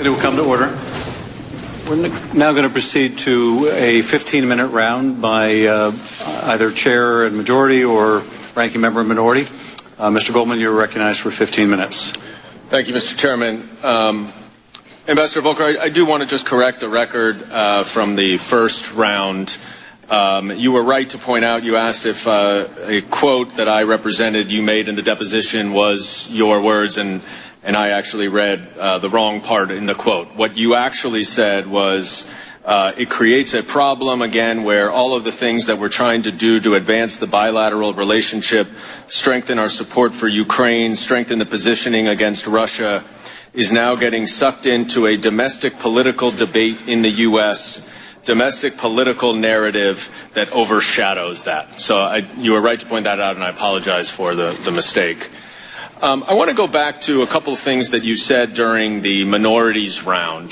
It will come to order. We're now going to proceed to a 15-minute round by either chair and majority or ranking member and minority. Mr. Goldman, you're recognized for 15 minutes. Thank you, Mr. Chairman. Ambassador Volker, I do want to just correct the record from the first round. You were right to point out, you asked if a quote that I represented you made in the deposition was your words, and I actually read the wrong part in the quote. What you actually said was it creates a problem, again, where all of the things that we're trying to do to advance the bilateral relationship, strengthen our support for Ukraine, strengthen the positioning against Russia, is now getting sucked into a domestic political debate in the U.S., domestic political narrative that overshadows that. So you were right to point that out, and I apologize for the mistake. I want to go back to a couple of things that you said during the minorities round.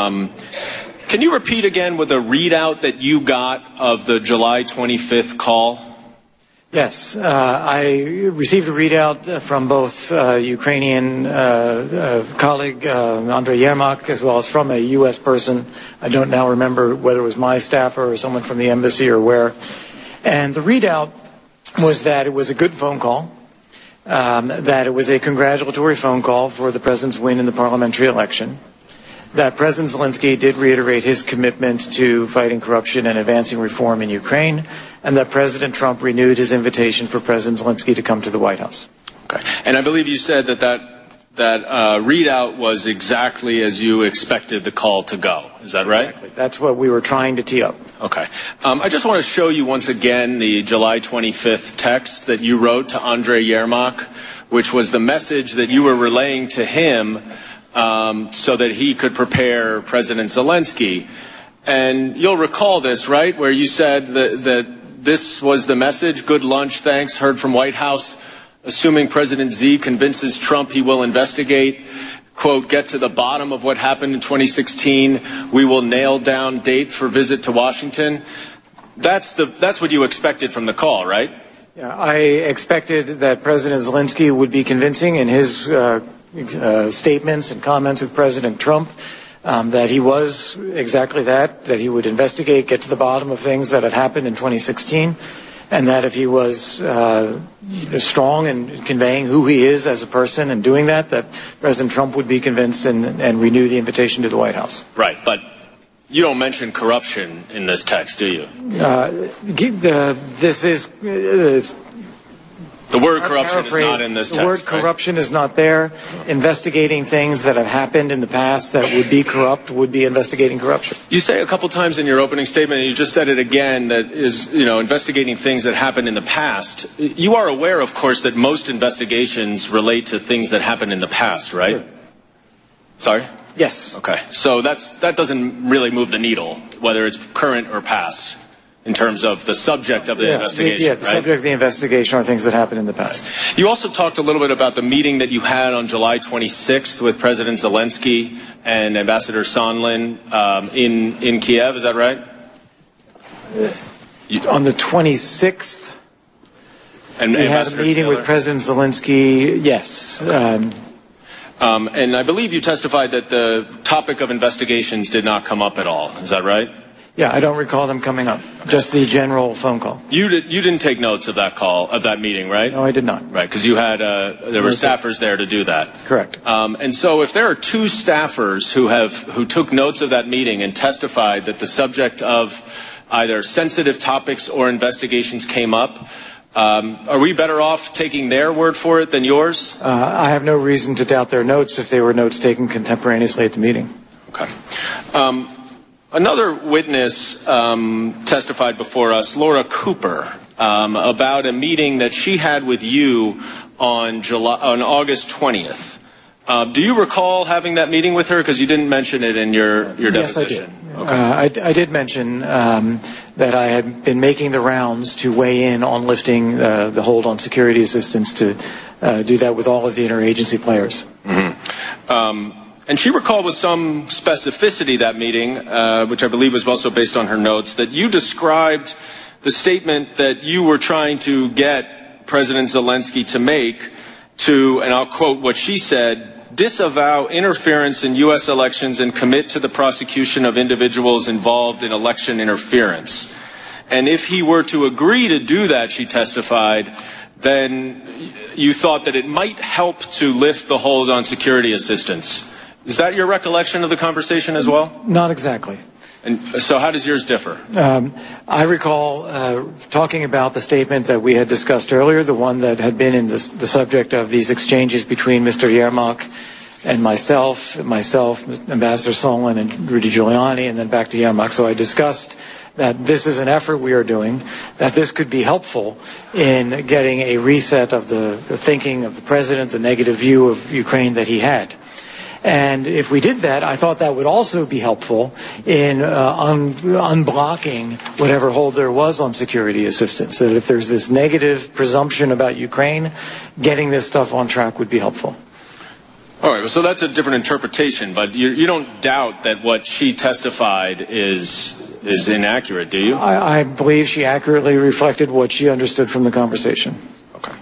Can you repeat again with a readout that you got of the July 25th call? Yes, I received a readout from both Ukrainian colleague Andrei Yermak as well as from a U.S. person. I don't now remember whether it was my staffer or someone from the embassy or where. And the readout was that it was a good phone call, that it was a congratulatory phone call for the president's win in the parliamentary election, that President Zelensky did reiterate his commitment to fighting corruption and advancing reform in Ukraine, and that President Trump renewed his invitation for President Zelensky to come to the White House. Okay. And I believe you said that readout was exactly as you expected the call to go. Is that right? Exactly. That's what we were trying to tee up. Okay. I just want to show you once again the July 25th text that you wrote to Andrei Yermak, which was the message that you were relaying to him so that he could prepare President Zelensky. And you'll recall this, right, where you said that this was the message: good lunch, thanks, heard from White House. Assuming President Z convinces Trump he will investigate, quote, get to the bottom of what happened in 2016, we will nail down date for visit to Washington. That's what you expected from the call, right? Yeah, I expected that President Zelensky would be convincing in his statements and comments with President Trump, that he was exactly that he would investigate, get to the bottom of things that had happened in 2016, and that if he was strong in conveying who he is as a person and doing that President Trump would be convinced and renew the invitation to the White House. Right, but you don't mention corruption in this text, do you? This is... The word corruption is not in this text. The word corruption is not there. Investigating things that have happened in the past that would be corrupt would be investigating corruption. You say a couple times in your opening statement, and you just said it again, that is, investigating things that happened in the past. You are aware, of course, that most investigations relate to things that happened in the past, right? Sure. Sorry? Yes. Okay. So that doesn't really move the needle, whether it's current or past, in terms of the subject of the investigation, the subject of the investigation are things that happened in the past. You also talked a little bit about the meeting that you had on July 26th with President Zelensky and Ambassador Sondland in Kiev. Is that right? On the 26th, and we had a meeting with President Zelensky, yes. And I believe you testified that the topic of investigations did not come up at all. Is that right? Yeah, I don't recall them coming up. Just the general phone call. You didn't take notes of that call, of that meeting, right? No, I did not. Right, because you had there were staffers there to do that. Correct. And so, if there are two staffers who took notes of that meeting and testified that the subject of either sensitive topics or investigations came up, are we better off taking their word for it than yours? I have no reason to doubt their notes if they were notes taken contemporaneously at the meeting. Okay. Another witness testified before us, Laura Cooper, about a meeting that she had with you on August 20th. Do you recall having that meeting with her? Because you didn't mention it in your deposition. Yes, I did. Okay. I did mention that I had been making the rounds to weigh in on lifting the hold on security assistance, to do that with all of the interagency players. Mm-hmm. And she recalled with some specificity that meeting, which I believe was also based on her notes, that you described the statement that you were trying to get President Zelensky to make to, and I'll quote what she said, disavow interference in U.S. elections and commit to the prosecution of individuals involved in election interference. And if he were to agree to do that, she testified, then you thought that it might help to lift the hold on security assistance. Is that your recollection of the conversation as well? Not exactly. And so how does yours differ? I recall talking about the statement that we had discussed earlier, the one that had been in the subject of these exchanges between Mr. Yermak and myself, Ambassador Sondland, and Rudy Giuliani, and then back to Yermak. So I discussed that this is an effort we are doing, that this could be helpful in getting a reset of the thinking of the president, the negative view of Ukraine that he had. And if we did that, I thought that would also be helpful in unblocking whatever hold there was on security assistance. That if there's this negative presumption about Ukraine, getting this stuff on track would be helpful. All right, so that's a different interpretation, but you don't doubt that what she testified is inaccurate, do you? I believe she accurately reflected what she understood from the conversation. Okay.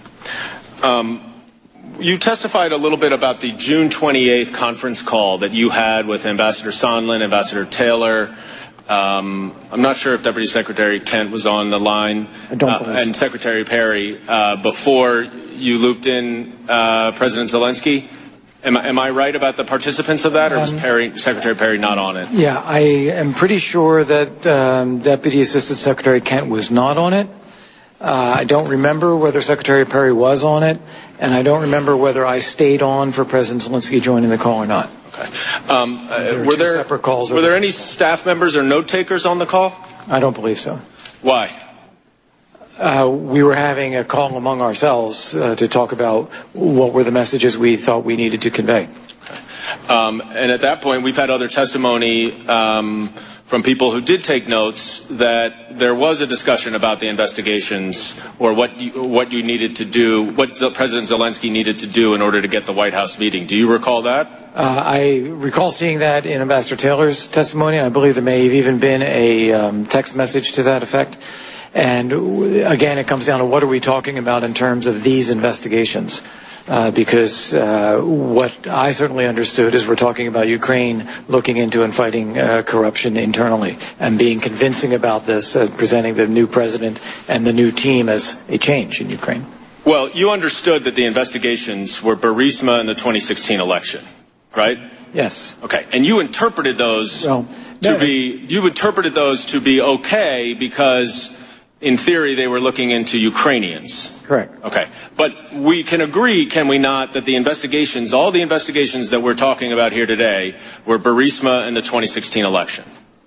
You testified a little bit about the June 28th conference call that you had with Ambassador Sondland, Ambassador Taylor. I'm not sure if Deputy Secretary Kent was on the line, and Secretary Perry, before you looped in President Zelensky. Am I right about the participants of that, or was Secretary Perry not on it? Yeah, I am pretty sure that Deputy Assistant Secretary Kent was not on it. I don't remember whether Secretary Perry was on it, and I don't remember whether I stayed on for President Zelensky joining the call or not. Okay. Were there separate calls? Were there any staff members or note takers on the call? I don't believe so. Why? We were having a call among ourselves to talk about what were the messages we thought we needed to convey. Okay. And at that point, we've had other testimony from people who did take notes that there was a discussion about the investigations or what you needed to do, what President Zelensky needed to do in order to get the White House meeting. Do you recall that? I recall seeing that in Ambassador Taylor's testimony, and I believe there may have even been a text message to that effect. And again, it comes down to what are we talking about in terms of these investigations? Because what I certainly understood is we're talking about Ukraine looking into and fighting corruption internally and being convincing about this, presenting the new president and the new team as a change in Ukraine. Well, you understood that the investigations were Burisma in the 2016 election, right? Yes. Okay. And you interpreted those to be okay because in theory, they were looking into Ukrainians. Correct. Okay. But we can agree, can we not, that the investigations, all the investigations that we're talking about here today, were Burisma in the 2016 election?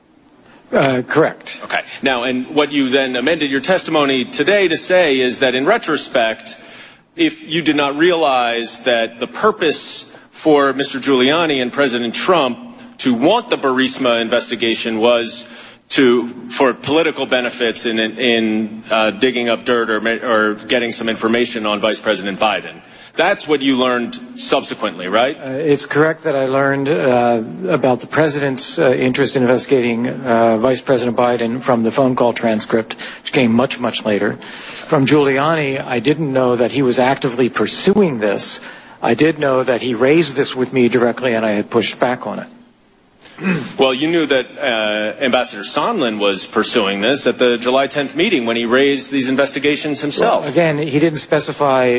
Correct. Okay. Now, and what you then amended your testimony today to say is that in retrospect, if you did not realize that the purpose for Mr. Giuliani and President Trump to want the Burisma investigation was for political benefits in digging up dirt or getting some information on Vice President Biden. That's what you learned subsequently, right? It's correct that I learned about the president's interest in investigating Vice President Biden from the phone call transcript, which came much, much later. From Giuliani, I didn't know that he was actively pursuing this. I did know that he raised this with me directly, and I had pushed back on it. Well, you knew that Ambassador Sondland was pursuing this at the July 10th meeting when he raised these investigations himself. Well, again, he didn't specify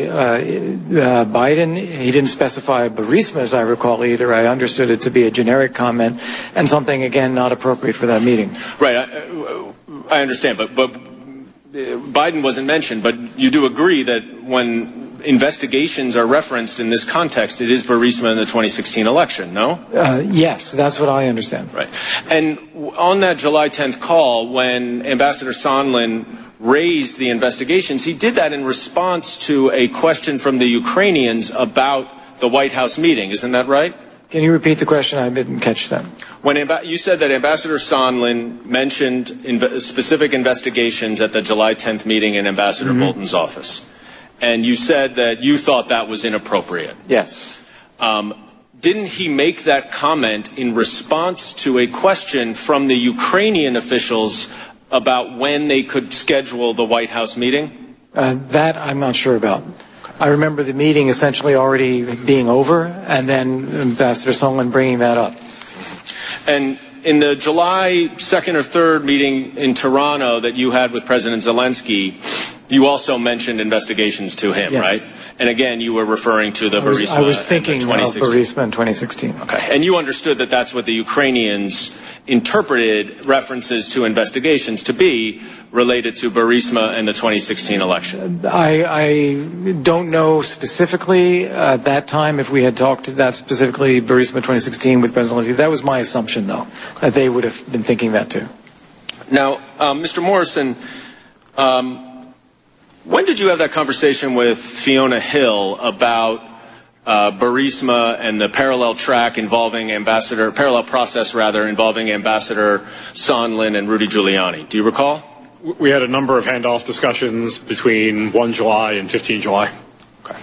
Biden. He didn't specify Burisma, as I recall, either. I understood it to be a generic comment and something, again, not appropriate for that meeting. Right. I understand. But Biden wasn't mentioned. But you do agree that when investigations are referenced in this context, it is Burisma in the 2016 election, no? Yes, that's what I understand. Right. And on that July 10th call, when Ambassador Sondland raised the investigations, he did that in response to a question from the Ukrainians about the White House meeting. Isn't that right? Can you repeat the question? I didn't catch that. When you said that Ambassador Sondland mentioned specific investigations at the July 10th meeting in Ambassador Bolton's office. And you said that you thought that was inappropriate. Yes. Didn't he make that comment in response to a question from the Ukrainian officials about when they could schedule the White House meeting? That I'm not sure about. I remember the meeting essentially already being over, and then Ambassador Sondland bringing that up. And in the July 2nd or 3rd meeting in Toronto that you had with President Zelensky, you also mentioned investigations to him, yes. Right? And again, you were referring to the Burisma. I was thinking of Burisma in 2016. Okay. And you understood that that's what the Ukrainians interpreted references to investigations to be related to Burisma and the 2016 election. I don't know specifically at that time if we had talked that specifically Burisma 2016 with President Zelensky. That was my assumption, though, that they would have been thinking that too. Now, Mr. Morrison, when did you have that conversation with Fiona Hill about Burisma and the parallel process involving Ambassador Sondland and Rudy Giuliani? Do you recall? We had a number of handoff discussions between 1 July and 15 July. Okay.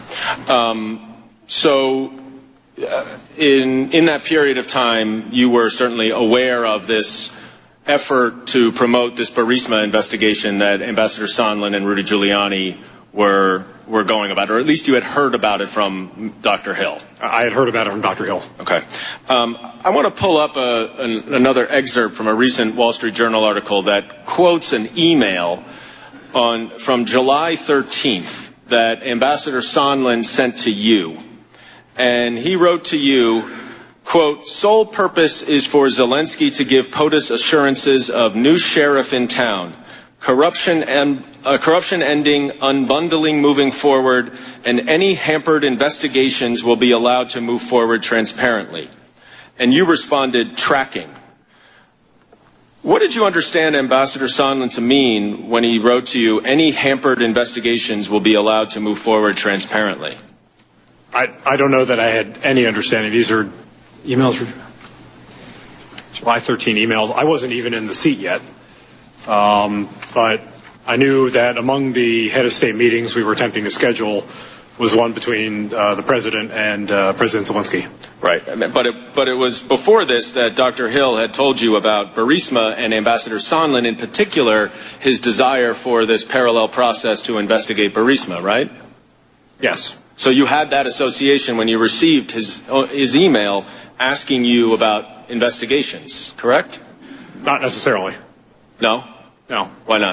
So in that period of time, you were certainly aware of this effort to promote this Burisma investigation that Ambassador Sondland and Rudy Giuliani were going about, or at least you had heard about it from Dr. Hill. I had heard about it from Dr. Hill. Okay. I want to pull up another excerpt from a recent Wall Street Journal article that quotes an email from July 13th that Ambassador Sondland sent to you. And he wrote to you, quote, "Sole purpose is for Zelensky to give POTUS assurances of new sheriff in town, corruption ending, unbundling moving forward, and any hampered investigations will be allowed to move forward transparently." And you responded, "tracking." What did you understand Ambassador Sondland to mean when he wrote to you, "any hampered investigations will be allowed to move forward transparently"? I don't know that I had any understanding. These are emails, July 13 emails. I wasn't even in the seat yet. But I knew that among the head of state meetings we were attempting to schedule was one between the president and President Zelensky. Right. But it was before this that Dr. Hill had told you about Burisma and Ambassador Sondland, in particular, his desire for this parallel process to investigate Burisma, right? Yes. So you had that association when you received his email asking you about investigations, correct? Not necessarily. No? No. Why not?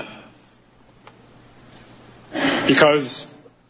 Because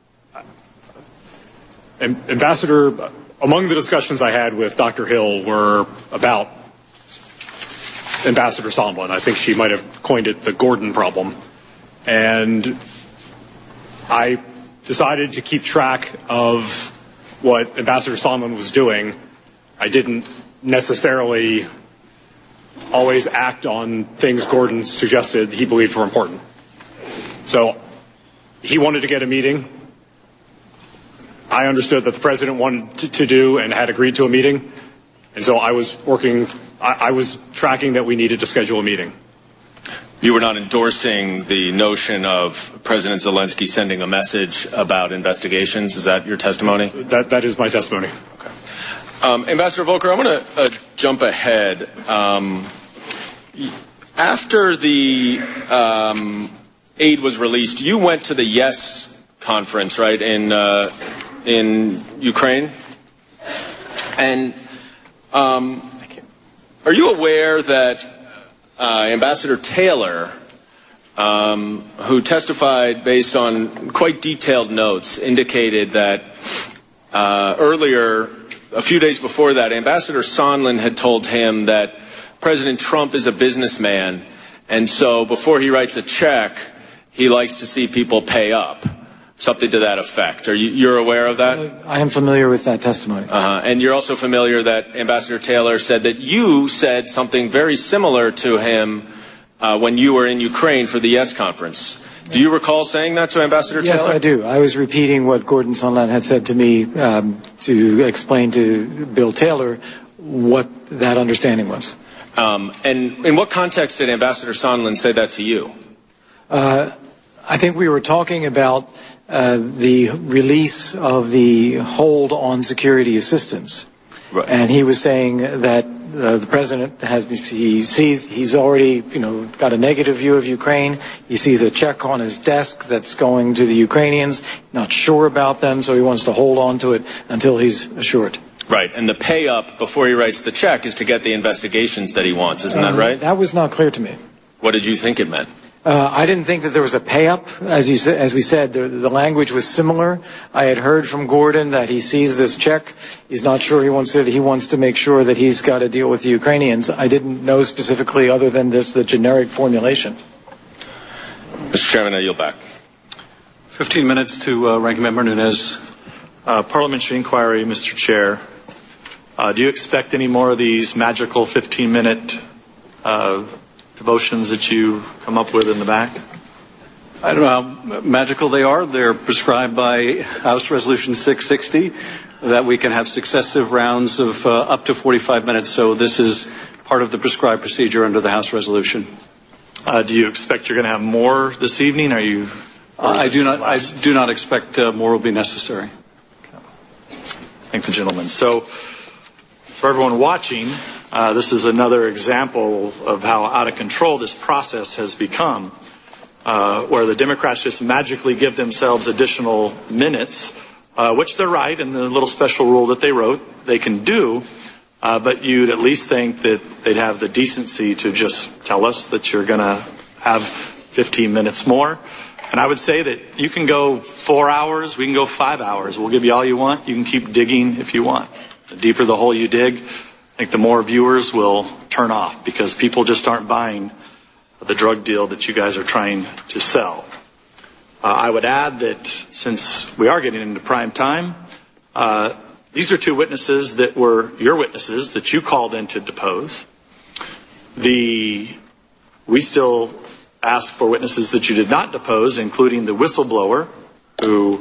Ambassador, among the discussions I had with Dr. Hill were about Ambassador Sondland. I think she might have coined it the Gordon problem. And I decided to keep track of what Ambassador Sondland was doing. I didn't necessarily always act on things Gordon suggested he believed were important. So he wanted to get a meeting. I understood that the president wanted to do and had agreed to a meeting. And so I was tracking that we needed to schedule a meeting. You were not endorsing the notion of President Zelensky sending a message about investigations. Is that your testimony? That is my testimony. Okay. Ambassador Volker, I want to jump ahead. After the aid was released, you went to the YES conference, right, in Ukraine? And are you aware that Ambassador Taylor, who testified based on quite detailed notes, indicated that earlier, a few days before that, Ambassador Sondland had told him that President Trump is a businessman, and so before he writes a check, he likes to see people pay up. Something to that effect. You're aware of that? I am familiar with that testimony. And you're also familiar that Ambassador Taylor said that you said something very similar to him when you were in Ukraine for the YES conference. Do you recall saying that to Ambassador Taylor? Yes, I do. I was repeating what Gordon Sondland had said to me to explain to Bill Taylor what that understanding was. And in what context did Ambassador Sondland say that to you? I think we were talking about the release of the hold on security assistance. Right. And he was saying that the president he's already, got a negative view of Ukraine. He sees a check on his desk that's going to the Ukrainians, not sure about them, so he wants to hold on to it until he's assured. Right, and the pay up before he writes the check is to get the investigations that he wants, isn't that right? That was not clear to me. What did you think it meant? I didn't think that there was a pay-up. As we said, the language was similar. I had heard from Gordon that he sees this check. He's not sure he wants it. He wants to make sure that he's got to deal with the Ukrainians. I didn't know specifically, other than the generic formulation. Mr. Chairman, I yield back. 15 minutes to Ranking Member Nunes. Parliamentary inquiry, Mr. Chair. Do you expect any more of these magical 15-minute devotions that you come up with in the back? I don't know how magical they are. They're prescribed by House Resolution 660 that we can have successive rounds of up to 45 minutes. So this is part of the prescribed procedure under the House resolution. Do you expect you're going to have more this evening? I do not expect more will be necessary. Thank the gentleman. So for everyone watching, this is another example of how out of control this process has become, where the Democrats just magically give themselves additional minutes, which they're right in the little special rule that they wrote they can do, but you'd at least think that they'd have the decency to just tell us that you're going to have 15 minutes more. And I would say that you can go 4 hours, we can go 5 hours. We'll give you all you want. You can keep digging if you want. The deeper the hole you dig, I think the more viewers will turn off, because people just aren't buying the drug deal that you guys are trying to sell. I would add that since we are getting into prime time, these are two witnesses that were your witnesses that you called in to depose. We still ask for witnesses that you did not depose, including the whistleblower, who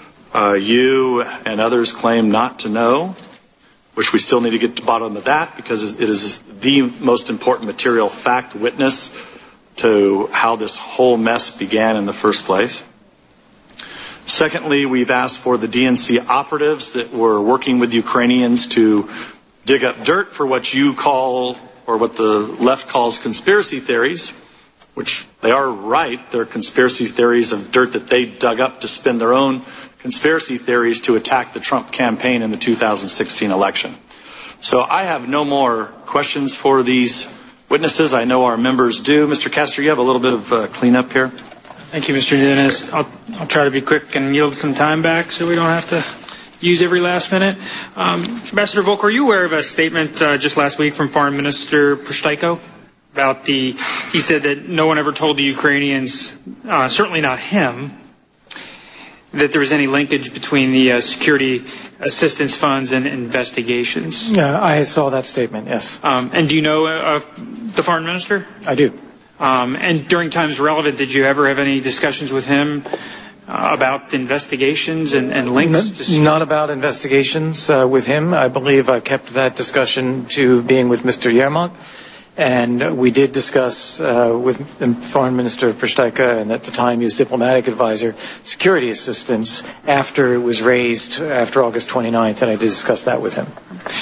you and others claim not to know, which we still need to get to the bottom of that, because it is the most important material fact witness to how this whole mess began in the first place. Secondly, we've asked for the DNC operatives that were working with Ukrainians to dig up dirt for what you call, or what the left calls, conspiracy theories, which they are right. They're conspiracy theories of dirt that they dug up to spin their own conspiracy theories to attack the Trump campaign in the 2016 election. So I have no more questions for these witnesses. I know our members do. Mr. Castro, you have a little bit of cleanup here. Thank you, Mr. Nunes. I'll try to be quick and yield some time back so we don't have to use every last minute. Ambassador Volker, are you aware of a statement just last week from Foreign Minister Pushtaiko about he said that no one ever told the Ukrainians, certainly not him, that there was any linkage between the security assistance funds and investigations? Yeah, I saw that statement, yes. And do you know the foreign minister? I do. And during times relevant, did you ever have any discussions with him about investigations and links? Not about investigations with him. I believe I kept that discussion to being with Mr. Yermak. And we did discuss with Foreign Minister Pushtaiko, and at the time he was diplomatic advisor, security assistance after it was raised after August 29th, and I did discuss that with him.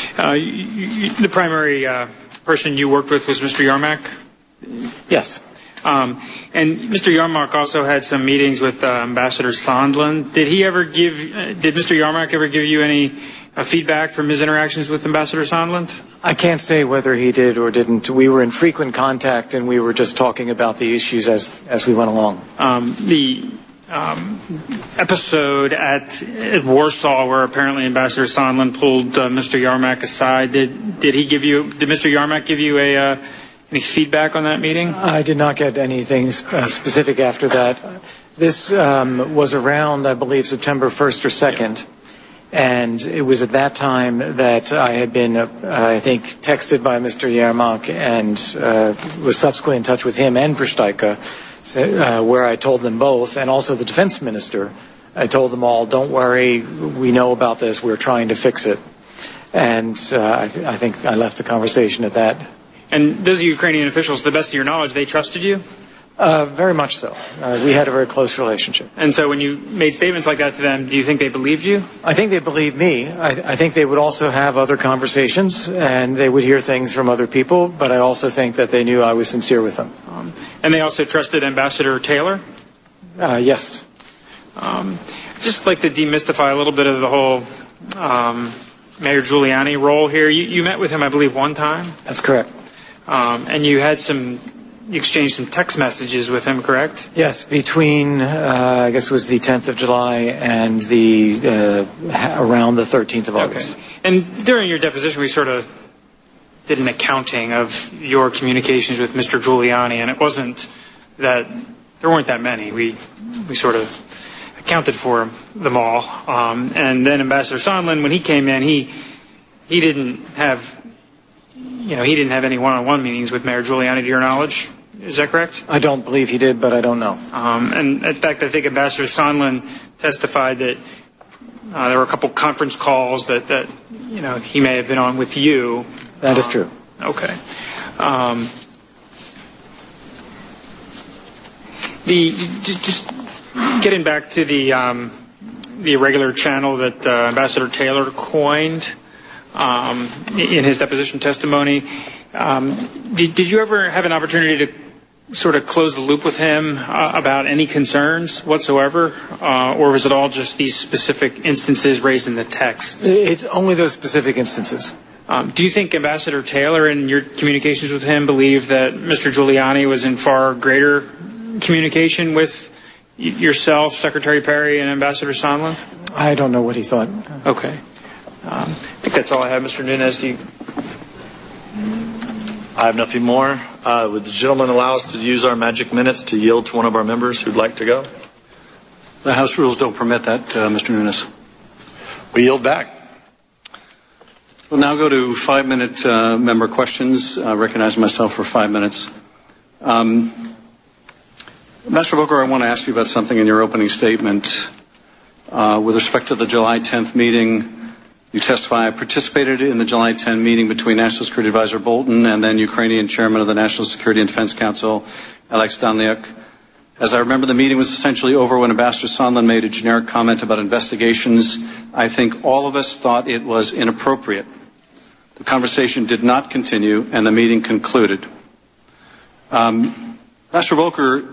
The primary person you worked with was Mr. Yermak? Yes. And Mr. Yermak also had some meetings with Ambassador Sondland. Did Mr. Yermak ever give you any feedback from his interactions with Ambassador Sondland? I can't say whether he did or didn't. We were in frequent contact, and we were just talking about the issues as we went along. The episode at Warsaw, where apparently Ambassador Sondland pulled Mr. Yermak aside, did Mr. Yermak give you any feedback on that meeting? I did not get anything specific after that. This was around, I believe, September 1st or 2nd. Yeah. And it was at that time that I had been, I think, texted by Mr. Yermak and was subsequently in touch with him and Pushtaiko, where I told them both, and also the defense minister. I told them all, don't worry, we know about this, we're trying to fix it. And I think I left the conversation at that. And those Ukrainian officials, to the best of your knowledge, they trusted you? Very much so. We had a very close relationship. And so when you made statements like that to them, do you think they believed you? I think they believed me. I think they would also have other conversations, and they would hear things from other people, but I also think that they knew I was sincere with them. And they also trusted Ambassador Taylor? Yes. Just like to demystify a little bit of the whole Mayor Giuliani role here. You met with him, I believe, one time? That's correct. And you had you exchanged some text messages with him, correct? Yes, between, I guess it was the 10th of July and around the 13th of August. Okay. And during your deposition, we sort of did an accounting of your communications with Mr. Giuliani, and it wasn't that, there weren't that many. We sort of accounted for them all. And then Ambassador Sondland, when he came in, he didn't have any one-on-one meetings with Mayor Giuliani, to your knowledge. Is that correct? I don't believe he did, but I don't know. And in fact, I think Ambassador Sondland testified that there were a couple conference calls that he may have been on with you. That is true. Okay. Just getting back to the irregular channel that Ambassador Taylor coined in his deposition testimony, did you ever have an opportunity to sort of close the loop with him about any concerns whatsoever, or was it all just these specific instances raised in the text? It's only those specific instances. Do you think Ambassador Taylor, in your communications with him, believed that Mr. Giuliani was in far greater communication with yourself, Secretary Perry, and Ambassador Sondland? I don't know what he thought. Okay. I think that's all I have, Mr. Nunes. Do you... I have nothing more. Would the gentleman allow us to use our magic minutes to yield to one of our members who'd like to go? The House rules don't permit that, Mr. Nunes. We yield back. We'll now go to 5-minute member questions. Recognizing myself for 5 minutes. Ambassador Volker, I want to ask you about something in your opening statement. With respect to the July 10th meeting, you testify, I participated in the July 10 meeting between National Security Advisor Bolton and then Ukrainian Chairman of the National Security and Defense Council, Alex Danliuk. As I remember, the meeting was essentially over when Ambassador Sondland made a generic comment about investigations. I think all of us thought it was inappropriate. The conversation did not continue, and the meeting concluded. Ambassador Volker,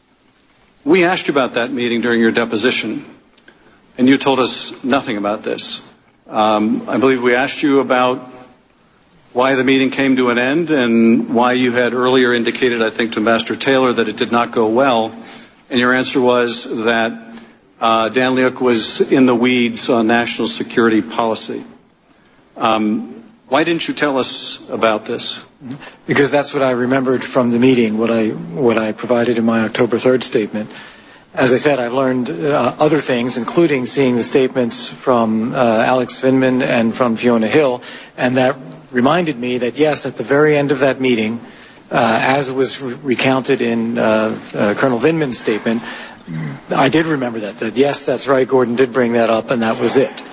we asked you about that meeting during your deposition, and you told us nothing about this. I believe we asked you about why the meeting came to an end and why you had earlier indicated, I think, to Ambassador Taylor that it did not go well. And your answer was that Danliuk was in the weeds on national security policy. Why didn't you tell us about this? Because that's what I remembered from the meeting, what I provided in my October 3rd statement. As I said, I learned other things, including seeing the statements from Alex Vindman and from Fiona Hill, and that reminded me that, yes, at the very end of that meeting, as was recounted in Colonel Vindman's statement, I did remember that, yes, that's right, Gordon did bring that up, and that was it.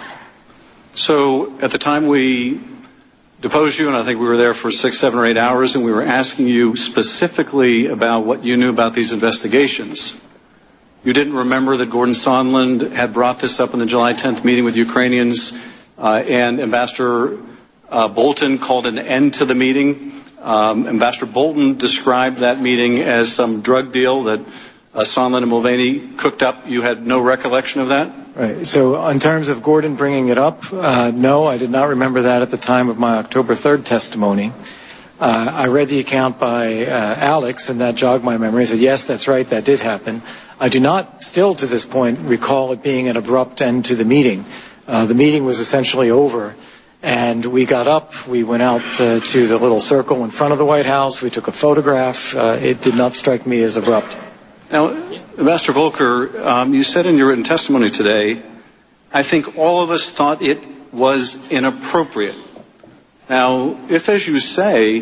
So at the time we deposed you, and I think we were there for 6, 7, or 8 hours, and we were asking you specifically about what you knew about these investigations. You didn't remember that Gordon Sondland had brought this up in the July 10th meeting with Ukrainians, and Ambassador Bolton called an end to the meeting. Ambassador Bolton described that meeting as some drug deal that Sondland and Mulvaney cooked up. You had no recollection of that? Right. So in terms of Gordon bringing it up, no, I did not remember that at the time of my October 3rd testimony. I read the account by Alex, and that jogged my memory. I said, yes, that's right, that did happen. I do not, still to this point, recall it being an abrupt end to the meeting. The meeting was essentially over, and we got up, we went out to the little circle in front of the White House, we took a photograph. It did not strike me as abrupt. Now, Ambassador Volker, you said in your written testimony today, I think all of us thought it was inappropriate. Now, if, as you say,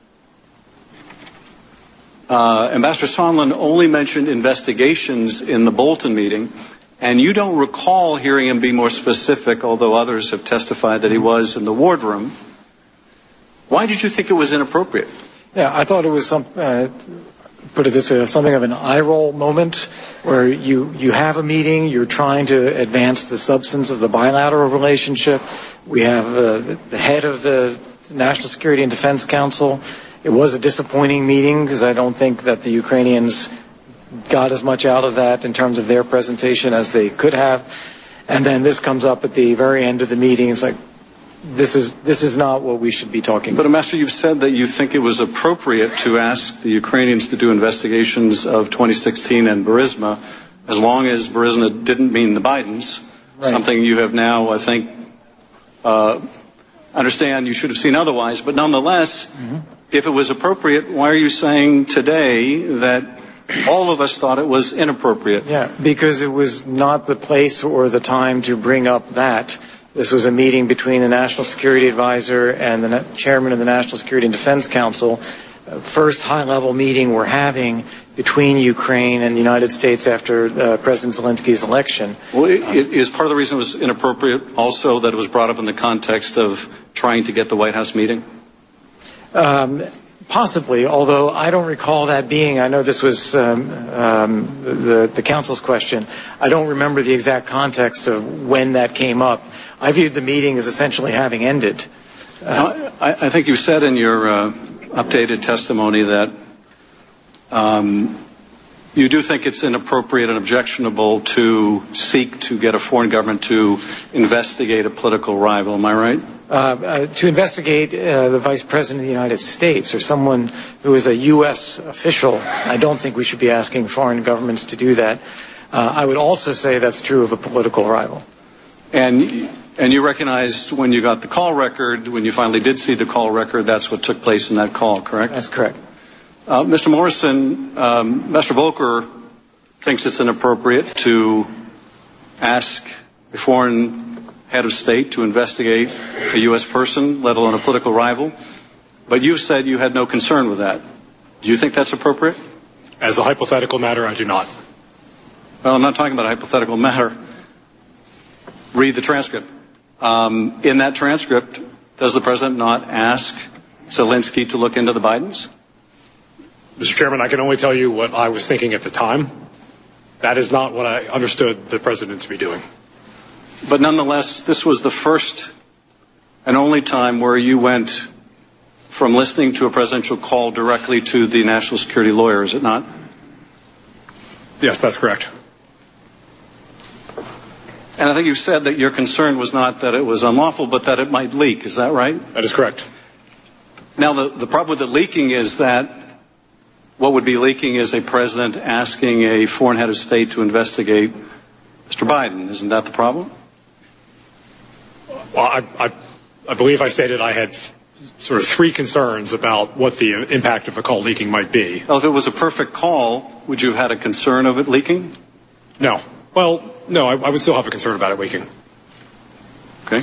Ambassador Sondland only mentioned investigations in the Bolton meeting, and you don't recall hearing him be more specific, although others have testified that he was in the wardroom, why did you think it was inappropriate? Yeah, I thought it was put it this way, something of an eye roll moment where you have a meeting, you're trying to advance the substance of the bilateral relationship. We have the head of the National Security and Defense Council. It was a disappointing meeting because I don't think that the Ukrainians got as much out of that in terms of their presentation as they could have. And then this comes up at the very end of the meeting. It's like, this is not what we should be talking about. But, Ambassador, you've said that you think it was appropriate to ask the Ukrainians to do investigations of 2016 and Burisma, as long as Burisma didn't mean the Bidens, right. Something you have now, I think, understand you should have seen otherwise. But nonetheless, if it was appropriate, why are you saying today that all of us thought it was inappropriate? Yeah, because it was not the place or the time to bring up that. This was a meeting between the National Security Advisor and the chairman of the National Security and Defense Council. First high-level meeting we're having between Ukraine and the United States after President Zelensky's election. Well, is part of the reason it was inappropriate also that it was brought up in the context of trying to get the White House meeting? Possibly, although I don't recall that being. I know this was the council's question. I don't remember the exact context of when that came up. I viewed the meeting as essentially having ended. I think you said in your updated testimony that you do think it's inappropriate and objectionable to seek to get a foreign government to investigate a political rival. Am I right? To investigate the Vice President of the United States or someone who is a U.S. official, I don't think we should be asking foreign governments to do that. I would also say that's true of a political rival. And you recognized when you got the call record, when you finally did see the call record, that's what took place in that call, correct? That's correct. Mr. Morrison, Mr. Volker thinks it's inappropriate to ask a foreign head of state to investigate a U.S. person, let alone a political rival. But you said you had no concern with that. Do you think that's appropriate? As a hypothetical matter, I do not. Well, I'm not talking about a hypothetical matter. Read the transcript. In that transcript, does the president not ask Zelensky to look into the Bidens? Mr. Chairman, I can only tell you what I was thinking at the time. That is not what I understood the president to be doing. But nonetheless, this was the first and only time where you went from listening to a presidential call directly to the national security lawyer, is it not? Yes, that's correct. And I think you said that your concern was not that it was unlawful, but that it might leak. Is that right? That is correct. Now, the problem with it leaking is that what would be leaking is a president asking a foreign head of state to investigate Mr. Biden. Isn't that the problem? Well, I believe I stated I had sort of three concerns about what the impact of a call leaking might be. Well, if it was a perfect call, would you have had a concern of it leaking? No. Well, no, I would still have a concern about it leaking. Okay.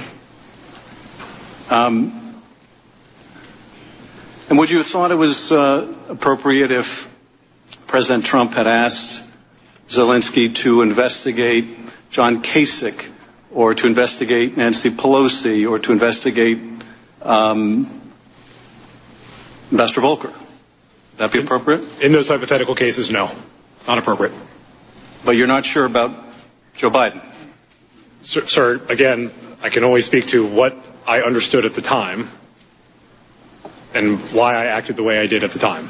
And would you have thought it was appropriate if President Trump had asked Zelensky to investigate John Kasich or to investigate Nancy Pelosi or to investigate Ambassador Volker? Would that be appropriate? In those hypothetical cases, no. Not appropriate. But you're not sure about Joe Biden? Sir, again, I can only speak to what I understood at the time and why I acted the way I did at the time.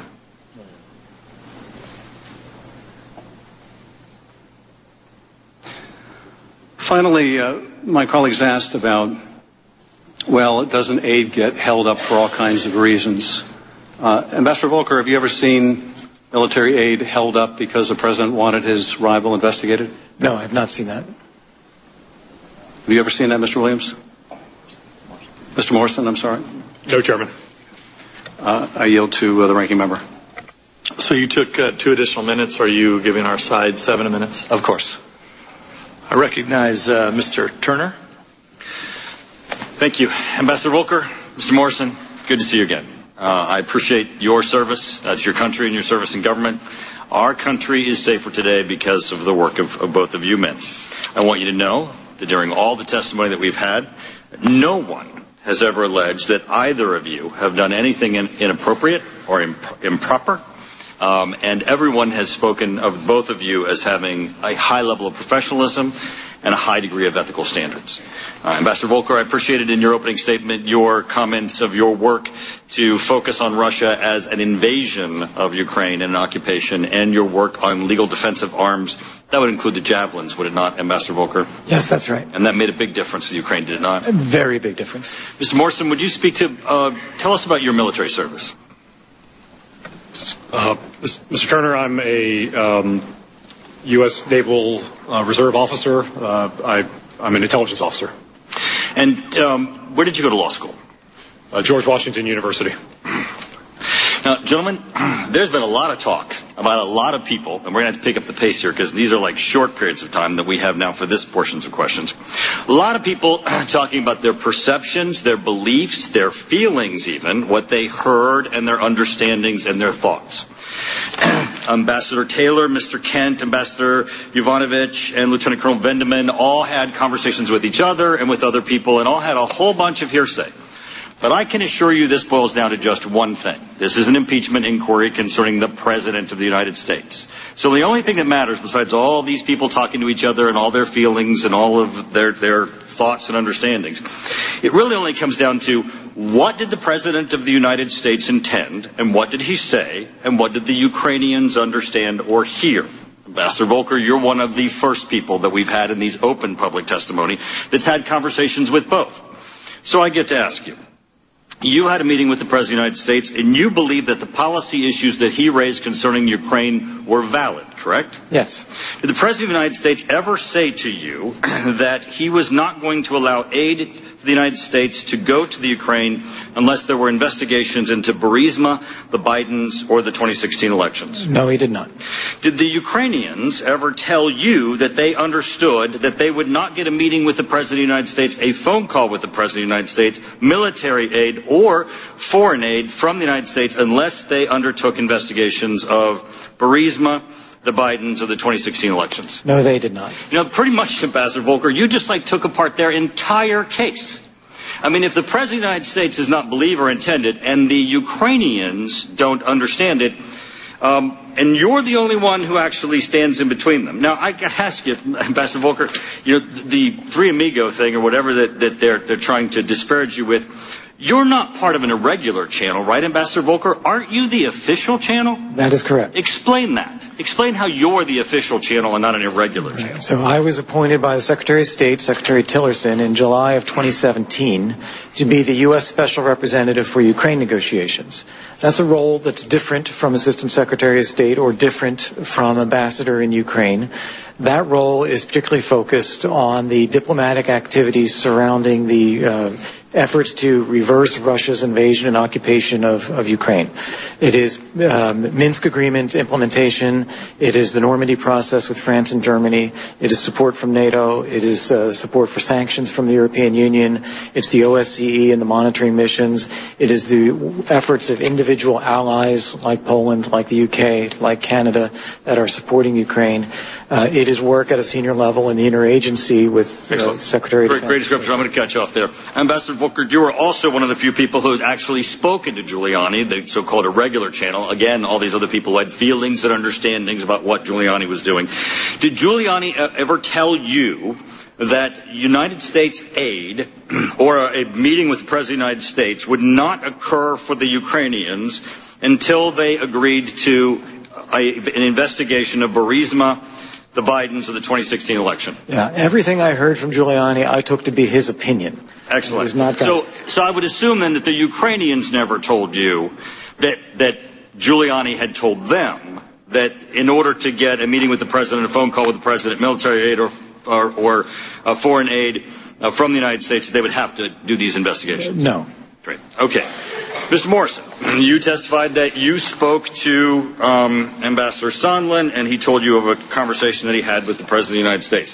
Finally, my colleagues asked about, well, doesn't aid get held up for all kinds of reasons? Ambassador Volker, have you ever seen military aid held up because the president wanted his rival investigated? No, I have not seen that. Have you ever seen that, Mr. Williams? Mr. Morrison, I'm sorry. No, Chairman. I yield to the ranking member. So you took 2 additional minutes. Are you giving our side 7 minutes? Of course. I recognize Mr. Turner. Thank you. Ambassador Volker, Mr. Morrison, good to see you again. I appreciate your service to your country and your service in government. Our country is safer today because of the work of both of you men. I want you to know that during all the testimony that we've had, no one has ever alleged that either of you have done anything inappropriate or improper And everyone has spoken of both of you as having a high level of professionalism and a high degree of ethical standards. Ambassador Volker, I appreciated in your opening statement your comments of your work to focus on Russia as an invasion of Ukraine and an occupation, and your work on legal defense of arms. That would include the javelins, would it not, Ambassador Volker? Yes, that's right. And that made a big difference to Ukraine, did it not? A very big difference. Mr. Morrison, would you speak to, tell us about your military service? Mr. Turner, I'm a U.S. Naval Reserve officer. I'm an intelligence officer. And where did you go to law school? George Washington University. Now, gentlemen, there's been a lot of talk about a lot of people, and we're going to have to pick up the pace here because these are like short periods of time that we have now for this portions of questions. A lot of people talking about their perceptions, their beliefs, their feelings even, what they heard, and their understandings and their thoughts. Ambassador Taylor, Mr. Kent, Ambassador Yovanovitch, and Lieutenant Colonel Vendeman all had conversations with each other and with other people and all had a whole bunch of hearsay. But I can assure you this boils down to just one thing. This is an impeachment inquiry concerning the President of the United States. So the only thing that matters, besides all these people talking to each other and all their feelings and all of their thoughts and understandings, it really only comes down to what did the President of the United States intend, and what did he say, and what did the Ukrainians understand or hear? Ambassador Volker, you're one of the first people that we've had in these open public testimony that's had conversations with both. So I get to ask you. You had a meeting with the President of the United States, and you believe that the policy issues that he raised concerning Ukraine were valid, correct? Yes. Did the President of the United States ever say to you that he was not going to allow aid to the United States to go to the Ukraine unless there were investigations into Burisma, the Bidens, or the 2016 elections? No, he did not. Did the Ukrainians ever tell you that they understood that they would not get a meeting with the President of the United States, a phone call with the President of the United States, military aid, or foreign aid from the United States unless they undertook investigations of Burisma, the Bidens, or the 2016 elections? No, they did not. You know, pretty much, Ambassador Volker, you just took apart their entire case. I mean, if the President of the United States does not believe or intend it, and the Ukrainians don't understand it, and you're the only one who actually stands in between them. Now, I gotta ask you, Ambassador Volker, you know, the Three Amigo thing or whatever that they're trying to disparage you with, you're not part of an irregular channel, right, Ambassador Volker? Aren't you the official channel? That is correct. Explain that. Explain how you're the official channel and not an irregular channel. So I was appointed by the Secretary of State, Secretary Tillerson, in July of 2017 to be the U.S. Special Representative for Ukraine negotiations. That's a role that's different from Assistant Secretary of State or different from Ambassador in Ukraine. That role is particularly focused on the diplomatic activities surrounding the efforts to reverse Russia's invasion and occupation of Ukraine. It is Minsk Agreement implementation. It is the Normandy process with France and Germany. It is support from NATO. It is support for sanctions from the European Union. It's the OSCE and the monitoring missions. It is the efforts of individual allies like Poland, like the UK, like Canada that are supporting Ukraine. It is work at a senior level in the interagency with Secretary of Defense. Great description. I'm going to catch you off there. Ambassador Volker, you are also one of the few people who had actually spoken to Giuliani, the so-called irregular channel. Again, all these other people who had feelings and understandings about what Giuliani was doing. Did Giuliani ever tell you that United States aid or a meeting with the President of the United States would not occur for the Ukrainians until they agreed to an investigation of Burisma, the Bidens, of the 2016 election? Yeah, everything I heard from Giuliani I took to be his opinion. Excellent. So I would assume then that the Ukrainians never told you that Giuliani had told them that in order to get a meeting with the President, a phone call with the President, military aid or foreign aid from the United States, they would have to do these investigations? No. Great. Okay. Mr. Morrison, you testified that you spoke to Ambassador Sondland, and he told you of a conversation that he had with the President of the United States.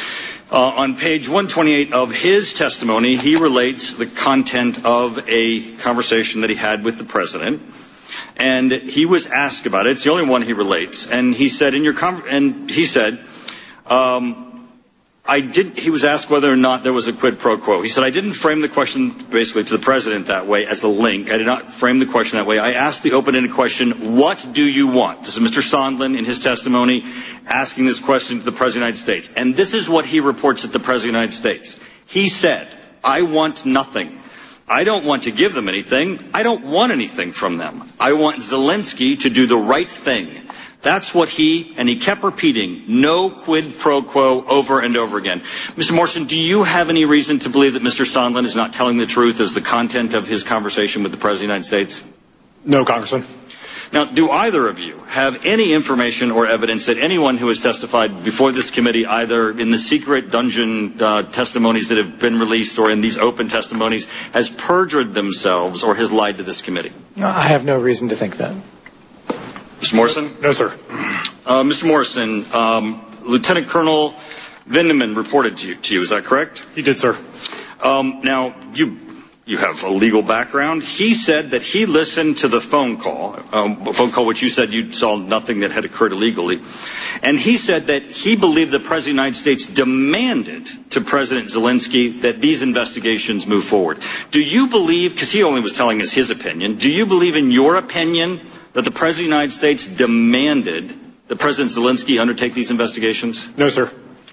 On page 128 of his testimony, he relates the content of a conversation that he had with the President, and he was asked about it. It's the only one he relates, and he said, He was asked whether or not there was a quid pro quo. He said, I didn't frame the question basically to the president that way as a link. I did not frame the question that way. I asked the open-ended question, what do you want? This is Mr. Sondland in his testimony asking this question to the President of the United States. And this is what he reports at the President of the United States. He said, I want nothing. I don't want to give them anything. I don't want anything from them. I want Zelensky to do the right thing. That's what he kept repeating, no quid pro quo over and over again. Mr. Morrison, do you have any reason to believe that Mr. Sondland is not telling the truth as the content of his conversation with the President of the United States? No, Congressman. Now, do either of you have any information or evidence that anyone who has testified before this committee, either in the secret dungeon testimonies that have been released or in these open testimonies, has perjured themselves or has lied to this committee? I have no reason to think that. Mr. Morrison? No, sir. Mr. Morrison, Lieutenant Colonel Vindman reported to you. Is that correct? He did, sir. Now, you have a legal background. He said that he listened to the phone call which you said you saw nothing that had occurred illegally. And he said that he believed the President of the United States demanded to President Zelensky that these investigations move forward. Do you believe, because he only was telling us his opinion, do you believe in your opinion that the President of the United States demanded that President Zelensky undertake these investigations? No, sir.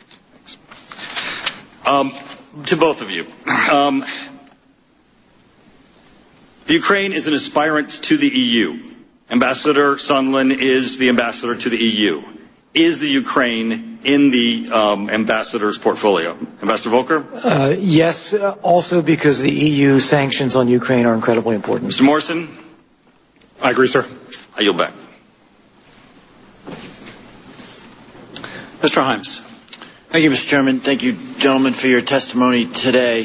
To both of you. The Ukraine is an aspirant to the EU. Ambassador Sondland is the ambassador to the EU. Is the Ukraine in the ambassador's portfolio? Ambassador Volker? Yes, also because the EU sanctions on Ukraine are incredibly important. Mr. Morrison? I agree, sir. I yield back. Mr. Himes. Thank you, Mr. Chairman. Thank you, gentlemen, for your testimony today.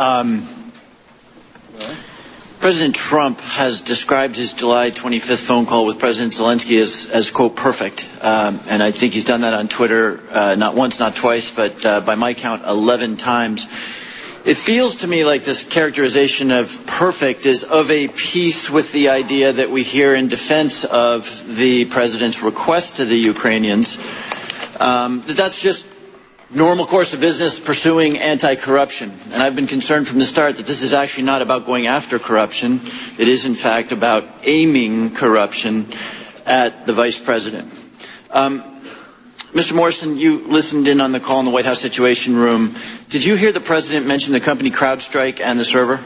President Trump has described his July 25th phone call with President Zelensky as quote, perfect. And I think he's done that on Twitter not once, not twice, but by my count, 11 times. It feels to me like this characterization of perfect is of a piece with the idea that we hear in defense of the president's request to the Ukrainians, that's just normal course of business pursuing anti-corruption. And I've been concerned from the start that this is actually not about going after corruption. It is, in fact, about aiming corruption at the vice president. Mr. Morrison, you listened in on the call in the White House Situation Room. Did you hear the president mention the company CrowdStrike and the server?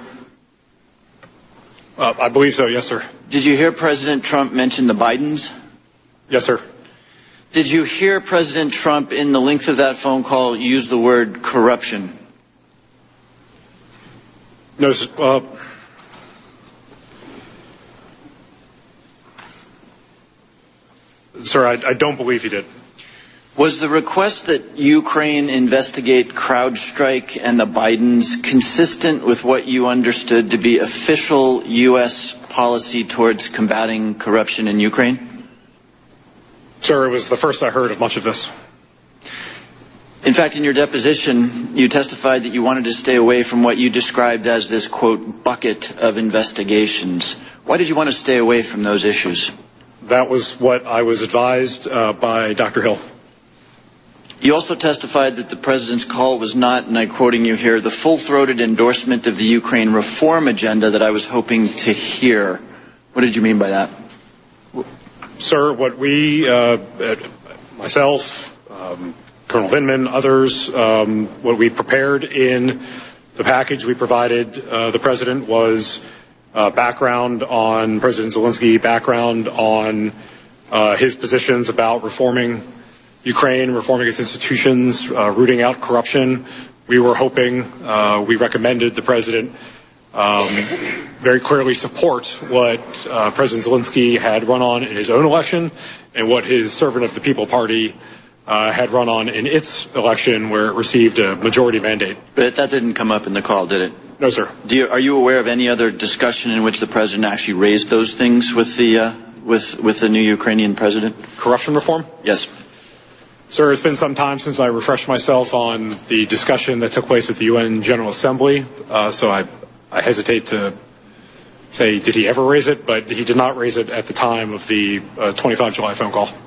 I believe so, yes, sir. Did you hear President Trump mention the Bidens? Yes, sir. Did you hear President Trump in the length of that phone call use the word corruption? No, sir. Sir, I don't believe he did. Was the request that Ukraine investigate CrowdStrike and the Bidens consistent with what you understood to be official U.S. policy towards combating corruption in Ukraine? Sir, it was the first I heard of much of this. In fact, in your deposition, you testified that you wanted to stay away from what you described as this, quote, bucket of investigations. Why did you want to stay away from those issues? That was what I was advised by Dr. Hill. You also testified that the president's call was not, and I'm quoting you here, the full-throated endorsement of the Ukraine reform agenda that I was hoping to hear. What did you mean by that? Sir, what we, myself, Colonel Vindman, others, what we prepared in the package we provided the president was background on President Zelensky, background on his positions about reforming Ukraine, reforming its institutions, rooting out corruption. We were hoping, we recommended the president very clearly support what President Zelensky had run on in his own election and what his Servant of the People Party had run on in its election where it received a majority mandate. But that didn't come up in the call, did it? No, sir. Are you aware of any other discussion in which the president actually raised those things with the new Ukrainian president? Corruption reform? Yes. Sir, it's been some time since I refreshed myself on the discussion that took place at the UN General Assembly, so I hesitate to say did he ever raise it, but he did not raise it at the time of the 25 July phone call.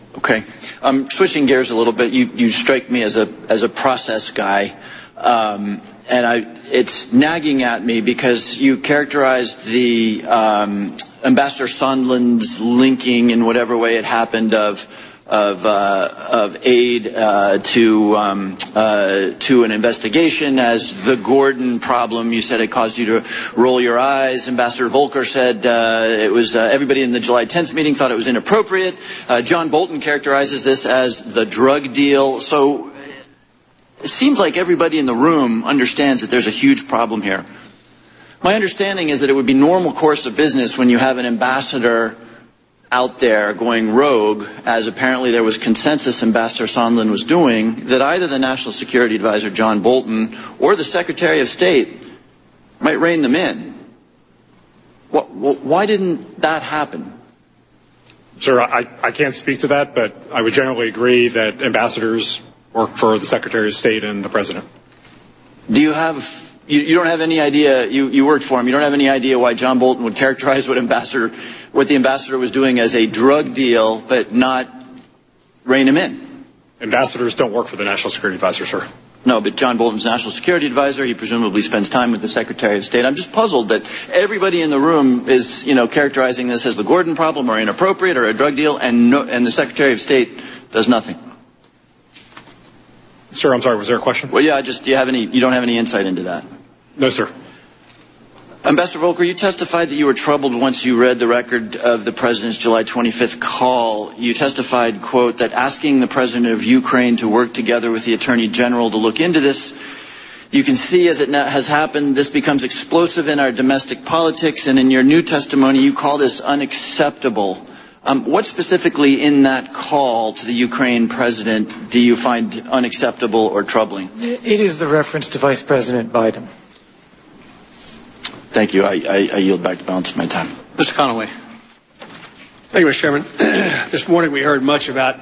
Okay. Switching gears a little bit, you strike me as a process guy, and it's nagging at me because you characterized the Ambassador Sondland's linking in whatever way it happened of aid to an investigation as the Gordon problem. You said it caused you to roll your eyes. Ambassador Volker said it was everybody in the July 10th meeting thought it was inappropriate. John Bolton characterizes this as the drug deal. So it seems like everybody in the room understands that there's a huge problem here. My understanding is that it would be normal course of business when you have an ambassador out there going rogue, as apparently there was consensus Ambassador Sondland was doing, that either the National Security Advisor John Bolton or the Secretary of State might rein them in. Why didn't that happen? Sir, I can't speak to that, but I would generally agree that ambassadors work for the Secretary of State and the President. Do you have... You don't have any idea, you worked for him, you don't have any idea why John Bolton would characterize what the ambassador was doing as a drug deal, but not rein him in? Ambassadors don't work for the National Security Advisor, sir. No, but John Bolton's National Security Advisor, he presumably spends time with the Secretary of State. I'm just puzzled that everybody in the room is, characterizing this as the Gordon problem or inappropriate or a drug deal, and the Secretary of State does nothing. Sir, I'm sorry, was there a question? Well, yeah, you don't have any insight into that? No, sir. Ambassador Volker, you testified that you were troubled once you read the record of the President's July 25th call. You testified, quote, that asking the President of Ukraine to work together with the Attorney General to look into this, you can see as it has happened, this becomes explosive in our domestic politics, and in your new testimony, you call this unacceptable. What specifically in that call to the Ukraine President do you find unacceptable or troubling? It is the reference to Vice President Biden. Thank you. I yield back the balance of my time. Mr. Conaway. Thank you, Mr. Chairman. This morning we heard much about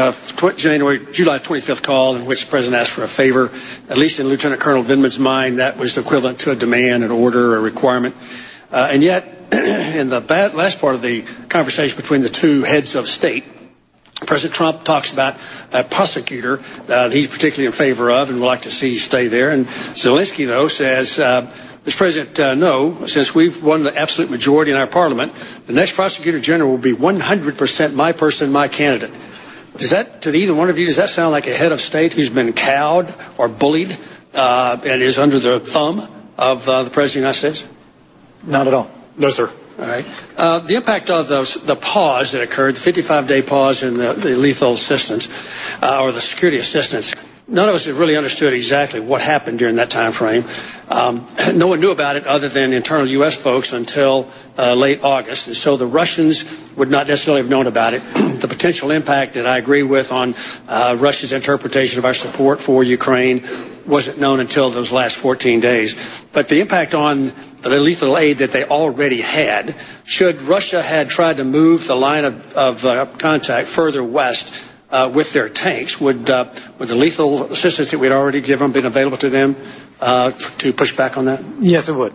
July 25th call in which the President asked for a favor. At least in Lieutenant Colonel Vindman's mind, that was equivalent to a demand, an order, a requirement. And yet, in the last part of the conversation between the two heads of state, President Trump talks about a prosecutor that he's particularly in favor of and would like to see stay there. And Zelensky, though, says, Mr. President, no, since we've won the absolute majority in our parliament, the next prosecutor general will be 100% my person, my candidate. Does that, to either one of you, does that sound like a head of state who's been cowed or bullied and is under the thumb of the President of the United States? Not at all. No, sir. All right. The impact of the pause that occurred, the 55-day pause in the lethal assistance or the security assistance, none of us have really understood exactly what happened during that time frame. No one knew about it other than internal U.S. folks until late August, and so the Russians would not necessarily have known about it. The potential impact that I agree with on Russia's interpretation of our support for Ukraine wasn't known until those last 14 days. But the impact on the lethal aid that they already had, should Russia had tried to move the line of contact further west with their tanks, would the lethal assistance that we'd already given been available to them to push back on that? Yes, it would.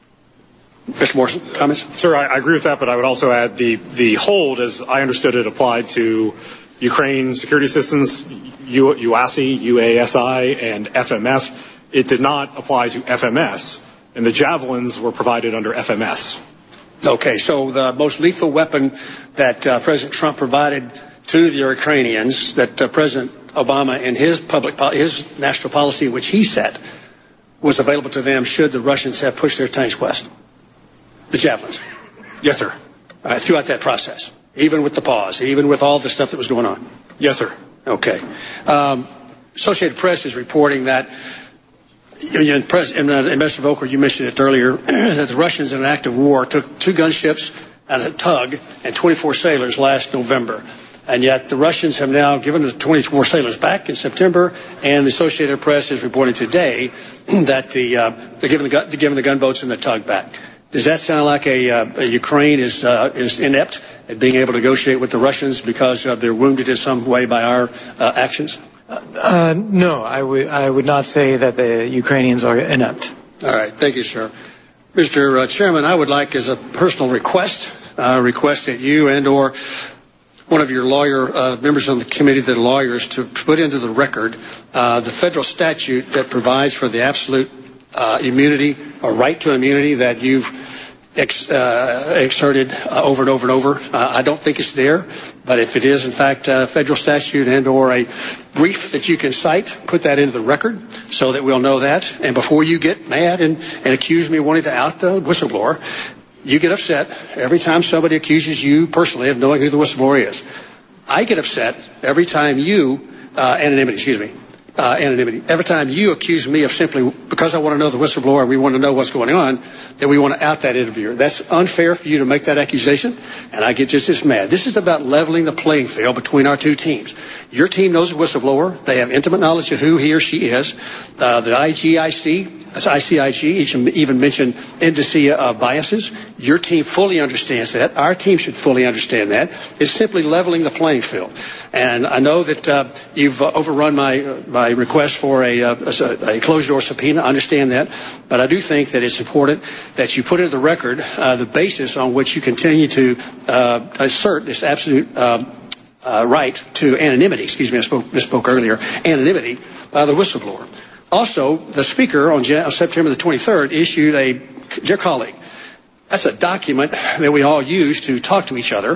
Mr. Morrison, comments? Sir, I agree with that, but I would also add the hold, as I understood it, applied to Ukraine security assistance, UASI, UASI, and FMF. It did not apply to FMS, and the Javelins were provided under FMS. Okay, so the most lethal weapon that President Trump provided to the Ukrainians, that President Obama in his national policy, which he set, was available to them should the Russians have pushed their tanks west. The Javelins. Yes, sir. Throughout that process, even with the pause, even with all the stuff that was going on. Yes, sir. Okay. Associated Press is reporting that, and Mr. Volker, you mentioned it earlier, that the Russians in an act of war took 2 gunships and a tug and 24 sailors last November. And yet the Russians have now given the 24 sailors back in September, and the Associated Press is reporting today that they're giving the gunboats and the tug back. Does that sound like Ukraine is inept at being able to negotiate with the Russians because they're wounded in some way by our actions? No, I would not say that the Ukrainians are inept. All right. Thank you, sir. Mr. Chairman, I would like, as a personal request that you and or one of your members on the committee that are lawyers to put into the record the federal statute that provides for the absolute immunity or right to immunity that you've exerted over and over and over. I don't think it's there, but if it is in fact a federal statute and or a brief that you can cite, put that into the record so that we'll know that. And before you get mad and accuse me of wanting to out the whistleblower, you get upset every time somebody accuses you personally of knowing who the whistleblower is. I get upset every time anonymity. Every time you accuse me of simply, because I want to know the whistleblower and we want to know what's going on, that we want to out that interviewer. That's unfair for you to make that accusation, and I get just as mad. This is about leveling the playing field between our two teams. Your team knows the whistleblower. They have intimate knowledge of who he or she is. The ICIG even mentioned indicia of biases. Your team fully understands that. Our team should fully understand that. It's simply leveling the playing field. And I know that you've overrun my request for a closed-door subpoena. I understand that. But I do think that it's important that you put into the record the basis on which you continue to assert this absolute right to anonymity. Excuse me, I misspoke earlier. Anonymity by the whistleblower. Also, the Speaker on September the 23rd issued dear colleague, that's a document that we all use to talk to each other.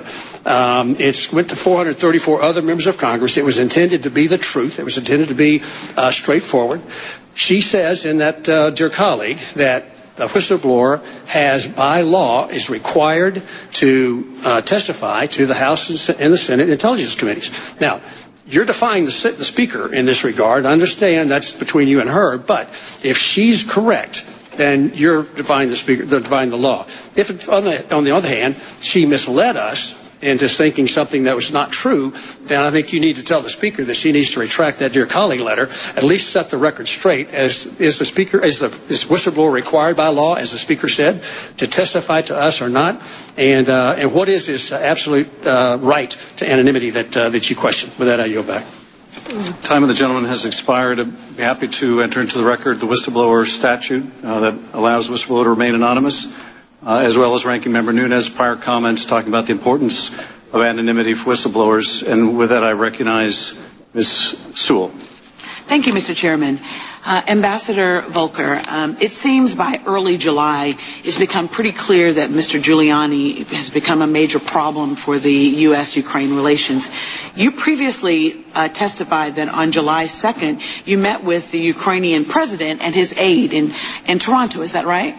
It went to 434 other members of Congress. It was intended to be the truth. It was intended to be straightforward. She says in that, dear colleague, that the whistleblower has, by law, is required to testify to the House and the Senate Intelligence Committees. Now, you're defying the Speaker in this regard. I understand that's between you and her, but if she's correct, then you're defying the law. If, on the other hand, she misled us into thinking something that was not true, then I think you need to tell the Speaker that she needs to retract that dear colleague letter, at least set the record straight. Is this whistleblower required by law, as the Speaker said, to testify to us or not? And what is this absolute right to anonymity that you question? With that, I yield back. Time of the gentleman has expired. I'd be happy to enter into the record the whistleblower statute that allows the whistleblower to remain anonymous, as well as Ranking Member Nunes' prior comments talking about the importance of anonymity for whistleblowers. And with that, I recognize Ms. Sewell. Thank you, Mr. Chairman. Ambassador Volker, it seems by early July it's become pretty clear that Mr. Giuliani has become a major problem for the U.S.-Ukraine relations. You previously testified that on July 2nd you met with the Ukrainian president and his aide in Toronto. Is that right?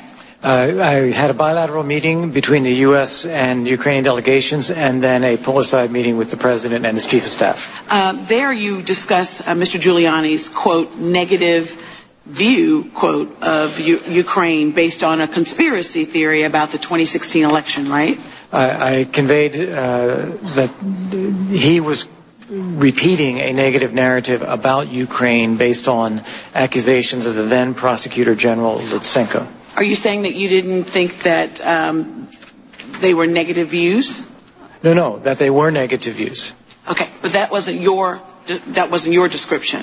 I had a bilateral meeting between the U.S. and Ukrainian delegations and then a pull-aside meeting with the president and his chief of staff. There you discuss Mr. Giuliani's, quote, negative view, quote, of Ukraine based on a conspiracy theory about the 2016 election, right? I conveyed that he was repeating a negative narrative about Ukraine based on accusations of the then Prosecutor General Lutsenko. Are you saying that you didn't think that they were negative views? No, that they were negative views. Okay, but that wasn't your description.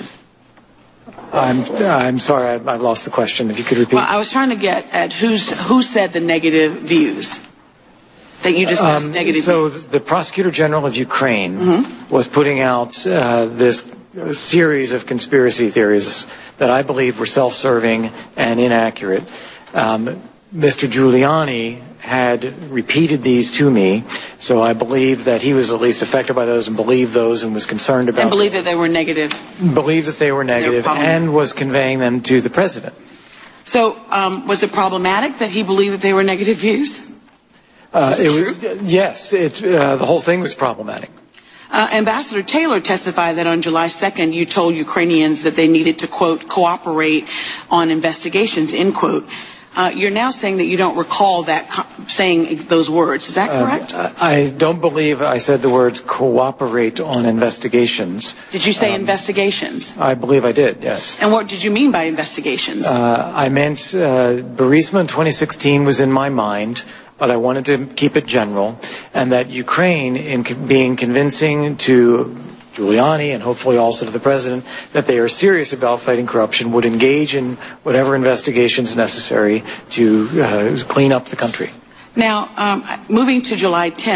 I'm sorry, I've lost the question. If you could repeat. Well, I was trying to get at who said the negative views that you discussed. Negative so views. The Prosecutor General of Ukraine was putting out this series of conspiracy theories that I believe were self-serving and inaccurate. Mr. Giuliani had repeated these to me, so I believe that he was at least affected by those and believed those and was concerned about them. And believed that they were negative. Believed that they were negative and was conveying them to the president. So was it problematic that he believed that they were negative views? Was it true? Yes, the whole thing was problematic. Ambassador Taylor testified that on July 2nd you told Ukrainians that they needed to, quote, cooperate on investigations, end quote. You're now saying that you don't recall that saying those words. Is that correct? I don't believe I said the words cooperate on investigations. Did you say investigations? I believe I did, yes. And what did you mean by investigations? I meant Burisma in 2016 was in my mind, but I wanted to keep it general, and that Ukraine, in being convincing to Giuliani and hopefully also to the president that they are serious about fighting corruption, would engage in whatever investigations necessary to clean up the country. Now, moving to July 10th,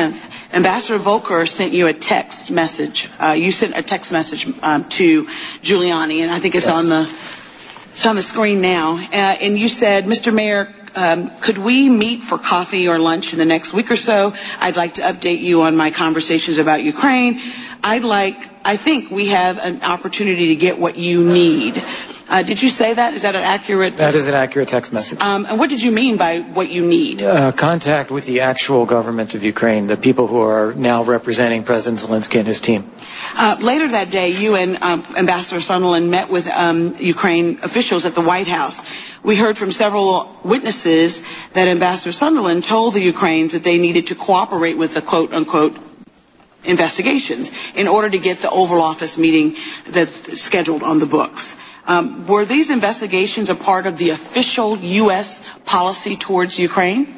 Ambassador Volker sent you a text message. You sent a text message to Giuliani, and I think it's on the screen now. And you said, Mr. Mayor, could we meet for coffee or lunch in the next week or so? I'd like to update you on my conversations about Ukraine. I think we have an opportunity to get what you need. Did you say that? Is that an accurate? That is an accurate text message. And what did you mean by what you need? Contact with the actual government of Ukraine, the people who are now representing President Zelensky and his team. Later that day, you and Ambassador Sondland met with Ukraine officials at the White House. We heard from several witnesses that Ambassador Sondland told the Ukrainians that they needed to cooperate with the quote-unquote investigations in order to get the Oval Office meeting that's scheduled on the books. Were these investigations a part of the official U.S. policy towards Ukraine?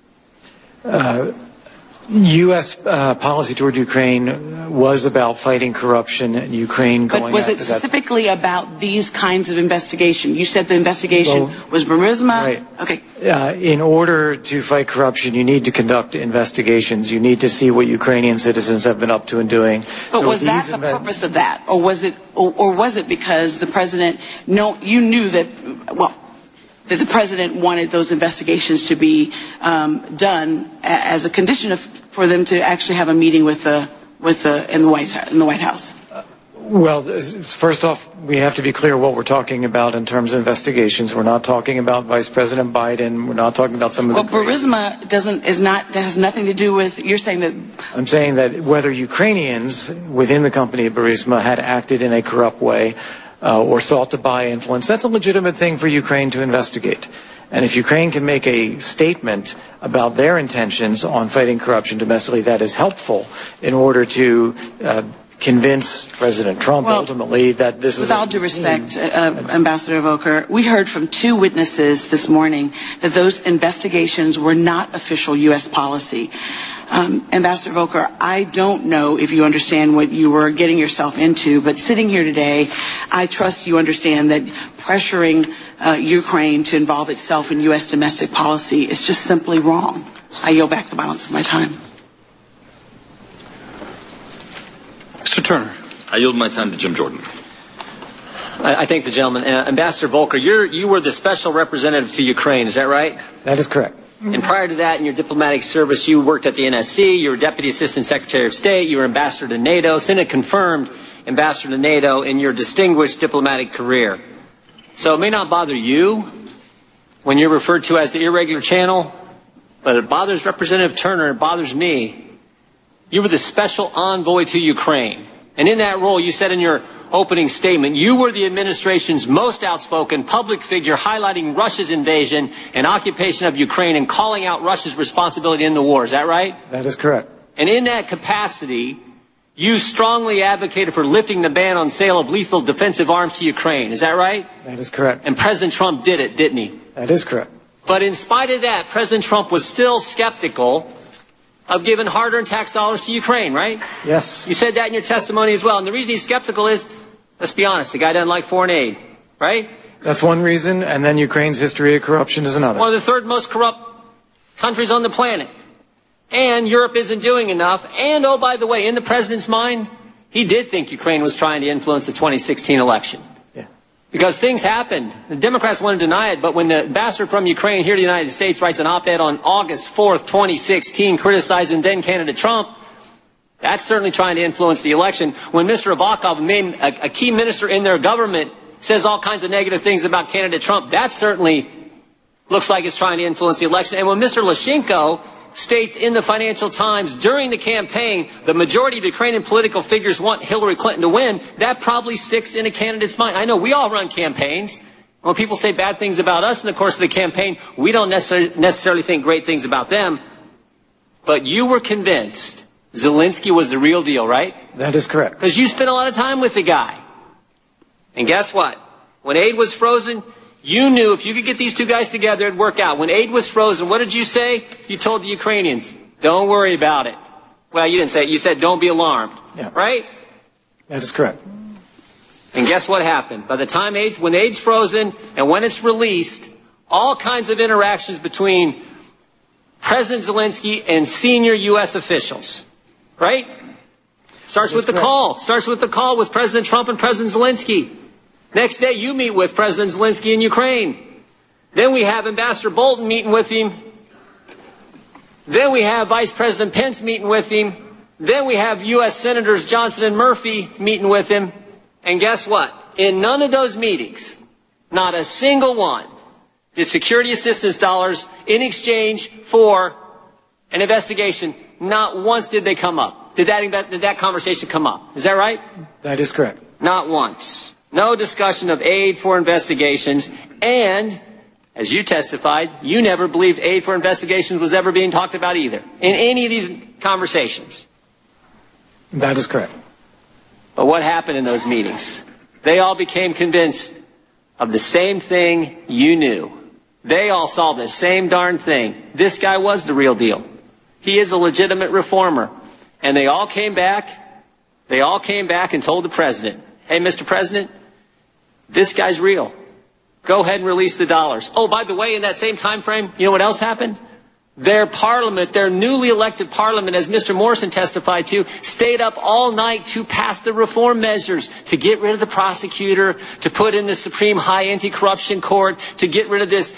U.S. policy toward Ukraine was about fighting corruption and Ukraine going after that. But was it specifically about these kinds of investigation? You said the investigation was Burisma? Right. Okay. In order to fight corruption, you need to conduct investigations. You need to see what Ukrainian citizens have been up to and doing. But was that the purpose of that? Or was it because the president, you knew that, that the president wanted those investigations to be done as a condition for them to actually have a meeting in the White House? Well, first off, we have to be clear what we're talking about in terms of investigations. We're not talking about Vice President Biden. We're not talking about some of the. Well, Burisma has nothing to do with. You're saying that. I'm saying that whether Ukrainians within the company of Burisma had acted in a corrupt way or sought to buy influence, that's a legitimate thing for Ukraine to investigate. And if Ukraine can make a statement about their intentions on fighting corruption domestically, that is helpful in order to convince President Trump ultimately that this is. With all due respect, Ambassador Volker, we heard from two witnesses this morning that those investigations were not official U.S. policy. Ambassador Volker, I don't know if you understand what you were getting yourself into, but sitting here today, I trust you understand that pressuring Ukraine to involve itself in U.S. domestic policy is just simply wrong. I yield back the balance of my time. Mr. Turner. I yield my time to Jim Jordan. I thank the gentleman. Ambassador Volker, you were the special representative to Ukraine, is that right? That is correct. And prior to that, in your diplomatic service, you worked at the NSC, you were Deputy Assistant Secretary of State, you were Ambassador to NATO, Senate confirmed Ambassador to NATO in your distinguished diplomatic career. So it may not bother you when you're referred to as the irregular channel, but it bothers Representative Turner, it bothers me. You were the special envoy to Ukraine. And in that role, you said in your opening statement, you were the administration's most outspoken public figure highlighting Russia's invasion and occupation of Ukraine and calling out Russia's responsibility in the war. Is that right? That is correct. And in that capacity, you strongly advocated for lifting the ban on sale of lethal defensive arms to Ukraine. Is that right? That is correct. And President Trump did it, didn't he? That is correct. But in spite of that, President Trump was still skeptical of giving hard-earned tax dollars to Ukraine, right? Yes. You said that in your testimony as well. And the reason he's skeptical is, let's be honest, the guy doesn't like foreign aid, right? That's one reason, and then Ukraine's history of corruption is another. One of the third most corrupt countries on the planet. And Europe isn't doing enough. And, oh, by the way, in the president's mind, he did think Ukraine was trying to influence the 2016 election. Yeah. Because things happened. The Democrats want to deny it, but when the ambassador from Ukraine here to the United States writes an op-ed on August 4th, 2016, criticizing then-candidate Trump, that's certainly trying to influence the election. When Mr. Avakov, named a key minister in their government, says all kinds of negative things about candidate Trump, that certainly looks like it's trying to influence the election. And when Mr. Lyshenko states in the Financial Times during the campaign the majority of Ukrainian political figures want Hillary Clinton to win, that probably sticks in a candidate's mind. I know we all run campaigns. When people say bad things about us in the course of the campaign, we don't necessarily think great things about them. But you were convinced Zelensky was the real deal, right? That is correct. Because you spent a lot of time with the guy. And guess what? When aid was frozen, you knew if you could get these two guys together, it'd work out. When aid was frozen, what did you say? You told the Ukrainians, don't worry about it. Well, you didn't say it. You said, don't be alarmed. Yeah. Right? That is correct. And guess what happened? By the time when aid's frozen and when it's released, all kinds of interactions between President Zelensky and senior U.S. officials. right? Starts with the call. Starts with the call with President Trump and President Zelensky. Next day, you meet with President Zelensky in Ukraine. Then we have Ambassador Bolton meeting with him. Then we have Vice President Pence meeting with him. Then we have U.S. Senators Johnson and Murphy meeting with him. And guess what? In none of those meetings, not a single one, did security assistance dollars in exchange for an investigation, not once did they come up. Did that conversation come up? Is that right? That is correct. Not once. No discussion of aid for investigations. And, as you testified, you never believed aid for investigations was ever being talked about either in any of these conversations. That is correct. But what happened in those meetings? They all became convinced of the same thing you knew. They all saw the same darn thing. This guy was the real deal. He is a legitimate reformer. And they all came back and told the president, hey, Mr. President, this guy's real. Go ahead and release the dollars. Oh, by the way, in that same time frame, you know what else happened? Their parliament, their newly elected parliament, as Mr. Morrison testified to, stayed up all night to pass the reform measures, to get rid of the prosecutor, to put in the Supreme High Anti-Corruption Court, to get rid of this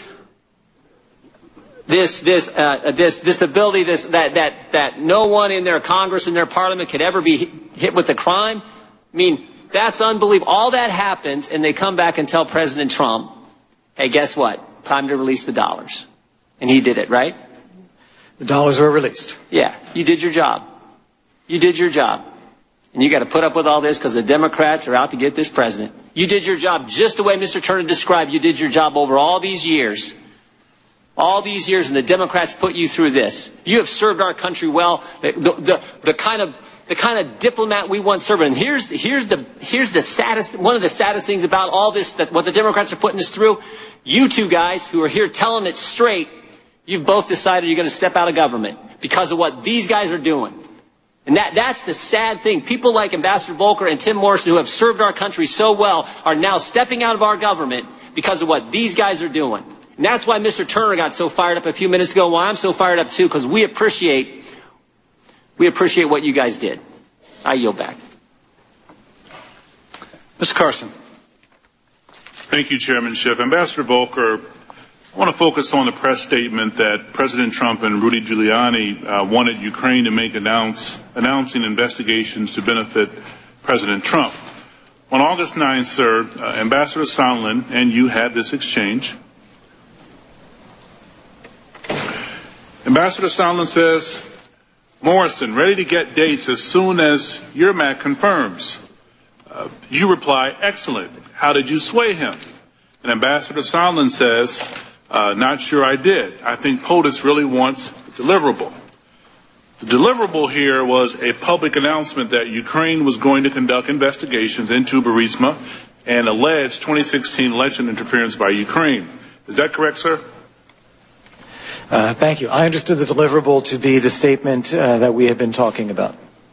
ability that no one in their Congress and their parliament could ever be hit with a crime. I mean, that's unbelievable. All that happens, and they come back and tell President Trump, hey, guess what? Time to release the dollars. And he did it, right? The dollars were released. Yeah, you did your job. You did your job. And you got to put up with all this because the Democrats are out to get this president. You did your job just the way Mr. Turner described. You did your job over all these years. All these years, and the Democrats put you through this. You have served our country well. The kind of diplomat we want serving. And here's the saddest, one of the saddest things about all this, that what the Democrats are putting us through. You two guys who are here telling it straight, you've both decided you're going to step out of government because of what these guys are doing. And that's the sad thing. People like Ambassador Volker and Tim Morrison, who have served our country so well, are now stepping out of our government because of what these guys are doing. And that's why Mr. Turner got so fired up a few minutes ago, why I'm so fired up too, because we appreciate what you guys did. I yield back. Mr. Carson. Thank you, Chairman Schiff. Ambassador Volker, I want to focus on the press statement that President Trump and Rudy Giuliani wanted Ukraine to make announcing investigations to benefit President Trump. On August 9th, sir, Ambassador Sondland and you had this exchange. Ambassador Sondland says, Morrison, ready to get dates as soon as Yermak confirms. You reply, excellent. How did you sway him? And Ambassador Sondland says, not sure I did. I think POTUS really wants the deliverable. The deliverable here was a public announcement that Ukraine was going to conduct investigations into Burisma and alleged 2016 election interference by Ukraine. Is that correct, sir? Thank you. I understood the deliverable to be the statement that we have been talking about.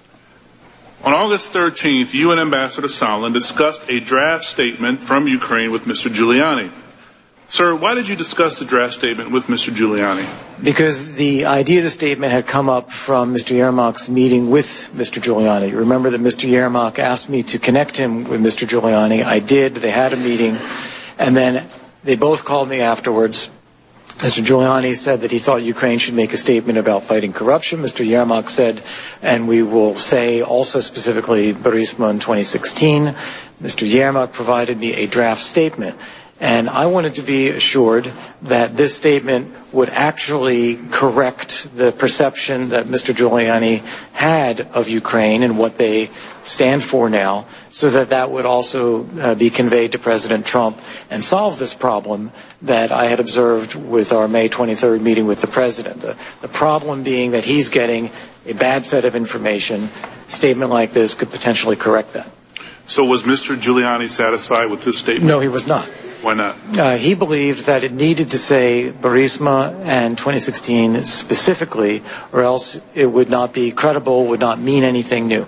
On August 13th, you and Ambassador Sondland discussed a draft statement from Ukraine with Mr. Giuliani. Sir, why did you discuss the draft statement with Mr. Giuliani? Because the idea of the statement had come up from Mr. Yermak's meeting with Mr. Giuliani. You remember that Mr. Yermak asked me to connect him with Mr. Giuliani. I did. They had a meeting. And then they both called me afterwards. Mr. Giuliani said that he thought Ukraine should make a statement about fighting corruption. Mr. Yermak said, and we will say also specifically Burisma in 2016. Mr. Yermak provided me a draft statement. And I wanted to be assured that this statement would actually correct the perception that Mr. Giuliani had of Ukraine and what they stand for now, so that that would also be conveyed to President Trump and solve this problem that I had observed with our May 23rd meeting with the president. The problem being that he's getting a bad set of information. A statement like this could potentially correct that. So was Mr. Giuliani satisfied with this statement? No, he was not. Why not? He believed that it needed to say Burisma and 2016 specifically, or else it would not be credible, would not mean anything new.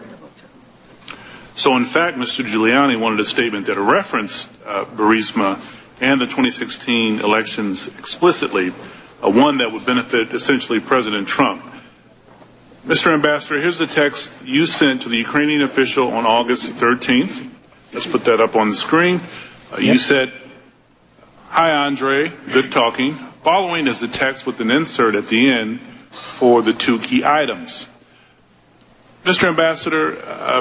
So, in fact, Mr. Giuliani wanted a statement that referenced Burisma and the 2016 elections explicitly, one that would benefit essentially President Trump. Mr. Ambassador, here's the text you sent to the Ukrainian official on August 13th. Let's put that up on the screen. You said, "Hi, Andre, good talking." Following is the text with an insert at the end for the two key items. Mr. Ambassador,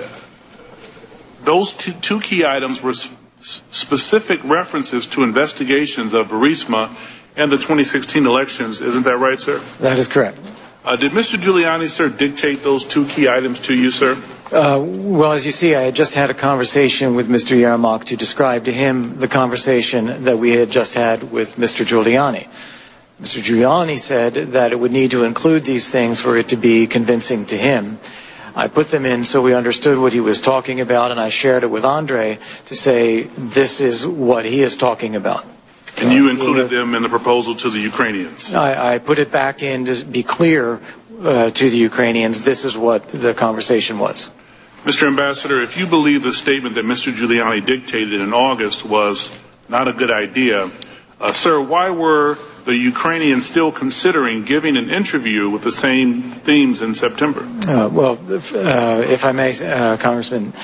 those two key items were specific references to investigations of Burisma and the 2016 elections. Isn't that right, sir? That is correct. Did Mr. Giuliani, sir, dictate those two key items to you, sir? Well, as you see, I had just had a conversation with Mr. Yermak to describe to him the conversation that we had just had with Mr. Giuliani. Mr. Giuliani said that it would need to include these things for it to be convincing to him. I put them in so we understood what he was talking about, and I shared it with Andre to say this is what he is talking about. And you included them in the proposal to the Ukrainians? I put it back in to be clear to the Ukrainians this is what the conversation was. Mr. Ambassador, if you believe the statement that Mr. Giuliani dictated in August was not a good idea, sir, why were the Ukrainians still considering giving an interview with the same themes in September? Well, if I may, Congressman,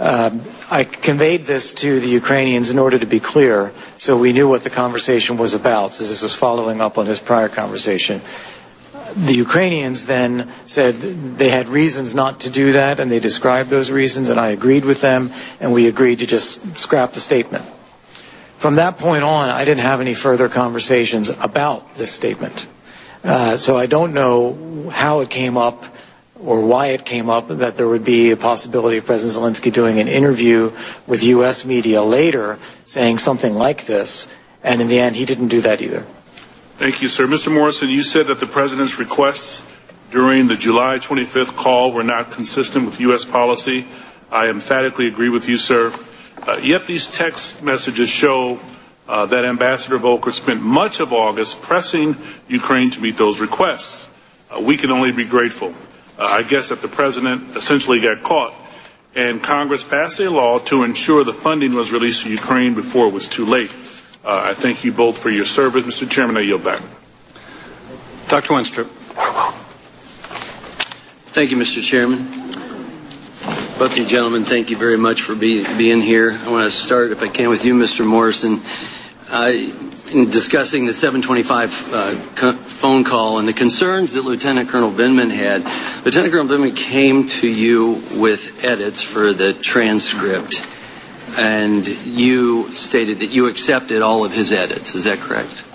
I conveyed this to the Ukrainians in order to be clear, so we knew what the conversation was about, so this was following up on his prior conversation. The Ukrainians then said they had reasons not to do that, and they described those reasons, and I agreed with them, and we agreed to just scrap the statement. From that point on, I didn't have any further conversations about this statement. So I don't know how it came up or why it came up that there would be a possibility of President Zelensky doing an interview with U.S. media later saying something like this, and in the end, he didn't do that either. Thank you, sir. Mr. Morrison, you said that the President's requests during the July 25th call were not consistent with U.S. policy. I emphatically agree with you, sir. Yet these text messages show that Ambassador Volker spent much of August pressing Ukraine to meet those requests. We can only be grateful. I guess that the President essentially got caught, and Congress passed a law to ensure the funding was released to Ukraine before it was too late. I thank you both for your service. Mr. Chairman, I yield back. Dr. Wenstrup. Thank you, Mr. Chairman. Both of you gentlemen, thank you very much for being here. I want to start, if I can, with you, Mr. Morrison. In discussing the 725 phone call and the concerns that Lieutenant Colonel Vindman had, Lieutenant Colonel Vindman came to you with edits for the transcript, and you stated that you accepted all of his edits. Is that correct?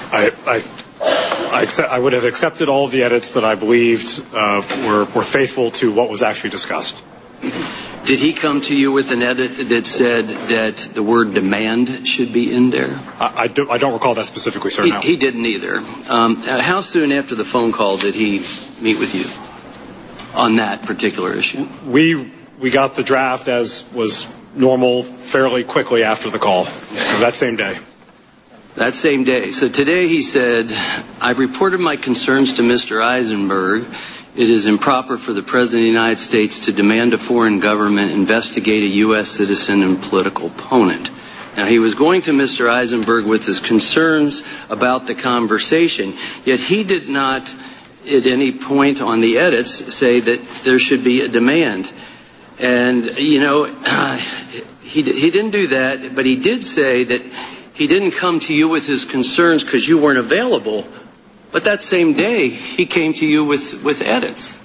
I would have accepted all of the edits that I believed were faithful to what was actually discussed. Did he come to you with an edit that said that the word demand should be in there? I don't recall that specifically, sir. No. He didn't either. How soon after the phone call did he meet with you on that particular issue? We got the draft, as was normal, fairly quickly after the call. So that same day. That same day. So today he said, "I've reported my concerns to Mr. Eisenberg. It is improper for the President of the United States to demand a foreign government investigate a U.S. citizen and political opponent." Now, he was going to Mr. Eisenberg with his concerns about the conversation, yet he did not at any point on the edits say that there should be a demand. And, you know, he didn't do that, but he did say that he didn't come to you with his concerns because you weren't available. But that same day, he came to you with edits.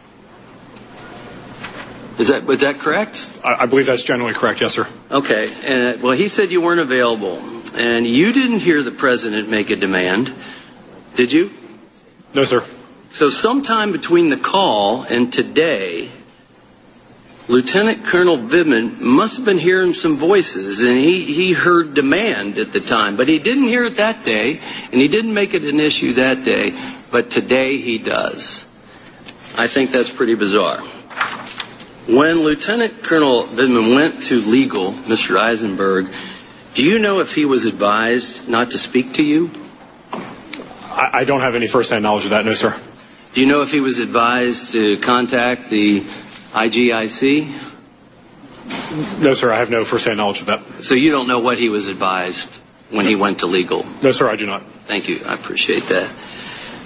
Was that correct? I believe that's generally correct, yes, sir. Okay. And, well, he said you weren't available. And you didn't hear the President make a demand, did you? No, sir. So sometime between the call and today, Lieutenant Colonel Vindman must have been hearing some voices, and he heard demand at the time, but he didn't hear it that day, and he didn't make it an issue that day, but today he does. I think that's pretty bizarre. When Lieutenant Colonel Vindman went to legal, Mr. Eisenberg, do you know if he was advised not to speak to you? I don't have any first-hand knowledge of that, no, sir. Do you know if he was advised to contact the IGIC? No, sir, I have no first-hand knowledge of that. So you don't know what he was advised when he went to legal? No, sir, I do not. Thank you. I appreciate that.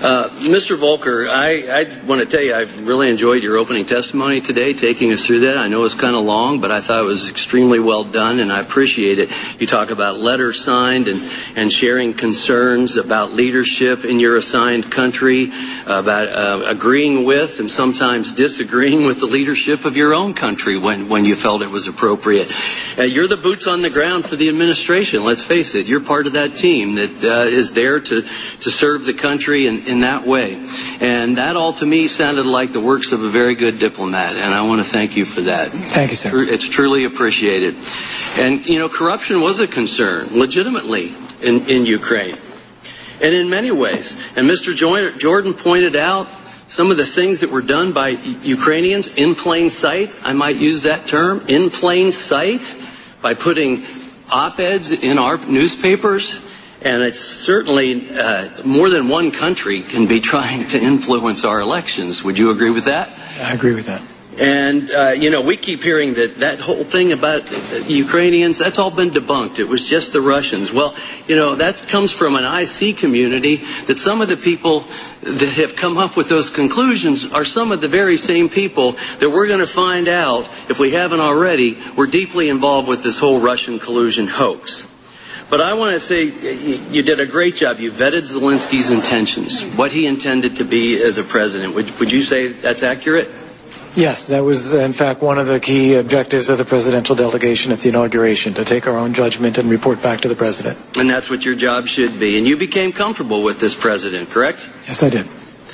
Mr. Volker, I want to tell you, I've really enjoyed your opening testimony today, taking us through that. I know it's kind of long, but I thought it was extremely well done, and I appreciate it. You talk about letters signed and sharing concerns about leadership in your assigned country, about agreeing with and sometimes disagreeing with the leadership of your own country when you felt it was appropriate. You're the boots on the ground for the administration. Let's face it, you're part of that team that is there to serve the country in that way. And that all to me sounded like the works of a very good diplomat, and I want to thank you for that. Thank you, sir. It's truly appreciated. And, corruption was a concern, legitimately, in Ukraine. And in many ways. And Mr. Jordan pointed out some of the things that were done by Ukrainians in plain sight. I might use that term, in plain sight, by putting op-eds in our newspapers. And it's certainly more than one country can be trying to influence our elections. Would you agree with that? I agree with that. And, we keep hearing that whole thing about Ukrainians, that's all been debunked. It was just the Russians. Well, that comes from an IC community that some of the people that have come up with those conclusions are some of the very same people that we're going to find out, if we haven't already, were deeply involved with this whole Russian collusion hoax. But I want to say you did a great job. You vetted Zelensky's intentions, what he intended to be as a president. Would you say that's accurate? Yes, that was, in fact, one of the key objectives of the presidential delegation at the inauguration, to take our own judgment and report back to the president. And that's what your job should be. And you became comfortable with this president, correct? Yes, I did.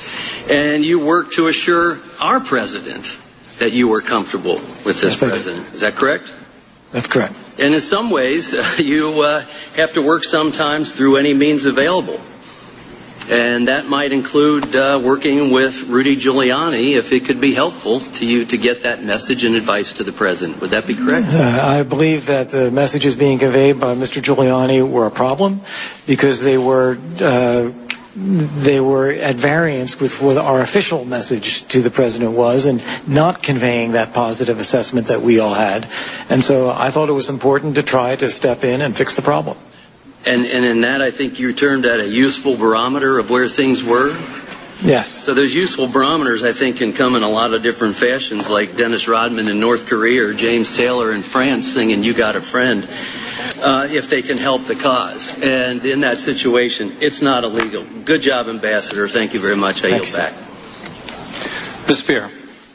And you worked to assure our president that you were comfortable with this president. Is that correct? That's correct. And in some ways, you have to work sometimes through any means available. And that might include working with Rudy Giuliani if it could be helpful to you to get that message and advice to the president. Would that be correct? I believe that the messages being conveyed by Mr. Giuliani were a problem because they were at variance with what our official message to the president was, and not conveying that positive assessment that we all had. And so I thought it was important to try to step in and fix the problem. And in that, I think you termed that a useful barometer of where things were? Yes. So those useful barometers, I think, can come in a lot of different fashions, like Dennis Rodman in North Korea or James Taylor in France singing "You Got a Friend," if they can help the cause. And in that situation, it's not illegal. Good job, Ambassador. Thank you very much. I yield back. Ms. Spear.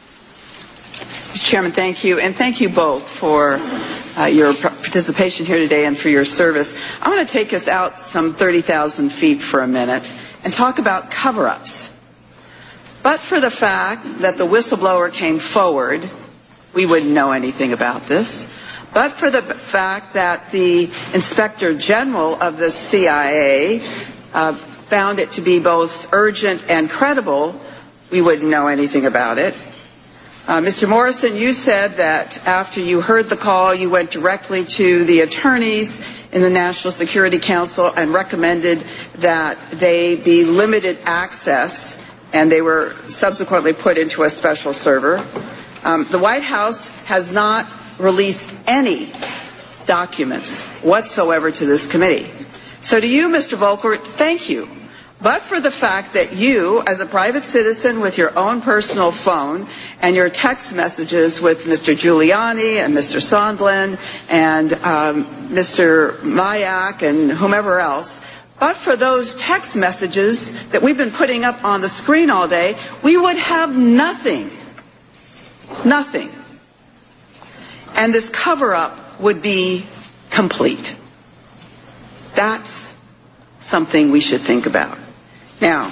Mr. Chairman, thank you. And thank you both for your participation here today and for your service. I want to take us out some 30,000 feet for a minute and talk about cover-ups. But for the fact that the whistleblower came forward, we wouldn't know anything about this. But for the fact that the Inspector General of the CIA found it to be both urgent and credible, we wouldn't know anything about it. Mr. Morrison, you said that after you heard the call, you went directly to the attorneys in the National Security Council and recommended that they be limited access, and they were subsequently put into a special server. The White House has not released any documents whatsoever to this committee. So to you, Mr. Volker, thank you. But for the fact that you, as a private citizen with your own personal phone and your text messages with Mr. Giuliani and Mr. Sondland and Mr. Mayak and whomever else, but for those text messages that we've been putting up on the screen all day, we would have nothing. Nothing. And this cover-up would be complete. That's something we should think about. Now,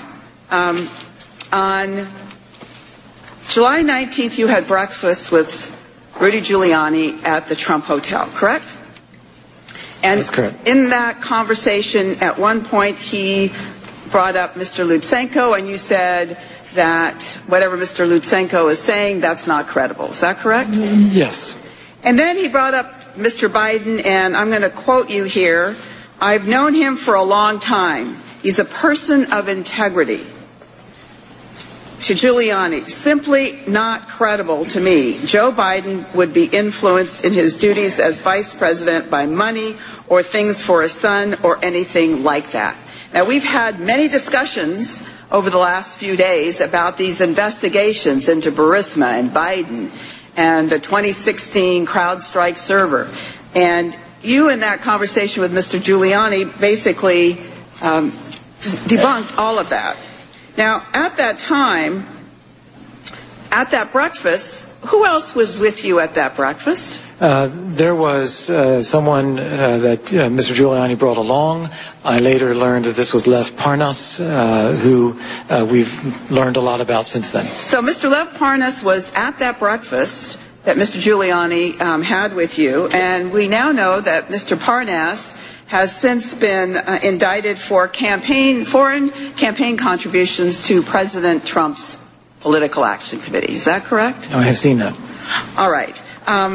on July 19th, you had breakfast with Rudy Giuliani at the Trump Hotel, correct? And that's correct. In that conversation, at one point, he brought up Mr. Lutsenko, and you said that whatever Mr. Lutsenko is saying, that's not credible. Is that correct? Yes. And then he brought up Mr. Biden, and I'm going to quote you here. I've known him for a long time. He's a person of integrity. To Giuliani, simply not credible to me. Joe Biden would be influenced in his duties as vice president by money or things for his son or anything like that. Now, we've had many discussions over the last few days about these investigations into Burisma and Biden and the 2016 CrowdStrike server. And you, in that conversation with Mr. Giuliani, basically debunked all of that. Now, at that time, at that breakfast, who else was with you at that breakfast? There was someone that Mr. Giuliani brought along. I later learned that this was Lev Parnas, who we've learned a lot about since then. So Mr. Lev Parnas was at that breakfast that Mr. Giuliani had with you, and we now know that Mr. Parnas has since been indicted for foreign campaign contributions to President Trump's Political Action Committee. Is that correct? I have seen that. All right.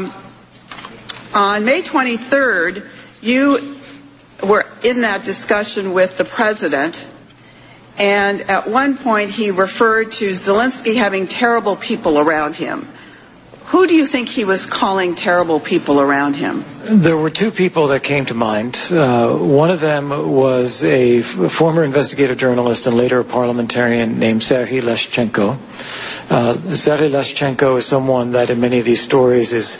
On May 23rd, you were in that discussion with the president, and at one point he referred to Zelensky having terrible people around him. Who do you think he was calling terrible people around him? There were two people that came to mind. One of them was a former investigative journalist and later a parliamentarian named Serhiy Leshchenko. Serhiy Leshchenko is someone that in many of these stories is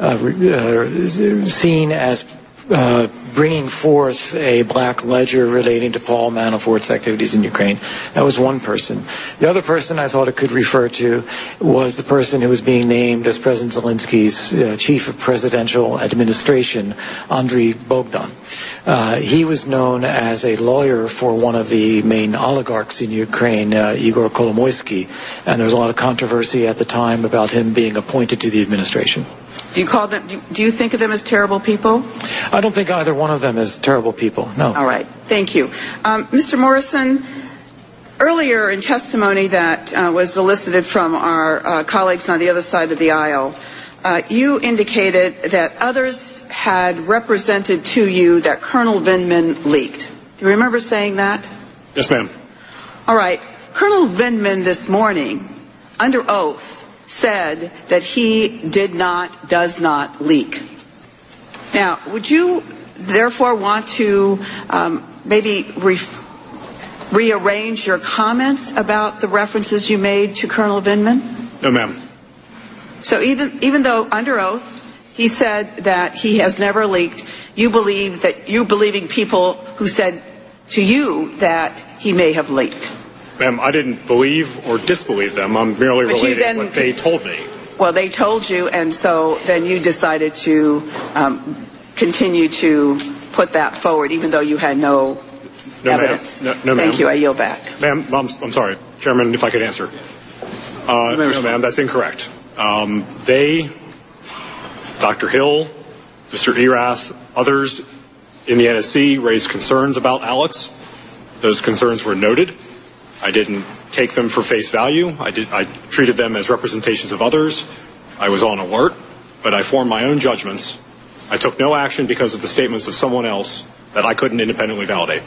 seen as bringing forth a black ledger relating to Paul Manafort's activities in Ukraine. That was one person. The other person I thought it could refer to was the person who was being named as President Zelensky's chief of presidential administration, Andriy Bogdan. He was known as a lawyer for one of the main oligarchs in Ukraine, Igor Kolomoisky, and there was a lot of controversy at the time about him being appointed to the administration. Do you think of them as terrible people? I don't think either one of them is terrible people, no. All right. Thank you. Mr. Morrison, earlier in testimony that was elicited from our colleagues on the other side of the aisle, you indicated that others had represented to you that Colonel Vindman leaked. Do you remember saying that? Yes, ma'am. All right. Colonel Vindman this morning, under oath, said that he does not leak. Now, would you therefore want to maybe rearrange your comments about the references you made to Colonel Vindman? No, ma'am. So even though under oath he said that he has never leaked, you believing people who said to you that he may have leaked? Ma'am, I didn't believe or disbelieve them. I'm merely relating what they told me. Well, they told you, and so then you decided to continue to put that forward, even though you had no evidence. No, ma'am. Thank you. I yield back. Ma'am, I'm sorry. Chairman, if I could answer. No, ma'am, that's incorrect. They, Dr. Hill, Mr. Erath, others in the NSC raised concerns about Alex. Those concerns were noted. I didn't take them for face value. I treated them as representations of others. I was on alert, but I formed my own judgments. I took no action because of the statements of someone else that I couldn't independently validate.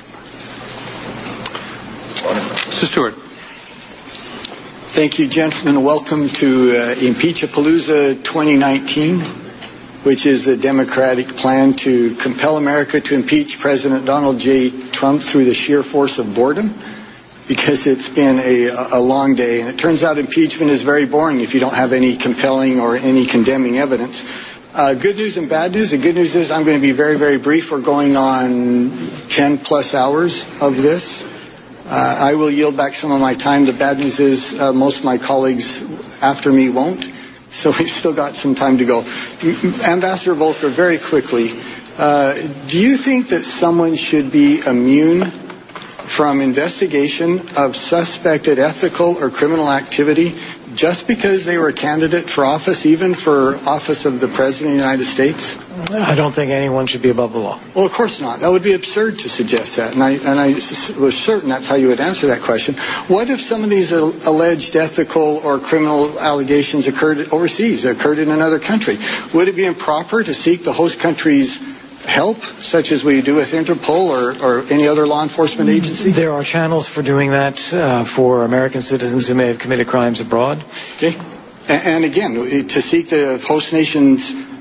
Mr. Stewart. Thank you, gentlemen. Welcome to Impeach-a-Palooza 2019, which is the Democratic plan to compel America to impeach President Donald J. Trump through the sheer force of boredom, because it's been a long day. And it turns out impeachment is very boring if you don't have any compelling or any condemning evidence. Good news and bad news. The good news is I'm going to be very, very brief. We're going on 10 plus hours of this. I will yield back some of my time. The bad news is most of my colleagues after me won't. So we've still got some time to go. Ambassador Volker, very quickly, do you think that someone should be immune from investigation of suspected ethical or criminal activity just because they were a candidate for office, even for office of the President of the United States? I don't think anyone should be above the law. Well, of course not. That would be absurd to suggest that, and I was certain that's how you would answer that question. What if some of these alleged ethical or criminal allegations occurred overseas, occurred in another country? Would it be improper to seek the host country's help, such as we do with Interpol or any other law enforcement agency? There are channels for doing that for American citizens who may have committed crimes abroad. Okay. And again, to seek the host nation's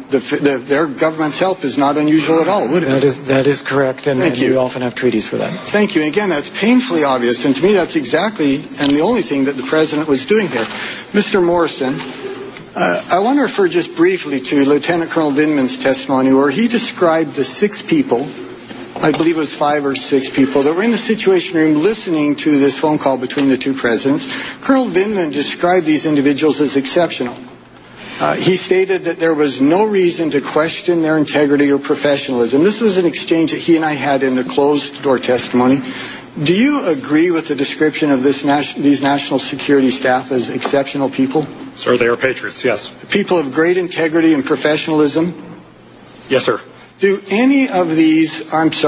their government's help is not unusual at all, would it? That is correct, and we often have treaties for that. Thank you. And again, that's painfully obvious, and to me that's exactly and the only thing that the President was doing here. Mr. Morrison, I want to refer just briefly to Lieutenant Colonel Vindman's testimony where he described the 6 people, I believe it was 5 or 6 people, that were in the Situation Room listening to this phone call between the two presidents. Colonel Vindman described these individuals as exceptional. He stated that there was no reason to question their integrity or professionalism. This was an exchange that he and I had in the closed-door testimony. Do you agree with the description of these national security staff as exceptional people? Sir, they are patriots, yes. People of great integrity and professionalism? Yes, sir. Did any of these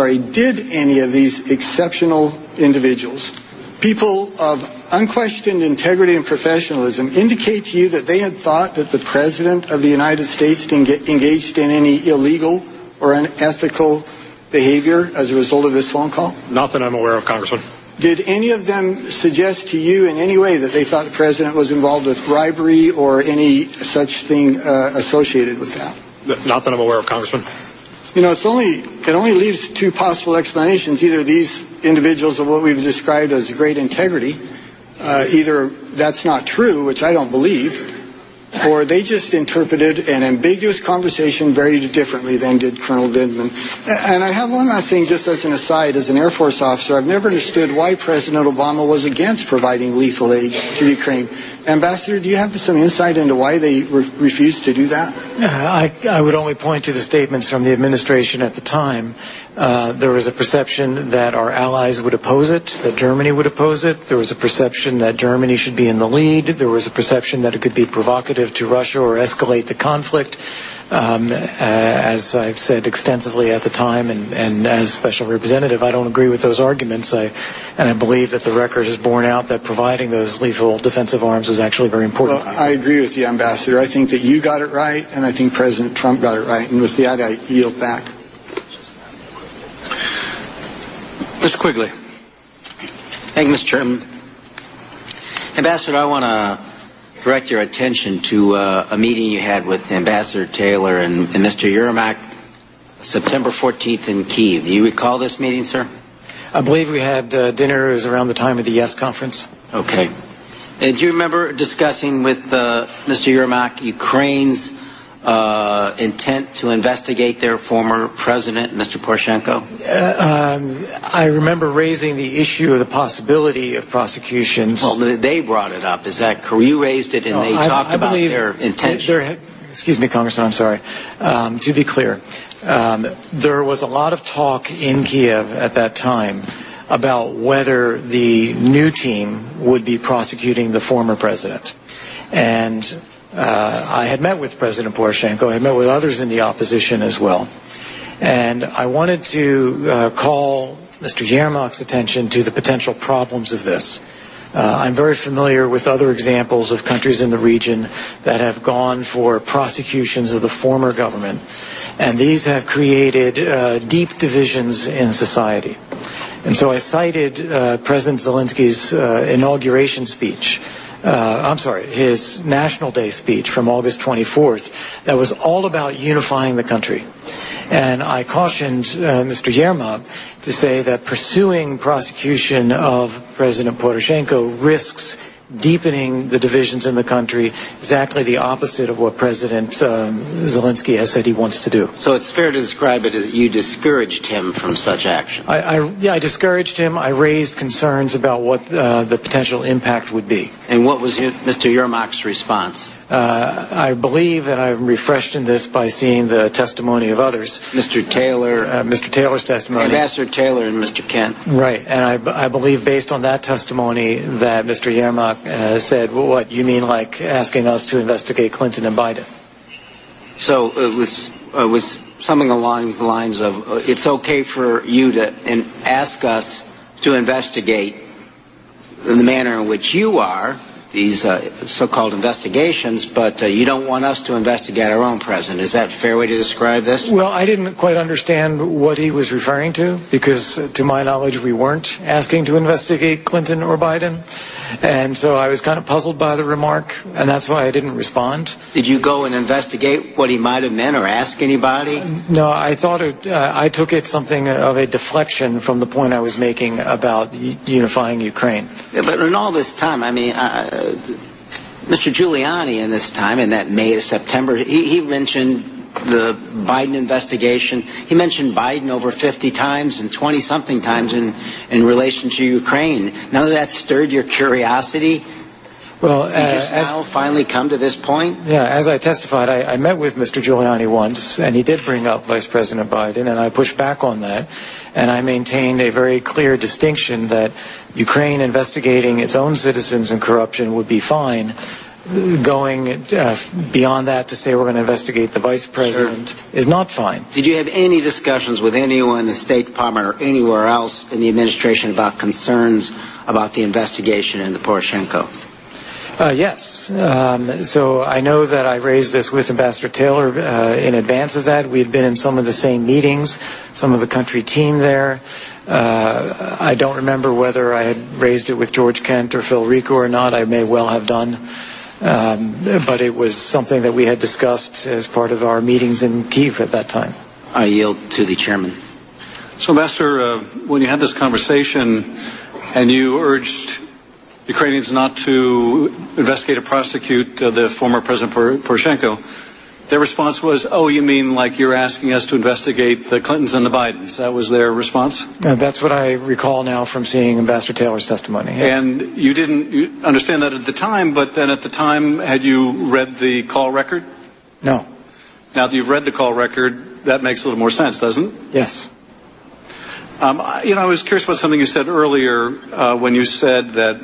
exceptional individuals, people of unquestioned integrity and professionalism, indicate to you that they had thought that the President of the United States engaged in any illegal or unethical behavior as a result of this phone call? Not that I'm aware of, Congressman. Did any of them suggest to you in any way that they thought the President was involved with bribery or any such thing associated with that? Not that I'm aware of, Congressman. You know, it only leaves 2 possible explanations. Either these individuals of what we've described as great integrity, either that's not true, which I don't believe, or they just interpreted an ambiguous conversation very differently than did Colonel Vindman. And I have one last thing, just as an aside. As an Air Force officer, I've never understood why President Obama was against providing lethal aid to Ukraine. Ambassador, do you have some insight into why they refused to do that? I would only point to the statements from the administration at the time. There was a perception that our allies would oppose it, that Germany would oppose it. There was a perception that Germany should be in the lead. There was a perception that it could be provocative to Russia or escalate the conflict. As I've said extensively at the time and as Special Representative, I don't agree with those arguments. And I believe that the record has borne out that providing those lethal defensive arms was actually very important. Well, I agree with you, Ambassador. I think that you got it right, and I think President Trump got it right. And with that, I yield back. Mr. Quigley. Thank you, Mr. Chairman. Ambassador, I want to direct your attention to a meeting you had with Ambassador Taylor and Mr. Yermak September 14th in Kyiv. Do you recall this meeting, sir? I believe we had dinner. It was around the time of the YES conference. Okay. Do you remember discussing with Mr. Yermak Ukraine's intent to investigate their former president, Mr. Poroshenko? I remember raising the issue of the possibility of prosecutions. Well, they brought it up. Is that correct? You raised it, and they talked about their intention. Excuse me, Congressman, I'm sorry. To be clear, there was a lot of talk in Kiev at that time about whether the new team would be prosecuting the former president. And I had met with President Poroshenko. I had met with others in the opposition as well. And I wanted to call Mr. Yermak's attention to the potential problems of this. I'm very familiar with other examples of countries in the region that have gone for prosecutions of the former government. And these have created deep divisions in society. And so I cited President Zelensky's inauguration speech. His National Day speech from August 24th that was all about unifying the country. And I cautioned Mr. Yermak to say that pursuing prosecution of President Poroshenko risks deepening the divisions in the country, exactly the opposite of what President Zelensky has said he wants to do. So it's fair to describe it as you discouraged him from such action. I discouraged him. I raised concerns about what the potential impact would be. And what was Mr. Yermak's response? I believe, and I'm refreshed in this by seeing the testimony of others. Mr. Taylor's testimony. Ambassador Taylor and Mr. Kent. Right, and I believe based on that testimony that Mr. Yermak said, well, what, you mean like asking us to investigate Clinton and Biden? So it was something along the lines of, it's okay for you to ask us to investigate in the manner in which you are, these so-called investigations, but you don't want us to investigate our own president. Is that a fair way to describe this? Well, I didn't quite understand what he was referring to, because to my knowledge we weren't asking to investigate Clinton or Biden. And so I was kind of puzzled by the remark, and that's why I didn't respond. Did you go and investigate what he might have meant or ask anybody? No, I thought I took it something of a deflection from the point I was making about unifying Ukraine. Yeah, but in all this time, I mean, Mr. Giuliani in this time, in that May to September, he mentioned the Biden investigation. He mentioned Biden over 50 times and 20-something times in relation to Ukraine. None of that stirred your curiosity? Well, you just now finally come to this point? Yeah, as I testified, I met with Mr. Giuliani once, and he did bring up Vice President Biden, and I pushed back on that. And I maintained a very clear distinction that Ukraine investigating its own citizens in corruption would be fine. Going beyond that to say we're going to investigate the vice president is not fine. Did you have any discussions with anyone in the State Department or anywhere else in the administration about concerns about the investigation into Poroshenko? Yes. So I know that I raised this with Ambassador Taylor in advance of that. We had been in some of the same meetings, some of the country team there. I don't remember whether I had raised it with George Kent or Phil Rico or not. I may well have done. But it was something that we had discussed as part of our meetings in Kyiv at that time. I yield to the chairman. So, Ambassador, when you had this conversation and you urged Ukrainians not to investigate or prosecute the former President Poroshenko, their response was, oh, you mean like you're asking us to investigate the Clintons and the Bidens? That was their response? That's what I recall now from seeing Ambassador Taylor's testimony. Yeah. And you didn't understand that at the time, but then at the time, had you read the call record? No. Now that you've read the call record, that makes a little more sense, doesn't it? Yes. I was curious about something you said earlier when you said that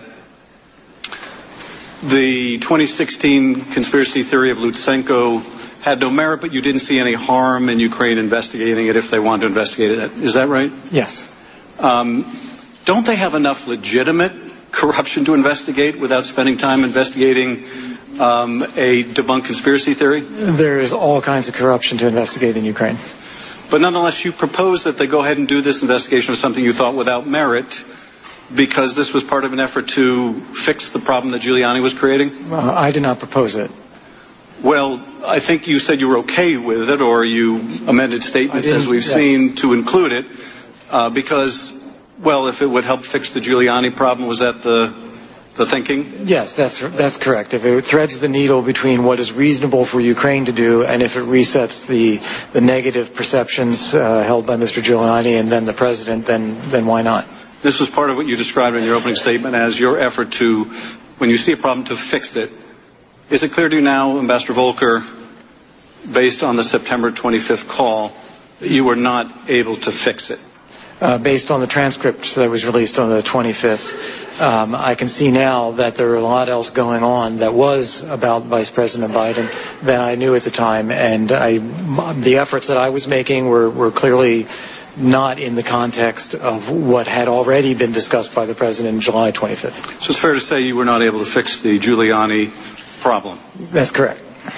the 2016 conspiracy theory of Lutsenko had no merit, but you didn't see any harm in Ukraine investigating it if they wanted to investigate it. Is that right? Yes. Don't they have enough legitimate corruption to investigate without spending time investigating a debunked conspiracy theory? There is all kinds of corruption to investigate in Ukraine. But nonetheless, you proposed that they go ahead and do this investigation of something you thought without merit because this was part of an effort to fix the problem that Giuliani was creating? I did not propose it. Well, I think you said you were okay with it, or you amended statements, as we've seen, to include it, because, well, if it would help fix the Giuliani problem, was that the thinking? Yes, that's correct. If it threads the needle between what is reasonable for Ukraine to do and if it resets the negative perceptions held by Mr. Giuliani and then the president, then why not? This was part of what you described in your opening statement as your effort to, when you see a problem, to fix it. Is it clear to you now, Ambassador Volker, based on the September 25th call, that you were not able to fix it? Based on the transcript that was released on the 25th, I can see now that there are a lot else going on that was about Vice President Biden than I knew at the time, and the efforts that I was making were clearly not in the context of what had already been discussed by the President on July 25th. So it's fair to say you were not able to fix the Giuliani problem? That's correct.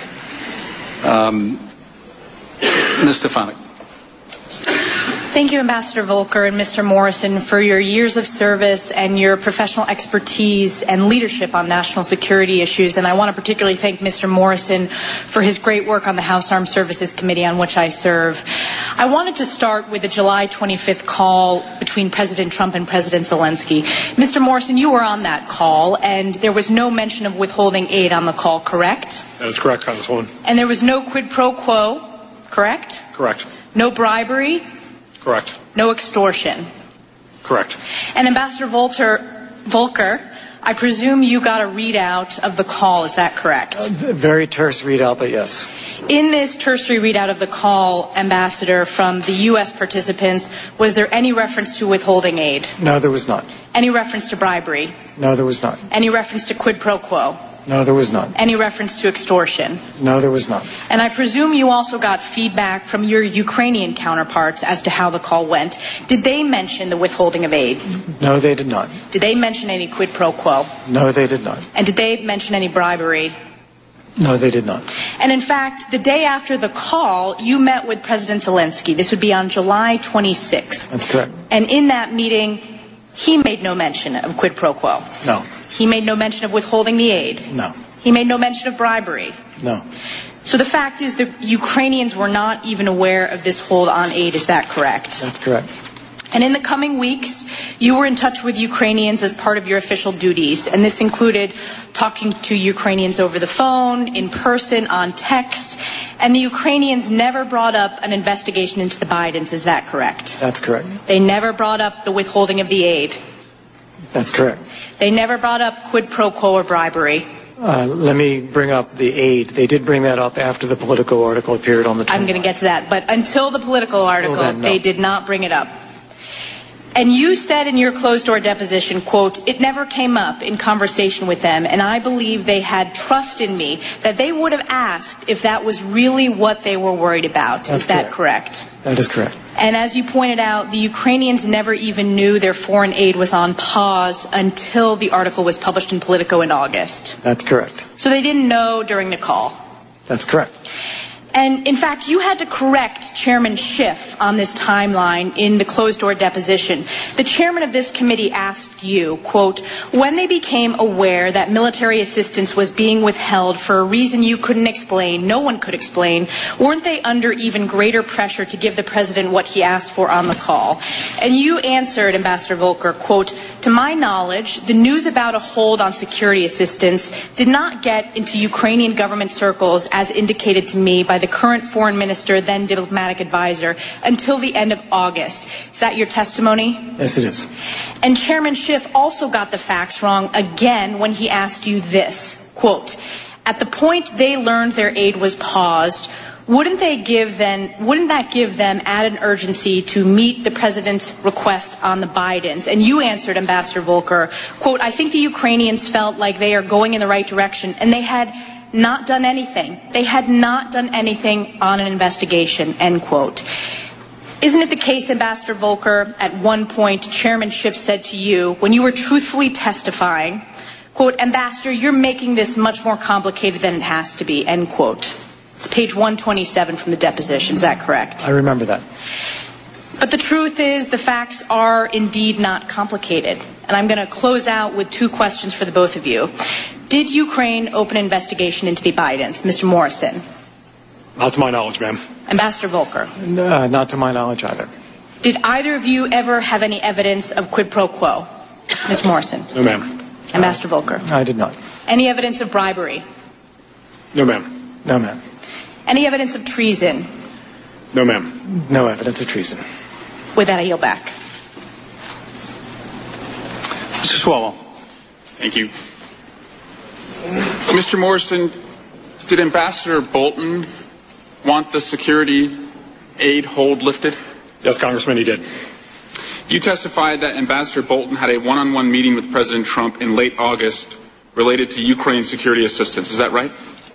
Ms. Stefanik. Thank you, Ambassador Volker and Mr. Morrison, for your years of service and your professional expertise and leadership on national security issues. And I want to particularly thank Mr. Morrison for his great work on the House Armed Services Committee, on which I serve. I wanted to start with the July 25th call between President Trump and President Zelensky. Mr. Morrison, you were on that call, and there was no mention of withholding aid on the call, correct? That is correct, Congresswoman. And there was no quid pro quo, correct? Correct. No bribery? Correct. No extortion? Correct. And Ambassador Volker, I presume you got a readout of the call, is that correct? Very terse readout, but yes. In this tertiary readout of the call, Ambassador, from the U.S. participants, was there any reference to withholding aid? No, there was not. Any reference to bribery? No, there was not. Any reference to quid pro quo? No, there was not. Any reference to extortion? No, there was not. And I presume you also got feedback from your Ukrainian counterparts as to how the call went. Did they mention the withholding of aid? No, they did not. Did they mention any quid pro quo? No, they did not. And did they mention any bribery? No, they did not. And in fact, the day after the call, you met with President Zelensky. This would be on July 26th. That's correct. And in that meeting, he made no mention of quid pro quo. No. He made no mention of withholding the aid. No. He made no mention of bribery. No. So the fact is the Ukrainians were not even aware of this hold on aid. Is that correct? That's correct. And in the coming weeks, you were in touch with Ukrainians as part of your official duties, and this included talking to Ukrainians over the phone, in person, on text, and the Ukrainians never brought up an investigation into the Bidens. Is that correct? That's correct. They never brought up the withholding of the aid. That's correct. They never brought up quid pro quo or bribery. Let me bring up the aid. They did bring that up after the Politico article appeared on the I'm going to get to that, but until the Politico article, then, no. They did not bring it up. And you said in your closed-door deposition, quote, it never came up in conversation with them, and I believe they had trust in me that they would have asked if that was really what they were worried about. That's Is that correct? That is correct. And as you pointed out, the Ukrainians never even knew their foreign aid was on pause until the article was published in Politico in August. That's correct. So they didn't know during the call. That's correct. And, in fact, you had to correct Chairman Schiff on this timeline in the closed-door deposition. The chairman of this committee asked you, quote, when they became aware that military assistance was being withheld for a reason you couldn't explain, no one could explain, weren't they under even greater pressure to give the president what he asked for on the call? And you answered, Ambassador Volker, quote, to my knowledge, the news about a hold on security assistance did not get into Ukrainian government circles as indicated to me by the current foreign minister, then diplomatic advisor, until the end of August. Is that your testimony? Yes, it is. And Chairman Schiff also got the facts wrong again when he asked you this, quote, at the point they learned their aid was paused, wouldn't that give them added urgency to meet the president's request on the Bidens? And you answered, Ambassador Volker, quote, I think the Ukrainians felt like they are going in the right direction, and they had not done anything. They had not done anything on an investigation, end quote. Isn't it the case, Ambassador Volker, at one point Chairman Schiff said to you, when you were truthfully testifying, quote, Ambassador, you're making this much more complicated than it has to be, end quote. It's page 127 from the deposition. Is that correct? I remember that. But the truth is the facts are indeed not complicated. And I'm going to close out with two questions for the both of you. Did Ukraine open an investigation into the Bidens? Mr. Morrison. Not to my knowledge, ma'am. Ambassador Volker. Not to my knowledge either. Did either of you ever have any evidence of quid pro quo? Mr. Morrison. No, ma'am. Ambassador Volker. I did not. Any evidence of bribery? No, ma'am. No, ma'am. Any evidence of treason? No, ma'am. No evidence of treason. With that, I yield back. Mr. Swalwell. Thank you. Mr. Morrison, did Ambassador Bolton want the security aid hold lifted? Yes, Congressman, he did. You testified that Ambassador Bolton had a one-on-one meeting with President Trump in late August related to Ukraine security assistance. Is that right?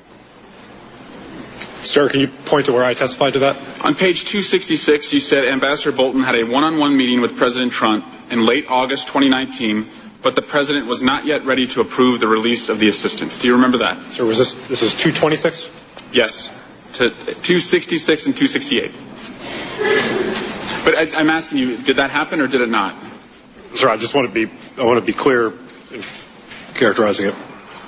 Sir, can you point to where I testified to that? On page 266, you said Ambassador Bolton had a one-on-one meeting with President Trump in late August 2019, but the president was not yet ready to approve the release of the assistance. Do you remember that? Sir, this is 226? Yes, to 266 and 268. But I'm asking you, did that happen or did it not? Sir, I want to be clear in characterizing it.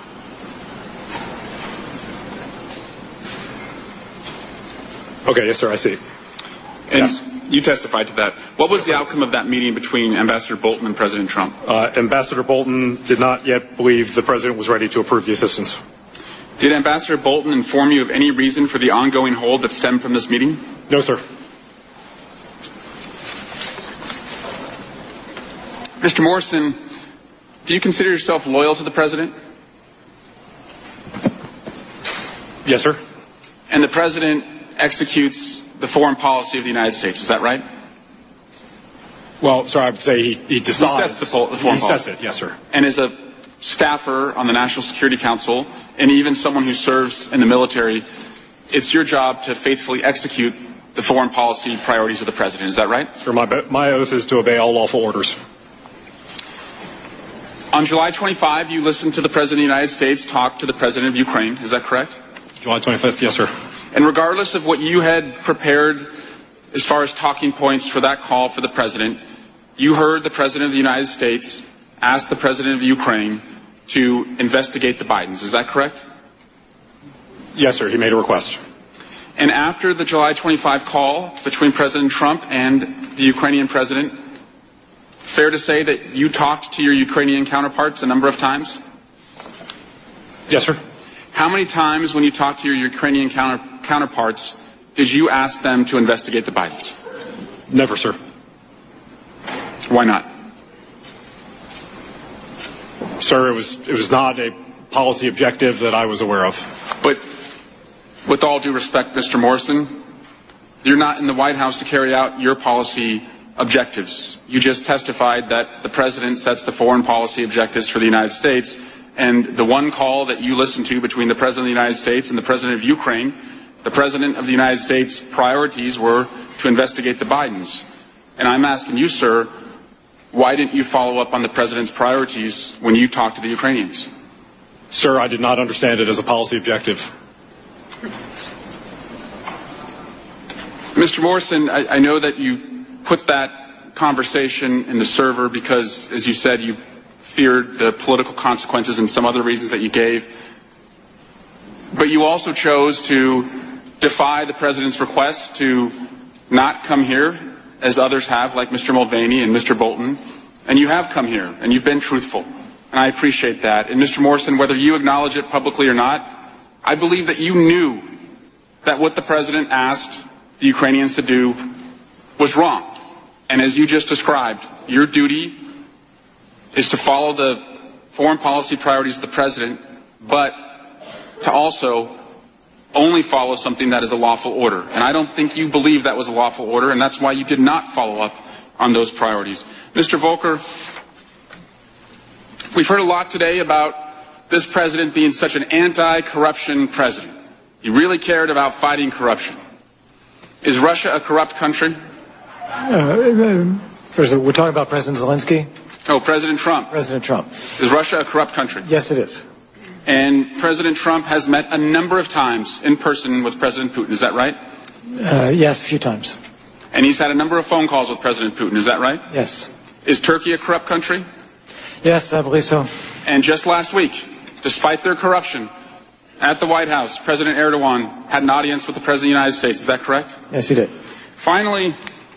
Okay, yes, sir, I see. And yes. You testified to that. What was the outcome of that meeting between Ambassador Bolton and President Trump? Ambassador Bolton did not yet believe the president was ready to approve the assistance. Did Ambassador Bolton inform you of any reason for the ongoing hold that stemmed from this meeting? No, sir. Mr. Morrison, do you consider yourself loyal to the president? Yes, sir. And the president executes the foreign policy of the United States. Is that right? Well, sir, I would say he decides. He sets the foreign policy. He sets it, yes, sir. And as a staffer on the National Security Council, and even someone who serves in the military, it's your job to faithfully execute the foreign policy priorities of the president. Is that right? Sir, my oath is to obey all lawful orders. On July 25, you listened to the President of the United States talk to the President of Ukraine. Is that correct? July 25th, yes, sir. And regardless of what you had prepared as far as talking points for that call for the President, you heard the President of the United States ask the President of Ukraine to investigate the Bidens. Is that correct? Yes, sir. He made a request. And after the July 25 call between President Trump and the Ukrainian president, fair to say that you talked to your Ukrainian counterparts a number of times? Yes, sir. How many times when you talked to your Ukrainian counterparts did you ask them to investigate the Bidens? Never, sir. Why not? Sir, it was not a policy objective that I was aware of. But with all due respect, Mr. Morrison, you're not in the White House to carry out your policy objectives. You just testified that the president sets the foreign policy objectives for the United States, and the one call that you listened to between the president of the United States and the president of Ukraine, the president of the United States' priorities were to investigate the Bidens. And I'm asking you, sir, why didn't you follow up on the president's priorities when you talked to the Ukrainians? Sir, I did not understand it as a policy objective. Mr. Morrison, I know that you put that conversation in the server because, as you said, you feared the political consequences and some other reasons that you gave. But you also chose to defy the president's request to not come here, as others have, like Mr. Mulvaney and Mr. Bolton. And you have come here, and you've been truthful. And I appreciate that. And Mr. Morrison, whether you acknowledge it publicly or not, I believe that you knew that what the president asked the Ukrainians to do was wrong. And as you just described, your duty is to follow the foreign policy priorities of the president, but to also only follow something that is a lawful order. And I don't think you believe that was a lawful order, and that's why you did not follow up on those priorities. Mr. Volker, we've heard a lot today about this president being such an anti-corruption president. He really cared about fighting corruption. Is Russia a corrupt country? We're talking about President Zelensky? No, President Trump. President Trump. Is Russia a corrupt country? Yes, it is. And President Trump has met a number of times in person with President Putin. Is that right? Yes, a few times. And he's had a number of phone calls with President Putin. Is that right? Yes. Is Turkey a corrupt country? Yes, I believe so. And just last week, despite their corruption, at the White House, President Erdogan had an audience with the President of the United States. Is that correct? Yes, he did. Finally,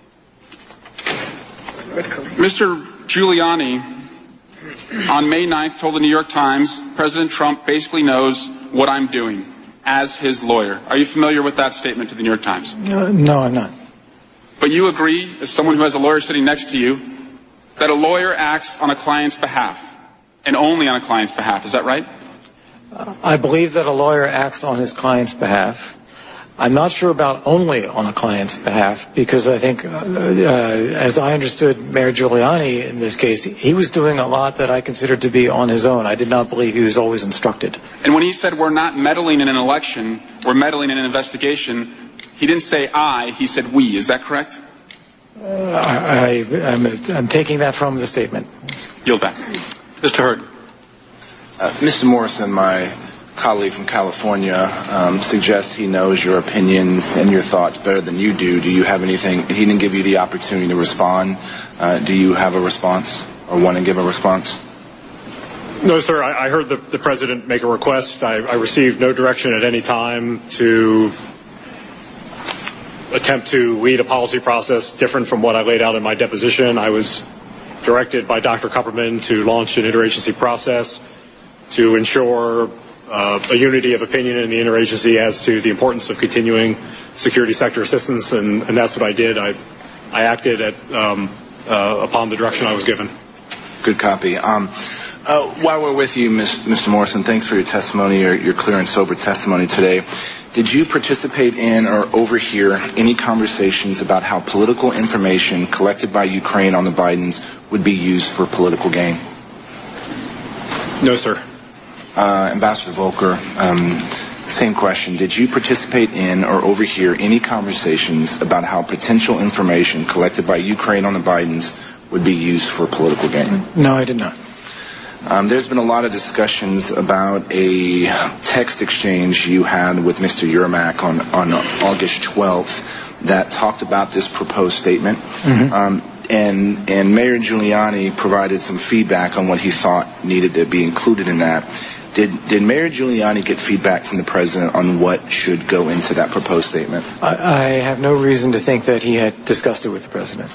Mr. Giuliani, on May 9th, told the New York Times, President Trump basically knows what I'm doing as his lawyer. Are you familiar with that statement to the New York Times? No, I'm not. But you agree, as someone who has a lawyer sitting next to you, that a lawyer acts on a client's behalf, and only on a client's behalf. Is that right? I believe that a lawyer acts on his client's behalf. I'm not sure about only on a client's behalf, because I think, as I understood Mayor Giuliani in this case, he was doing a lot that I considered to be on his own. I did not believe he was always instructed. And when he said we're not meddling in an election, we're meddling in an investigation, he didn't say I, he said we. Is that correct? I'm taking that from the statement. Yield back. Mr. Hurd. Mr. Morrison, my colleague from California, suggests he knows your opinions and your thoughts better than you do. Do you have anything? He didn't give you the opportunity to respond. Do you have a response or want to give a response? No, sir. I heard the president make a request. I received no direction at any time to attempt to lead a policy process different from what I laid out in my deposition. I was directed by Dr. Kupperman to launch an interagency process to ensure a unity of opinion in the interagency as to the importance of continuing security sector assistance, and that's what I did. I acted upon the direction I was given. Good copy. While we're with you, Mr. Morrison, thanks for your testimony, your clear and sober testimony today. Did you participate in or overhear any conversations about how political information collected by Ukraine on the Bidens would be used for political gain? No, sir. Ambassador Volker, same question. Did you participate in or overhear any conversations about how potential information collected by Ukraine on the Bidens would be used for political gain? No, I did not. There's been a lot of discussions about a text exchange you had with Mr. Yermak on August 12th that talked about this proposed statement. Mm-hmm. and Mayor Giuliani provided some feedback on what he thought needed to be included in that. Did Mayor Giuliani get feedback from the president on what should go into that proposed statement? I have no reason to think that he had discussed it with the president.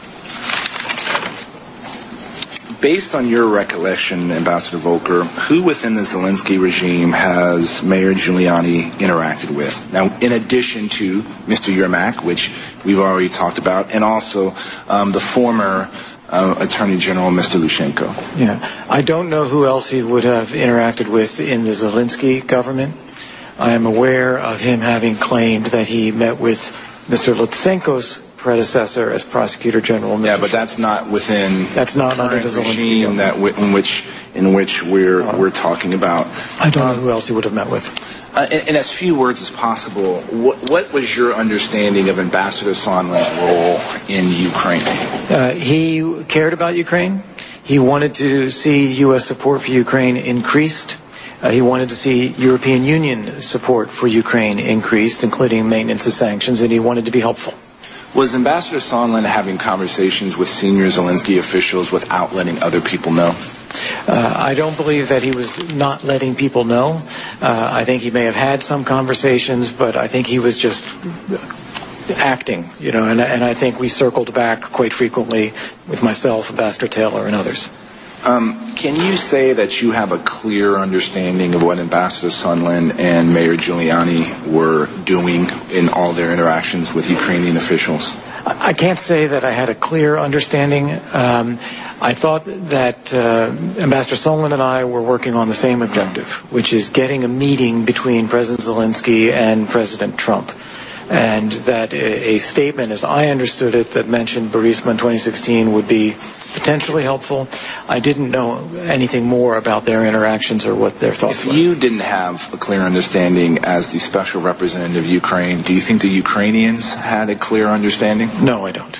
Based on your recollection, Ambassador Volker, who within the Zelensky regime has Mayor Giuliani interacted with? Now, in addition to Mr. Yermak, which we've already talked about, and also the former Attorney General, Mr. Lushenko. Yeah, I don't know who else he would have interacted with in the Zelensky government. I am aware of him having claimed that he met with Mr. Lutsenko's predecessor as Prosecutor General. Yeah, but that's not within that's not under the Zelensky regime that in which we're talking about. I don't know who else he would have met with. In as few words as possible, what was your understanding of Ambassador Sondland's role in Ukraine? He cared about Ukraine. He wanted to see U.S. support for Ukraine increased. He wanted to see European Union support for Ukraine increased, including maintenance of sanctions, and he wanted to be helpful. Was Ambassador Sondland having conversations with senior Zelensky officials without letting other people know? I don't believe that he was not letting people know. I think he may have had some conversations, but I think he was just acting, and I think we circled back quite frequently with myself, Ambassador Taylor, and others. Can you say that you have a clear understanding of what Ambassador Sondland and Mayor Giuliani were doing in all their interactions with Ukrainian officials? I can't say that I had a clear understanding. I thought that Ambassador Sondland and I were working on the same objective, which is getting a meeting between President Zelensky and President Trump. And that a statement, as I understood it, that mentioned Burisma in 2016 would be potentially helpful. I didn't know anything more about their interactions or what their thoughts were. If you didn't have a clear understanding as the special representative of Ukraine, do you think the Ukrainians had a clear understanding? No, I don't.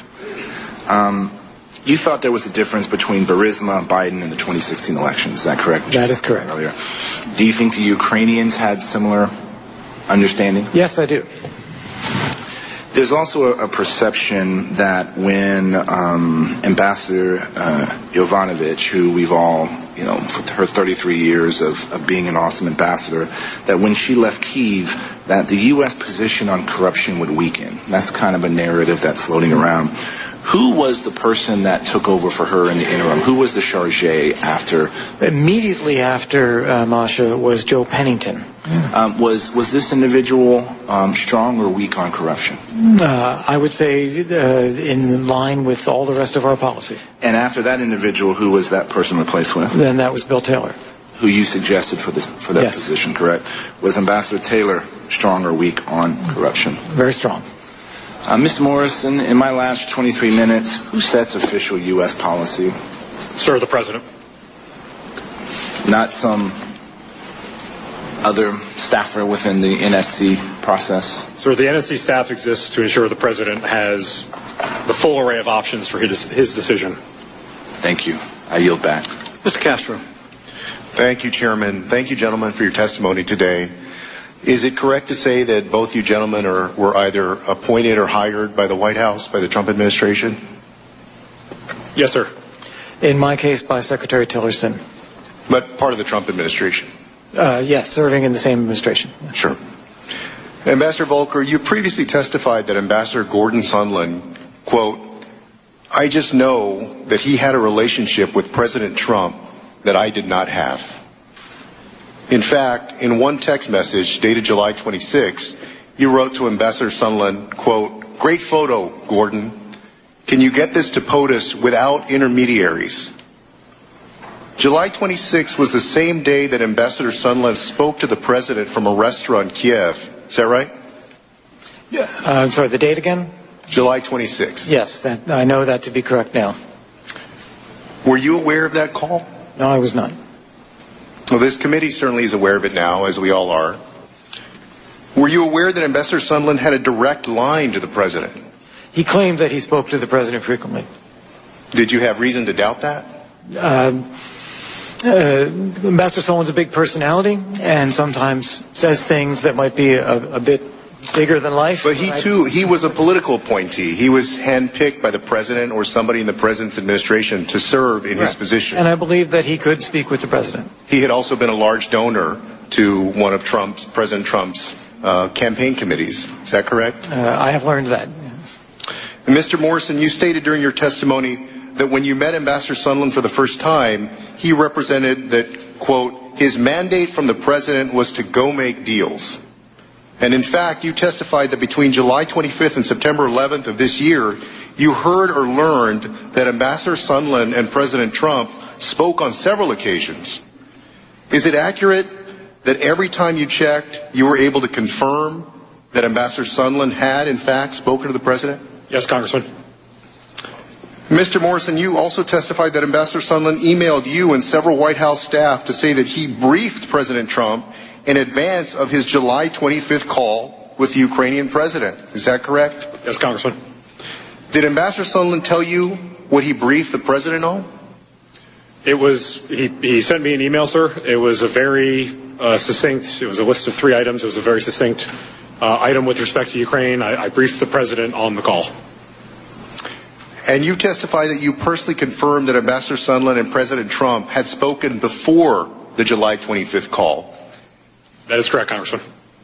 You thought there was a difference between Burisma, Biden, and the 2016 election. Is that correct? That is correct. Earlier. Do you think the Ukrainians had similar understanding? Yes, I do. There's also a perception that when Ambassador Yovanovitch, who we've all, for her 33 years of being an awesome ambassador, that when she left Kyiv, that the U.S. position on corruption would weaken. That's kind of a narrative that's floating around. Who was the person that took over for her in the interim? Who was the chargé after? Immediately after Masha was Joe Pennington. Was this individual strong or weak on corruption? I would say in line with all the rest of our policy. And after that individual, who was that person replaced with? Then that was Bill Taylor. Who you suggested for that yes. position, correct? Was Ambassador Taylor strong or weak on corruption? Very strong. Mr. Morrison, in my last 23 minutes, who sets official U.S. policy? Sir, the President. Not some other staffer within the NSC process? Sir, the NSC staff exists to ensure the President has the full array of options for his decision. Thank you. I yield back. Mr. Castro. Thank you, Chairman. Thank you, gentlemen, for your testimony today. Is it correct to say that both you gentlemen were either appointed or hired by the White House, by the Trump administration? Yes, sir. In my case, by Secretary Tillerson. But part of the Trump administration? Yes, serving in the same administration. Sure. Ambassador Volker, you previously testified that Ambassador Gordon Sondland, quote, I just know that he had a relationship with President Trump that I did not have. In fact, in one text message dated July 26, you wrote to Ambassador Sondland, quote, great photo, Gordon. Can you get this to POTUS without intermediaries? July 26 was the same day that Ambassador Sondland spoke to the president from a restaurant in Kiev. Is that right? Yeah. I'm sorry, the date again? July 26. Yes, I know that to be correct now. Were you aware of that call? No, I was not. Well, this committee certainly is aware of it now, as we all are. Were you aware that Ambassador Sondland had a direct line to the president? He claimed that he spoke to the president frequently. Did you have reason to doubt that? Ambassador Sondland's a big personality and sometimes says things that might be a bit bigger than life. But he was a political appointee. He was handpicked by the president or somebody in the president's administration to serve in his position. And I believe that he could speak with the president. He had also been a large donor to one of President Trump's campaign committees. Is that correct? I have learned that. Yes. And Mr. Morrison, you stated during your testimony that when you met Ambassador Sondland for the first time, he represented that, quote, his mandate from the president was to go make deals. And in fact, you testified that between July 25th and September 11th of this year, you heard or learned that Ambassador Sondland and President Trump spoke on several occasions. Is it accurate that every time you checked, you were able to confirm that Ambassador Sondland had, in fact, spoken to the president? Yes, Congressman. Mr. Morrison, you also testified that Ambassador Sondland emailed you and several White House staff to say that he briefed President Trump in advance of his July 25th call with the Ukrainian president. Is that correct? Yes, Congressman. Did Ambassador Sondland tell you what he briefed the president on? He sent me an email, sir. It was a very succinct, it was a list of 3 items. It was a very succinct item with respect to Ukraine. I briefed the president on the call. And you testify that you personally confirmed that Ambassador Sondland and President Trump had spoken before the July 25th call. That is correct, Congressman.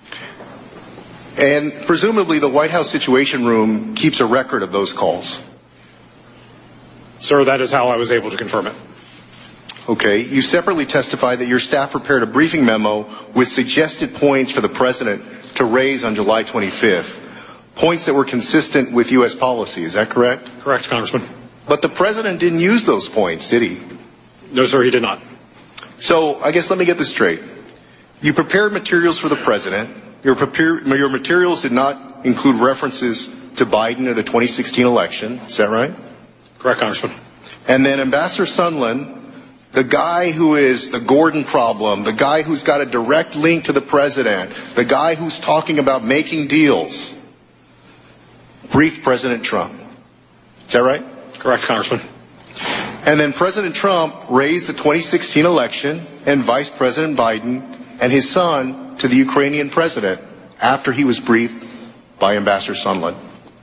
And presumably the White House Situation Room keeps a record of those calls. Sir, that is how I was able to confirm it. Okay. You separately testified that your staff prepared a briefing memo with suggested points for the president to raise on July 25th. Points that were consistent with U.S. policy. Is that correct? Correct, Congressman. But the president didn't use those points, did he? No, sir, he did not. So I guess let me get this straight. You prepared materials for the president. Your materials did not include references to Biden or the 2016 election. Is that right? Correct, Congressman. And then Ambassador Sondland, the guy who is the Gordon problem, the guy who's got a direct link to the president, the guy who's talking about making deals, briefed President Trump. Is that right? Correct, Congressman. And then President Trump raised the 2016 election and Vice President Biden and his son to the Ukrainian president after he was briefed by Ambassador Sondland.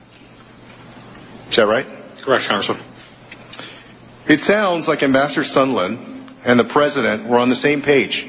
Is that right? Correct, Congressman. It sounds like Ambassador Sondland and the president were on the same page.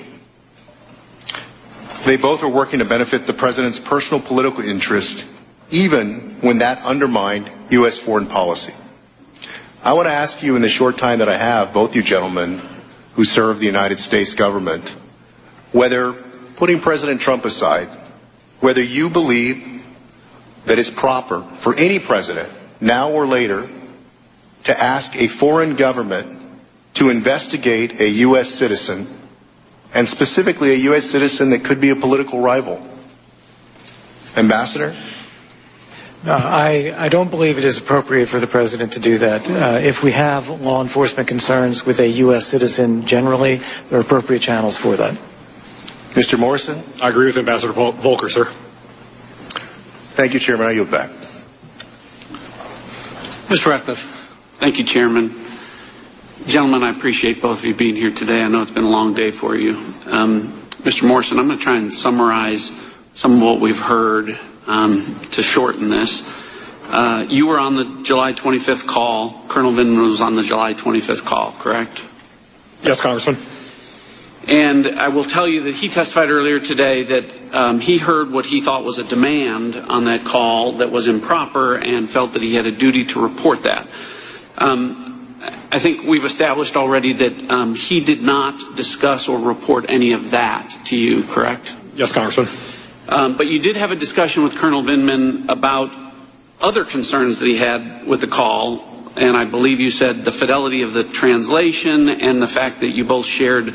They both are working to benefit the president's personal political interest, even when that undermined U.S. foreign policy. I want to ask you in the short time that I have, both you gentlemen who serve the United States government, whether, putting President Trump aside, whether you believe that it's proper for any president, now or later, to ask a foreign government to investigate a U.S. citizen, and specifically a U.S. citizen that could be a political rival. Ambassador? No, I don't believe it is appropriate for the president to do that. If we have law enforcement concerns with a U.S. citizen generally, there are appropriate channels for that. Mr. Morrison? I agree with Ambassador Volker, sir. Thank you, Chairman. I yield back. Mr. Ratcliffe. Thank you, Chairman. Gentlemen, I appreciate both of you being here today. I know it's been a long day for you. Mr. Morrison, I'm going to try and summarize some of what we've heard to shorten this. You were on the July 25th call. Colonel Vindman was on the July 25th call, correct? Yes, Congressman. And I will tell you that he testified earlier today that he heard what he thought was a demand on that call that was improper and felt that he had a duty to report that. I think we've established already that he did not discuss or report any of that to you, correct? Yes, Congressman. But you did have a discussion with Colonel Vindman about other concerns that he had with the call, and I believe you said the fidelity of the translation and the fact that you both shared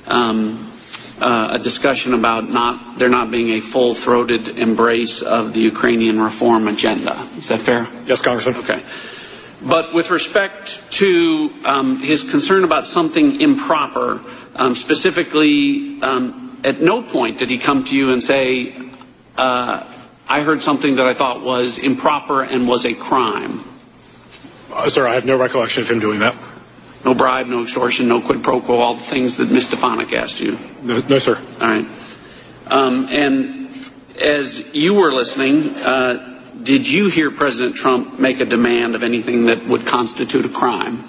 a discussion about there not being a full-throated embrace of the Ukrainian reform agenda. Is that fair? Yes, Congressman. Okay. But with respect to his concern about something improper, specifically, at no point did he come to you and say, I heard something that I thought was improper and was a crime. Sir, I have no recollection of him doing that. No bribe, no extortion, no quid pro quo, all the things that Ms. Stefanik asked you? No, sir. All right. And as you were listening, did you hear President Trump make a demand of anything that would constitute a crime?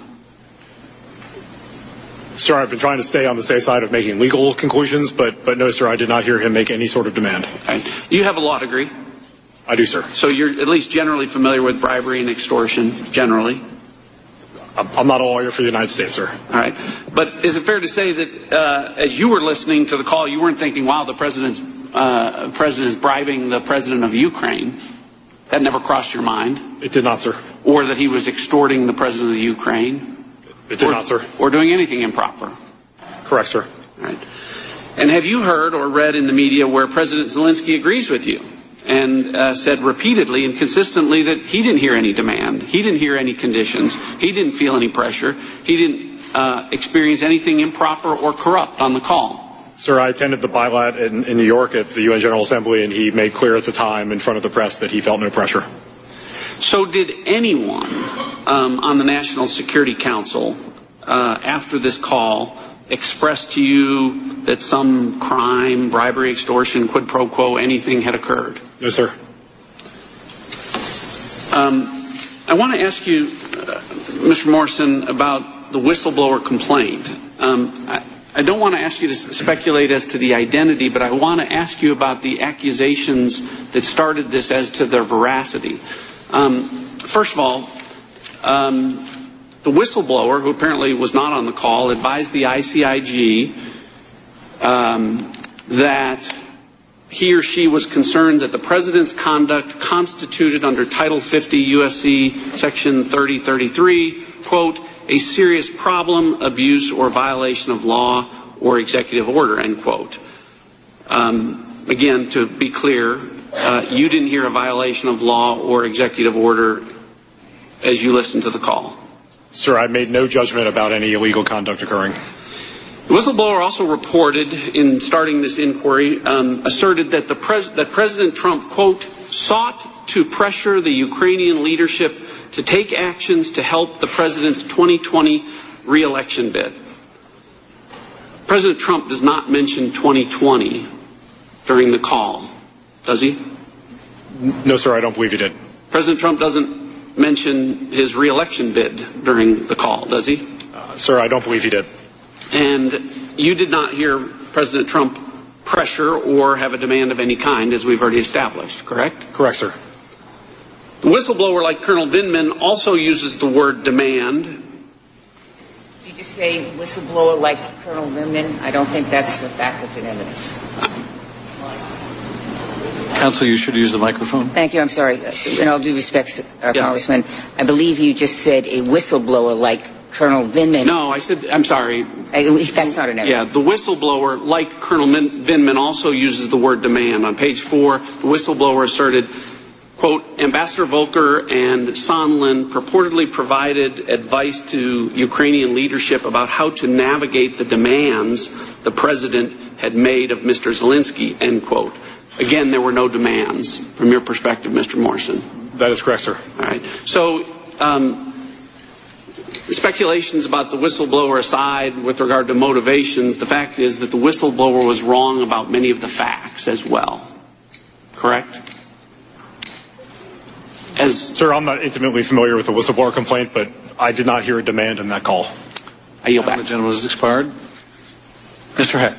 Sir, I've been trying to stay on the safe side of making legal conclusions, but no, sir, I did not hear him make any sort of demand. Okay. You have a law degree? I do, sir. So you're at least generally familiar with bribery and extortion, generally? I'm not a lawyer for the United States, sir. All right. But is it fair to say that as you were listening to the call, you weren't thinking, wow, the president is bribing the president of Ukraine? That never crossed your mind? It did not, sir. Or that he was extorting the president of the Ukraine? It did not, sir. Or doing anything improper? Correct, sir. All right. And have you heard or read in the media where President Zelensky agrees with you and said repeatedly and consistently that he didn't hear any demand, he didn't hear any conditions, he didn't feel any pressure, he didn't experience anything improper or corrupt on the call? Sir, I attended the bilat in New York at the UN General Assembly, and he made clear at the time in front of the press that he felt no pressure. So did anyone on the National Security Council after this call express to you that some crime, bribery, extortion, quid pro quo, anything had occurred? No, sir. I want to ask you, Mr. Morrison, about the whistleblower complaint. I don't want to ask you to speculate as to the identity, but I want to ask you about the accusations that started this as to their veracity. First of all, the whistleblower, who apparently was not on the call, advised the ICIG that he or she was concerned that the president's conduct constituted under Title 50 U.S.C. Section 3033, quote, a serious problem, abuse, or violation of law or executive order, end quote. Again, to be clear, you didn't hear a violation of law or executive order as you listened to the call? Sir, I made no judgment about any illegal conduct occurring. The whistleblower also reported, in starting this inquiry, asserted that that President Trump, quote, sought to pressure the Ukrainian leadership to take actions to help the president's 2020 re-election bid. President Trump does not mention 2020 during the call, does he? No, sir, I don't believe he did. President Trump doesn't mention his re-election bid during the call, does he? Sir, I don't believe he did. And you did not hear President Trump pressure or have a demand of any kind, as we've already established, correct? Correct, sir. The whistleblower, like Colonel Vindman, also uses the word demand. Did you say whistleblower like Colonel Vindman? I don't think that's the fact that's in evidence. Counsel, you should use the microphone. Thank you. I'm sorry. In all due respect, Congressman, I believe you just said a whistleblower like Colonel Vindman. No, I said, I'm sorry. That's not an evidence. Yeah, the whistleblower, like Colonel Vindman, also uses the word demand. On page 4, the whistleblower asserted, quote, Ambassador Volker and Sondland purportedly provided advice to Ukrainian leadership about how to navigate the demands the president had made of Mr. Zelensky, end quote. Again, there were no demands from your perspective, Mr. Morrison. That is correct, sir. All right. So, speculations about the whistleblower aside with regard to motivations, the fact is that the whistleblower was wrong about many of the facts as well. Correct? Sir, I'm not intimately familiar with the whistleblower complaint, but I did not hear a demand in that call. I yield back. The gentleman has expired. Mr. Heck.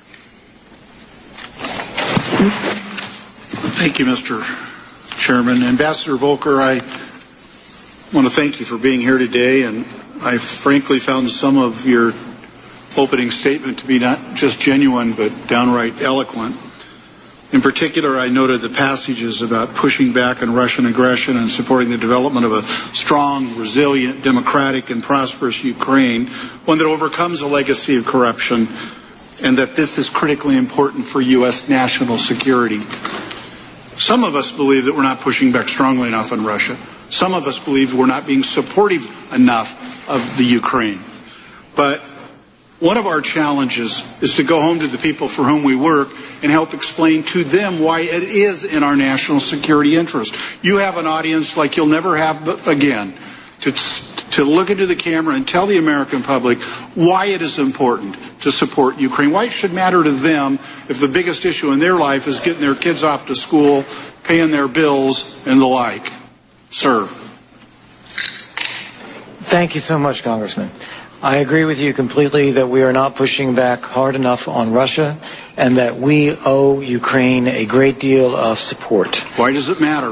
Thank you, Mr. Chairman. Ambassador Volker, I want to thank you for being here today, and I frankly found some of your opening statement to be not just genuine but downright eloquent. In particular, I noted the passages about pushing back on Russian aggression and supporting the development of a strong, resilient, democratic, and prosperous Ukraine, one that overcomes a legacy of corruption, and that this is critically important for U.S. national security. Some of us believe that we're not pushing back strongly enough on Russia. Some of us believe we're not being supportive enough of the Ukraine. But one of our challenges is to go home to the people for whom we work and help explain to them why it is in our national security interest. You have an audience like you'll never have again to to look into the camera and tell the American public why it is important to support Ukraine, why it should matter to them if the biggest issue in their life is getting their kids off to school, paying their bills, and the like. Sir. Thank you so much, Congressman. I agree with you completely that we are not pushing back hard enough on Russia and that we owe Ukraine a great deal of support. Why does it matter?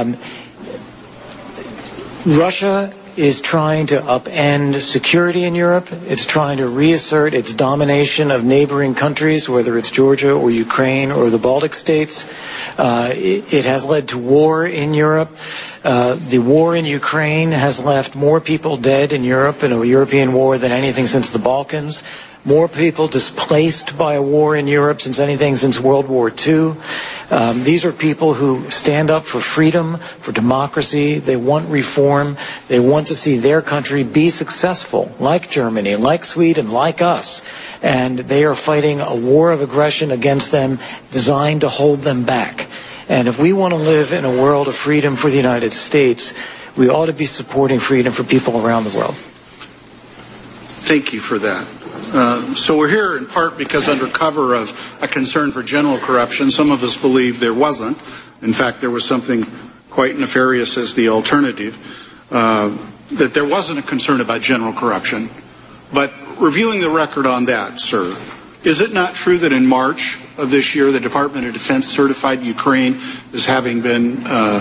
Russia is trying to upend security in Europe. It's trying to reassert its domination of neighboring countries, whether it's Georgia or Ukraine or the Baltic states. It has led to war in Europe. The war in Ukraine has left more people dead in Europe in a European war than anything since the Balkans. More people displaced by a war in Europe since World War II. These are people who stand up for freedom, for democracy. They want reform. They want to see their country be successful, like Germany, like Sweden, like us. And they are fighting a war of aggression against them designed to hold them back. And if we want to live in a world of freedom for the United States, we ought to be supporting freedom for people around the world. Thank you for that. So we're here in part because under cover of a concern for general corruption, some of us believe there wasn't. In fact, there was something quite nefarious as the alternative, that there wasn't a concern about general corruption. But reviewing the record on that, sir, is it not true that in March of this year, the Department of Defense certified Ukraine as having been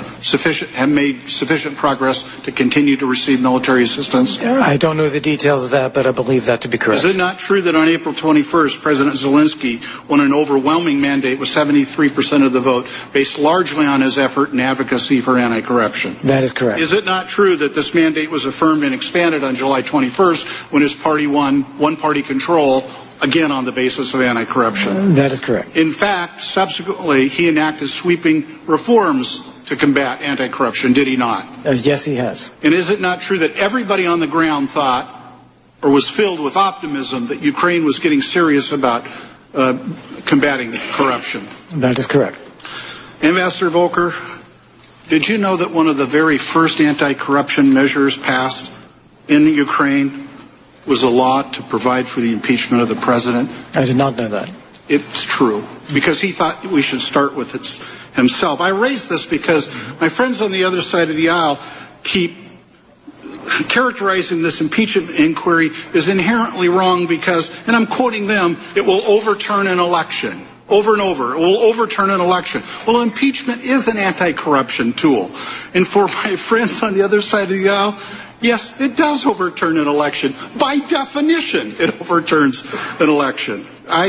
made sufficient progress to continue to receive military assistance? I don't know the details of that, but I believe that to be correct. Is it not true that on April 21st, President Zelensky won an overwhelming mandate with 73% of the vote, based largely on his effort and advocacy for anti-corruption? That is correct. Is it not true that this mandate was affirmed and expanded on July 21st when his party won one-party control, again on the basis of anti-corruption? That is correct. In fact, subsequently, he enacted sweeping reforms to combat anti-corruption, did he not? Yes, he has. And is it not true that everybody on the ground thought, or was filled with optimism, that Ukraine was getting serious about combating corruption? That is correct. Ambassador Volker, did you know that one of the very first anti-corruption measures passed in Ukraine was a law to provide for the impeachment of the president? I did not know that. It's true, because he thought we should start with it himself. I raise this because my friends on the other side of the aisle keep characterizing this impeachment inquiry as inherently wrong because, and I'm quoting them, it will overturn an election. Over and over, it will overturn an election. Well, impeachment is an anti-corruption tool. And for my friends on the other side of the aisle, yes, it does overturn an election. By definition, it overturns an election.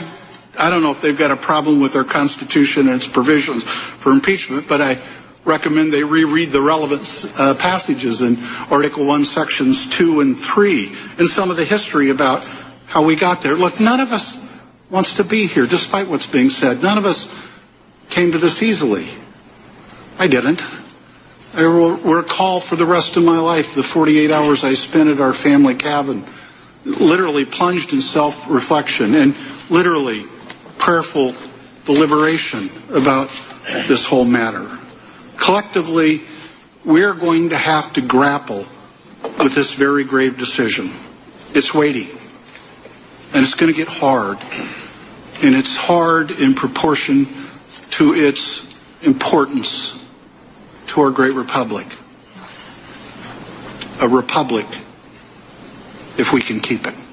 I don't know if they've got a problem with our Constitution and its provisions for impeachment, but I recommend they reread the relevant passages in Article 1, Sections 2 and 3, and some of the history about how we got there. Look, none of us wants to be here, despite what's being said. None of us came to this easily. I didn't. I will recall for the rest of my life the 48 hours I spent at our family cabin, literally plunged in self-reflection and literally prayerful deliberation about this whole matter. Collectively, we're going to have to grapple with this very grave decision. It's weighty, and it's going to get hard, and it's hard in proportion to its importance to our great republic. A republic, if we can keep it.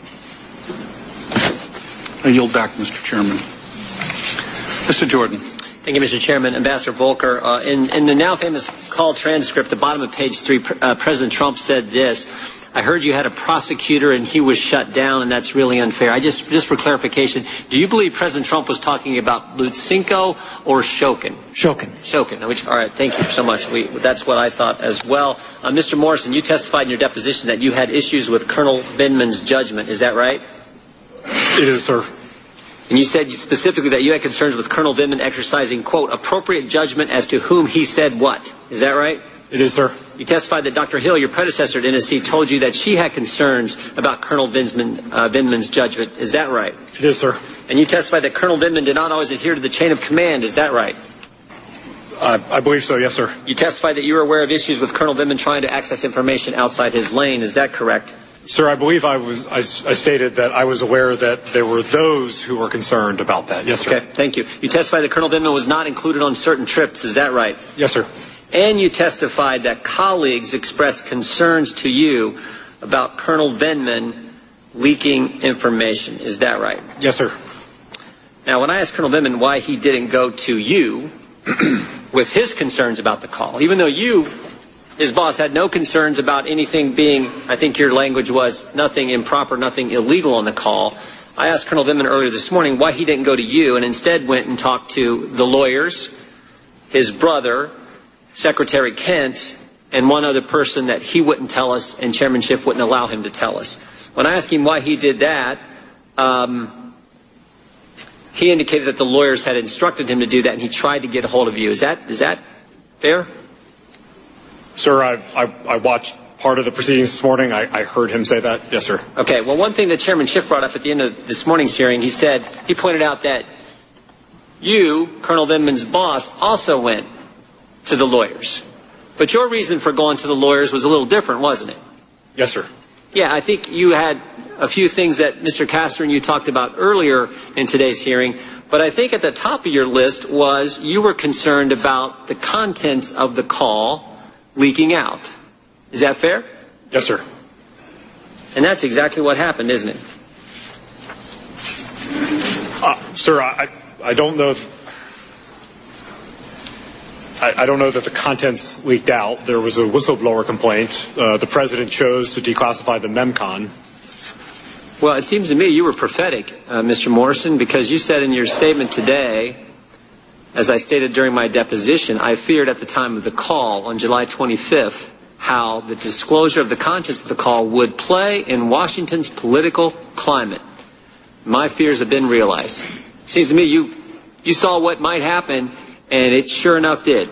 I yield back, Mr. Chairman. Mr. Jordan. Thank you, Mr. Chairman. Ambassador Volker, in the now famous call transcript, the bottom of page 3, President Trump said this: I heard you had a prosecutor and he was shut down, and that's really unfair. Just for clarification, do you believe President Trump was talking about Lutsenko or Shokin? Shokin. All right, thank you so much. That's what I thought as well. Mr. Morrison, you testified in your deposition that you had issues with Colonel Vindman's judgment. Is that right? It is, sir. And you said specifically that you had concerns with Colonel Vindman exercising, quote, appropriate judgment as to whom he said what. Is that right? It is, sir. You testified that Dr. Hill, your predecessor at NSC, told you that she had concerns about Colonel Vindman's judgment. Is that right? It is, sir. And you testified that Colonel Vindman did not always adhere to the chain of command. Is that right? I believe so, yes, sir. You testified that you were aware of issues with Colonel Vindman trying to access information outside his lane. Is that correct? Sir, I believe I stated that I was aware that there were those who were concerned about that. Yes, sir. Okay, thank you. You testified that Colonel Vindman was not included on certain trips. Is that right? Yes, sir. And you testified that colleagues expressed concerns to you about Colonel Vindman leaking information. Is that right? Yes, sir. Now, when I asked Colonel Vindman why he didn't go to you with his concerns about the call, even though you, his boss, had no concerns about anything being, I think your language was, nothing improper, nothing illegal on the call, I asked Colonel Vindman earlier this morning why he didn't go to you and instead went and talked to the lawyers, his brother, Secretary Kent, and one other person that he wouldn't tell us and Chairman Schiff wouldn't allow him to tell us. When I asked him why he did that, he indicated that the lawyers had instructed him to do that and he tried to get a hold of you. Is that fair? Sir, I watched part of the proceedings this morning. I heard him say that. Yes, sir. Okay. Well, one thing that Chairman Schiff brought up at the end of this morning's hearing, he pointed out that you, Colonel Vindman's boss, also went to the lawyers. But your reason for going to the lawyers was a little different, wasn't it? Yes, sir. Yeah, I think you had a few things that Mr. Castor and you talked about earlier in today's hearing, but I think at the top of your list was you were concerned about the contents of the call leaking out. Is that fair? Yes, sir. And that's exactly what happened, isn't it? Sir, I don't know I don't know that the contents leaked out. There was a whistleblower complaint. The president chose to declassify the MEMCON. Well, it seems to me you were prophetic, Mr. Morrison, because you said in your statement today, as I stated during my deposition, I feared at the time of the call on July 25th how the disclosure of the contents of the call would play in Washington's political climate. My fears have been realized. It seems to me you saw what might happen, and it sure enough did.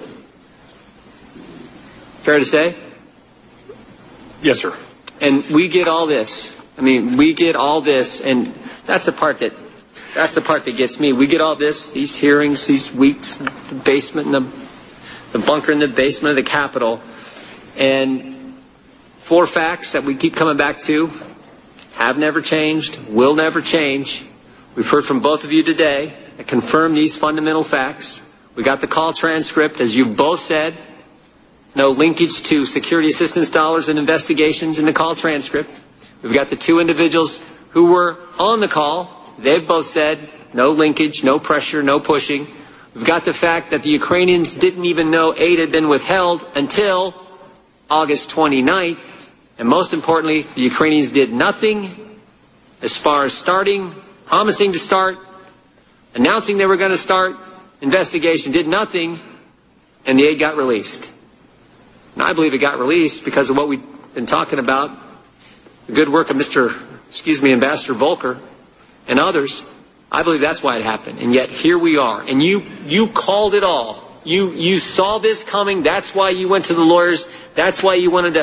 Fair to say? Yes, sir. And we get all this. I mean, we get all this, and that's the part that gets me. We get all this, these hearings, these weeks, the basement, and the bunker in the basement of the Capitol, and 4 facts that we keep coming back to have never changed, will never change. We've heard from both of you today that confirm these fundamental facts. We got the call transcript, as you both said. No linkage to security assistance dollars and investigations in the call transcript. We've got the 2 individuals who were on the call. They've both said no linkage, no pressure, no pushing. We've got the fact that the Ukrainians didn't even know aid had been withheld until August 29th. And most importantly, the Ukrainians did nothing as far as starting, promising to start, announcing they were going to start, investigation, did nothing, and the aid got released. And I believe it got released because of what we've been talking about, the good work of Ambassador Volker and others. I believe that's why it happened. And yet here we are. And you called it all. You saw this coming. That's why you went to the lawyers. That's why you wanted to.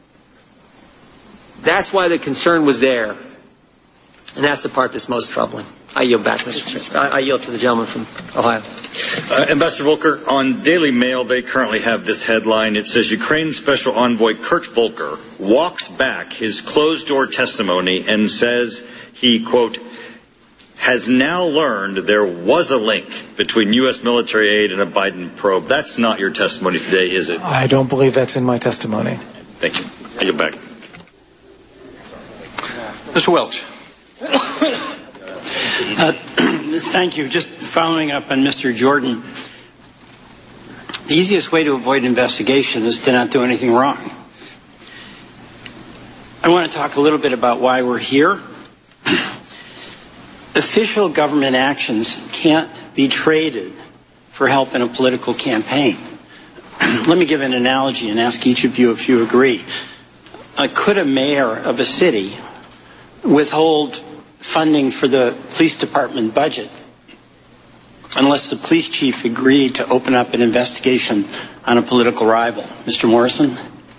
That's why the concern was there. And that's the part that's most troubling. I yield back, Mr. Chairman. I yield to the gentleman from Ohio. Ambassador Volker, on Daily Mail, they currently have this headline. It says, Ukraine Special Envoy Kurt Volker walks back his closed-door testimony and says he, quote, has now learned there was a link between U.S. military aid and a Biden probe. That's not your testimony today, is it? I don't believe that's in my testimony. Thank you. I yield back. Mr. Welch. Thank you. Just following up on Mr. Jordan, the easiest way to avoid investigation is to not do anything wrong. I want to talk a little bit about why we're here. Official government actions can't be traded for help in a political campaign. Let me give an analogy and ask each of you if you agree. Could a mayor of a city withhold funding for the police department budget unless the police chief agreed to open up an investigation on a political rival? Mr. Morrison?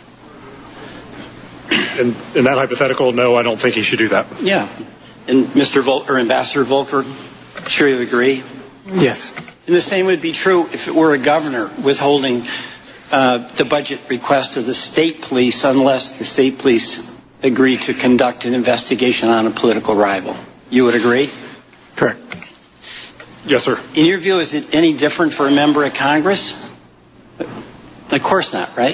In that hypothetical, no, I don't think he should do that. Yeah. And Ambassador Volker, sure you agree? Yes. And the same would be true if it were a governor withholding the budget request of the state police unless the state police agree to conduct an investigation on a political rival. You would agree? Correct. Yes, sir. In your view, is it any different for a member of Congress? Of course not, right?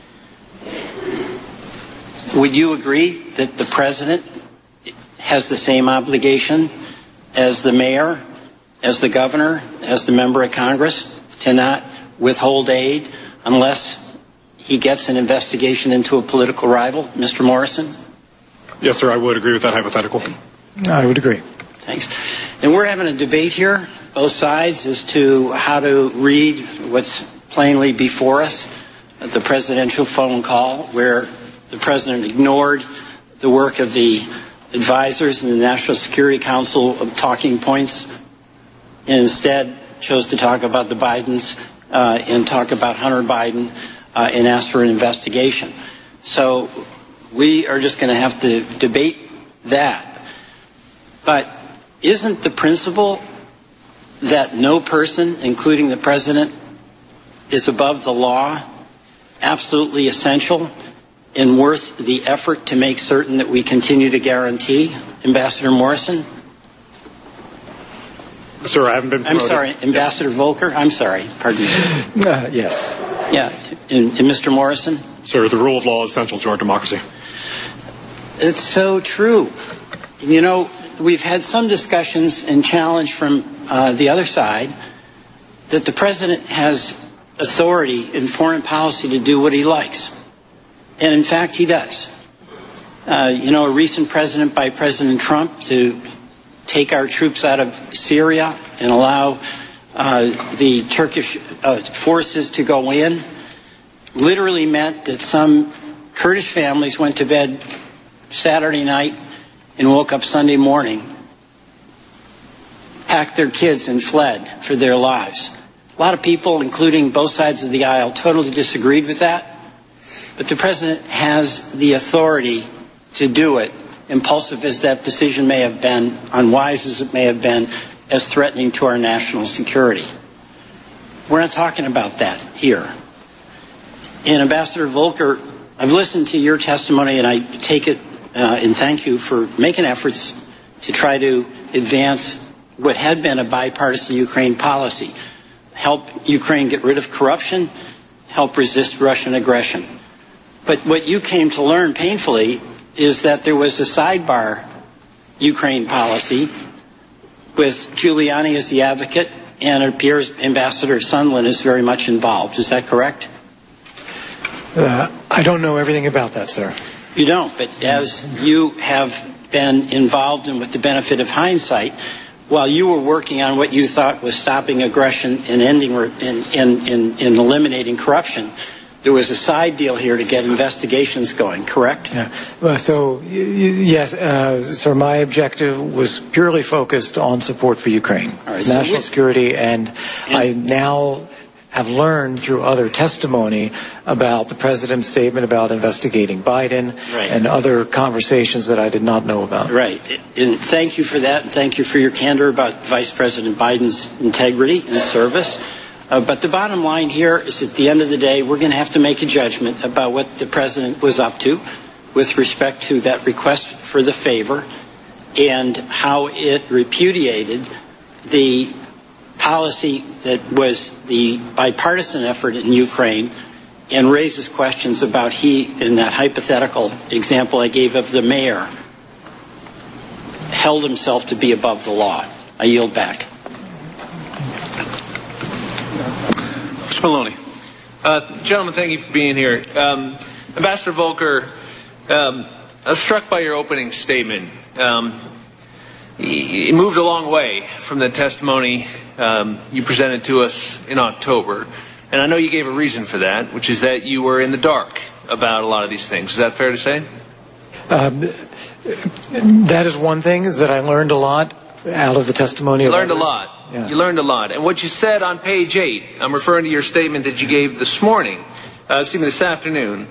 Would you agree that the president has the same obligation as the mayor, as the governor, as the member of Congress to not withhold aid unless he gets an investigation into a political rival? Mr. Morrison? Yes, sir, I would agree with that hypothetical. I would agree. Thanks. And we're having a debate here, both sides, as to how to read what's plainly before us, the presidential phone call where the president ignored the work of the advisors in the National Security Council of talking points and instead chose to talk about the Bidens and talk about Hunter Biden and ask for an investigation. So we are just going to have to debate that. But isn't the principle that no person, including the president, is above the law absolutely essential and worth the effort to make certain that we continue to guarantee, Ambassador Morrison? Sir, I haven't been promoted. I'm sorry, Ambassador Volker? I'm sorry, pardon me. Yes. Yeah, and Mr. Morrison? Sir, the rule of law is essential to our democracy. It's so true. You know, we've had some discussions and challenge from the other side that the president has authority in foreign policy to do what he likes. And in fact, he does. You know, a recent president by President Trump to take our troops out of Syria and allow the Turkish forces to go in literally meant that some Kurdish families went to bed Saturday night and woke up Sunday morning, packed their kids and fled for their lives. A lot of people, including both sides of the aisle, totally disagreed with that. But the president has the authority to do it, impulsive as that decision may have been, unwise as it may have been, as threatening to our national security. We're not talking about that here. And Ambassador Volker, I've listened to your testimony, and I take it and thank you for making efforts to try to advance what had been a bipartisan Ukraine policy. Help Ukraine get rid of corruption, help resist Russian aggression. But what you came to learn painfully is that there was a sidebar Ukraine policy with Giuliani as the advocate, and it appears Ambassador Sondland is very much involved. Is that correct? I don't know everything about that, sir. You don't, but as you have been involved in with the benefit of hindsight, while you were working on what you thought was stopping aggression and ending and eliminating corruption, there was a side deal here to get investigations going, correct? Yeah. So, yes, sir, my objective was purely focused on support for Ukraine, national security, and I now have learned through other testimony about the president's statement about investigating Biden and other conversations that I did not know about. Right. And thank you for that, and thank you for your candor about Vice President Biden's integrity and service. But the bottom line here is at the end of the day, we're going to have to make a judgment about what the president was up to with respect to that request for the favor and how it repudiated the policy that was the bipartisan effort in Ukraine and raises questions about he, in that hypothetical example I gave of the mayor, held himself to be above the law. I yield back. Mr. Maloney. Gentlemen, thank you for being here. Ambassador Volker, I was struck by your opening statement. It moved a long way from the testimony you presented to us in October. And I know you gave a reason for that, which is that you were in the dark about a lot of these things. Is that fair to say? That is one thing, is that I learned a lot out of the testimony. You learned a lot. Yeah. You learned a lot. And what you said on page 8, I'm referring to your statement that you gave this morning, this afternoon,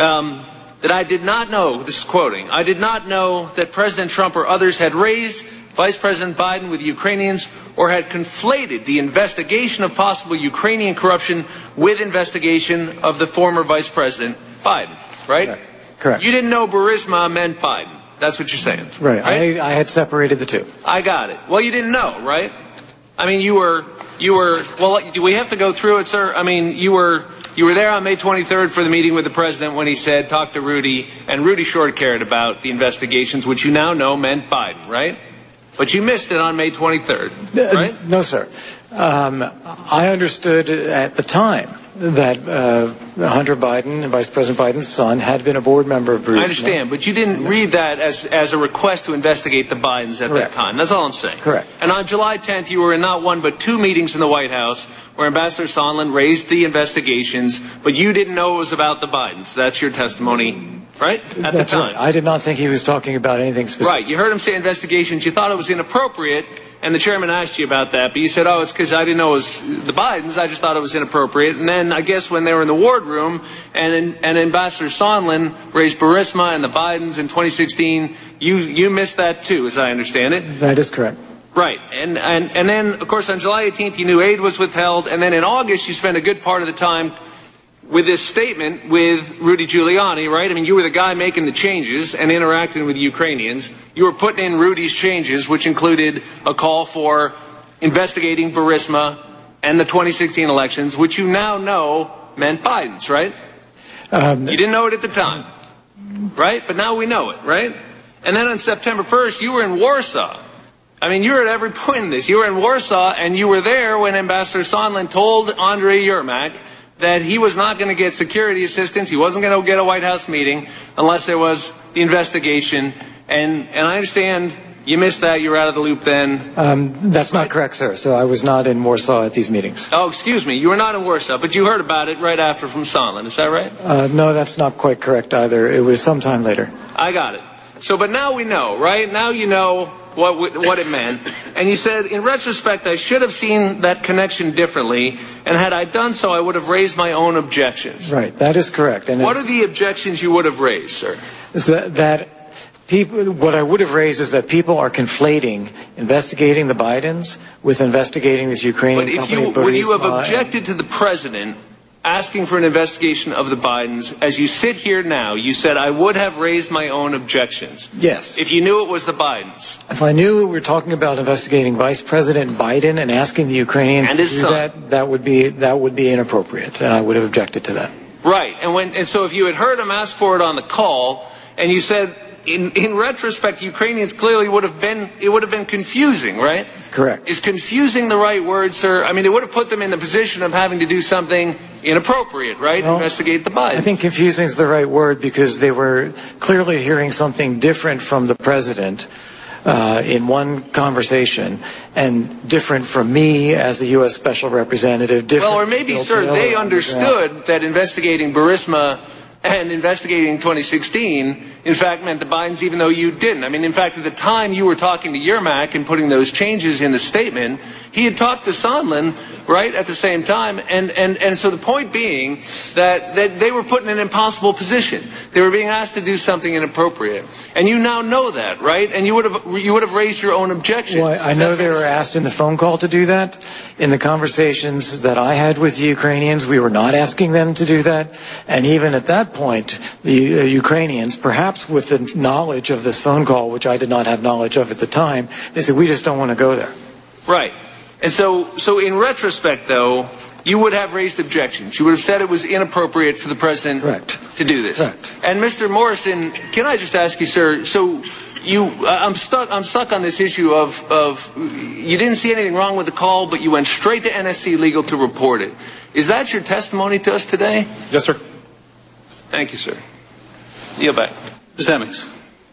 that I did not know, this is quoting, I did not know that President Trump or others had raised Vice President Biden with Ukrainians or had conflated the investigation of possible Ukrainian corruption with investigation of the former Vice President Biden, right? Correct. You didn't know Burisma meant Biden. That's what you're saying. Right. I had separated the two. I got it. Well, you didn't know, right? I mean, you were, well, do we have to go through it, sir? I mean, you were there on May 23rd for the meeting with the president when he said, talk to Rudy, and Rudy sure cared about the investigations, which you now know meant Biden, right? But you missed it on May 23rd, right? No, sir. I understood at the time that Hunter Biden, Vice President Biden's son, had been a board member of Burisma. I understand, but you didn't read that as a request to investigate the Bidens at that time. That's all I'm saying. Correct. And on July 10th, you were in not one but two meetings in the White House where Ambassador Sondland raised the investigations, but you didn't know it was about the Bidens. That's your testimony, right? At the time. Right. I did not think he was talking about anything specific. Right. You heard him say investigations. You thought it was inappropriate, and the chairman asked you about that, but you said, oh, it's because I didn't know it was the Bidens. I just thought it was inappropriate. And then I guess when they were in the wardroom and Ambassador Sondland raised Burisma and the Bidens in 2016, you missed that too, as I understand it. That is correct. Right. And then, of course, on July 18th, you knew aid was withheld. And then in August, you spent a good part of the time with this statement with Rudy Giuliani, right? I mean, you were the guy making the changes and interacting with the Ukrainians. You were putting in Rudy's changes, which included a call for investigating Burisma and the 2016 elections, which you now know meant Biden's, right? You didn't know it at the time, right? But now we know it, right? And then on September 1st, you were in Warsaw. I mean, you were at every point in this. You were in Warsaw, and you were there when Ambassador Sondland told Andrei Yermak that he was not going to get security assistance. He wasn't going to get a White House meeting unless there was the investigation. And I understand you missed that. You were out of the loop then. That's not correct, sir. So I was not in Warsaw at these meetings. Oh, excuse me. You were not in Warsaw, but you heard about it right after from Sondland. Is that right? No, that's not quite correct either. It was sometime later. I got it. So, but now we know, right? Now you know what it meant. And you said, in retrospect, I should have seen that connection differently, and had I done so, I would have raised my own objections. Right, that is correct. And what are the objections you would have raised, sir? Is that people, what I would have raised is that people are conflating investigating the Bidens with investigating this Ukrainian company. But would you have objected to the president asking for an investigation of the Bidens, as you sit here now, you said, I would have raised my own objections. Yes. If you knew it was the Bidens. If I knew we were talking about investigating Vice President Biden and asking the Ukrainians to do that, that would be inappropriate, and I would have objected to that. Right. And so if you had heard him ask for it on the call, and you said, in retrospect, Ukrainians clearly would have been confusing, right? Correct. Is confusing the right word, sir? I mean, it would have put them in the position of having to do something inappropriate, right? Well, investigate the Bidens. I think confusing is the right word because they were clearly hearing something different from the president in one conversation and different from me as the U.S. Special Representative. Well, or maybe, sir, they understood that investigating Burisma and investigating 2016, in fact, meant the Bidens, even though you didn't. I mean, in fact, at the time you were talking to Yermak and putting those changes in the statement, he had talked to Sondland, right, at the same time. And so the point being that they were put in an impossible position. They were being asked to do something inappropriate. And you now know that, right? And you would have raised your own objections. Well, I know they were asked in the phone call to do that. In the conversations that I had with the Ukrainians, we were not asking them to do that. And even at that point, the Ukrainians, perhaps with the knowledge of this phone call, which I did not have knowledge of at the time, they said, we just don't want to go there. Right. And so in retrospect, though, you would have raised objections. You would have said it was inappropriate for the president to do this. Correct. And Mr. Morrison, can I just ask you, sir, so I'm stuck on this issue of you didn't see anything wrong with the call, but you went straight to NSC Legal to report it. Is that your testimony to us today? Yes, sir. Thank you, sir. Yield back. Ms. Hemmings.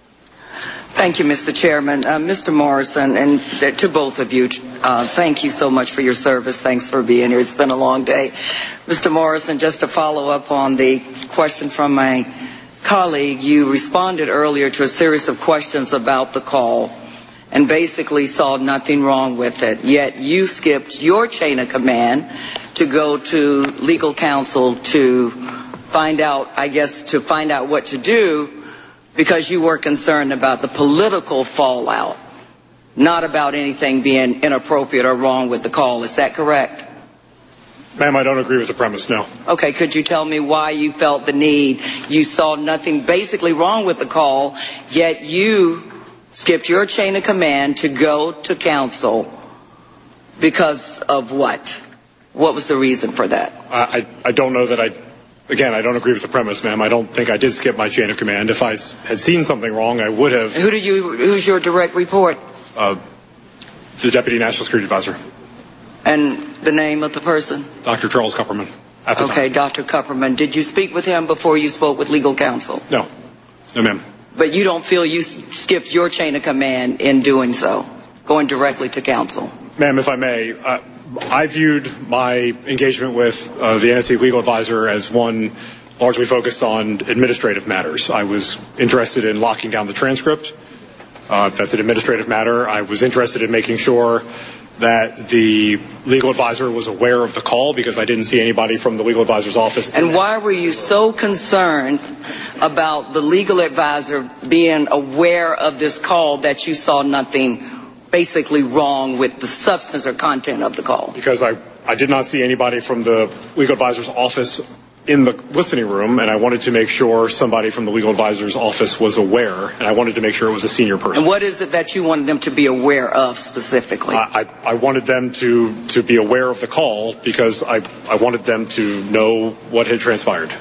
Thank you, Mr. Chairman. Mr. Morrison, and to both of you, thank you so much for your service. Thanks for being here. It's been a long day. Mr. Morrison, just to follow up on the question from my colleague, you responded earlier to a series of questions about the call and basically saw nothing wrong with it. Yet you skipped your chain of command to go to legal counsel to find out what to do, because you were concerned about the political fallout not about anything being inappropriate or wrong with the call. Is that correct? Ma'am, I don't agree with the premise, no. Okay, could you tell me why you felt the need? You saw nothing basically wrong with the call, yet you skipped your chain of command to go to counsel because of what? What was the reason for that? I don't know that Again, I don't agree with the premise, ma'am. I don't think I did skip my chain of command. If I had seen something wrong, I would have. Who's your direct report? The Deputy National Security Advisor. And the name of the person? Dr. Charles Kupperman. Okay, Dr. Kupperman. Did you speak with him before you spoke with legal counsel? No. No, ma'am. But you don't feel you skipped your chain of command in doing so, going directly to counsel? Ma'am, if I may, I viewed my engagement with the NSC legal advisor as one largely focused on administrative matters. I was interested in locking down the transcript. That's an administrative matter. I was interested in making sure that the legal advisor was aware of the call because I didn't see anybody from the legal advisor's office. And why were you so concerned about the legal advisor being aware of this call that you saw nothing basically wrong with the substance or content of the call? Because I did not see anybody from the legal advisor's office in the listening room, and I wanted to make sure somebody from the legal advisor's office was aware, and I wanted to make sure it was a senior person. And what is it that you wanted them to be aware of specifically? I wanted them to be aware of the call because I wanted them to know what had transpired.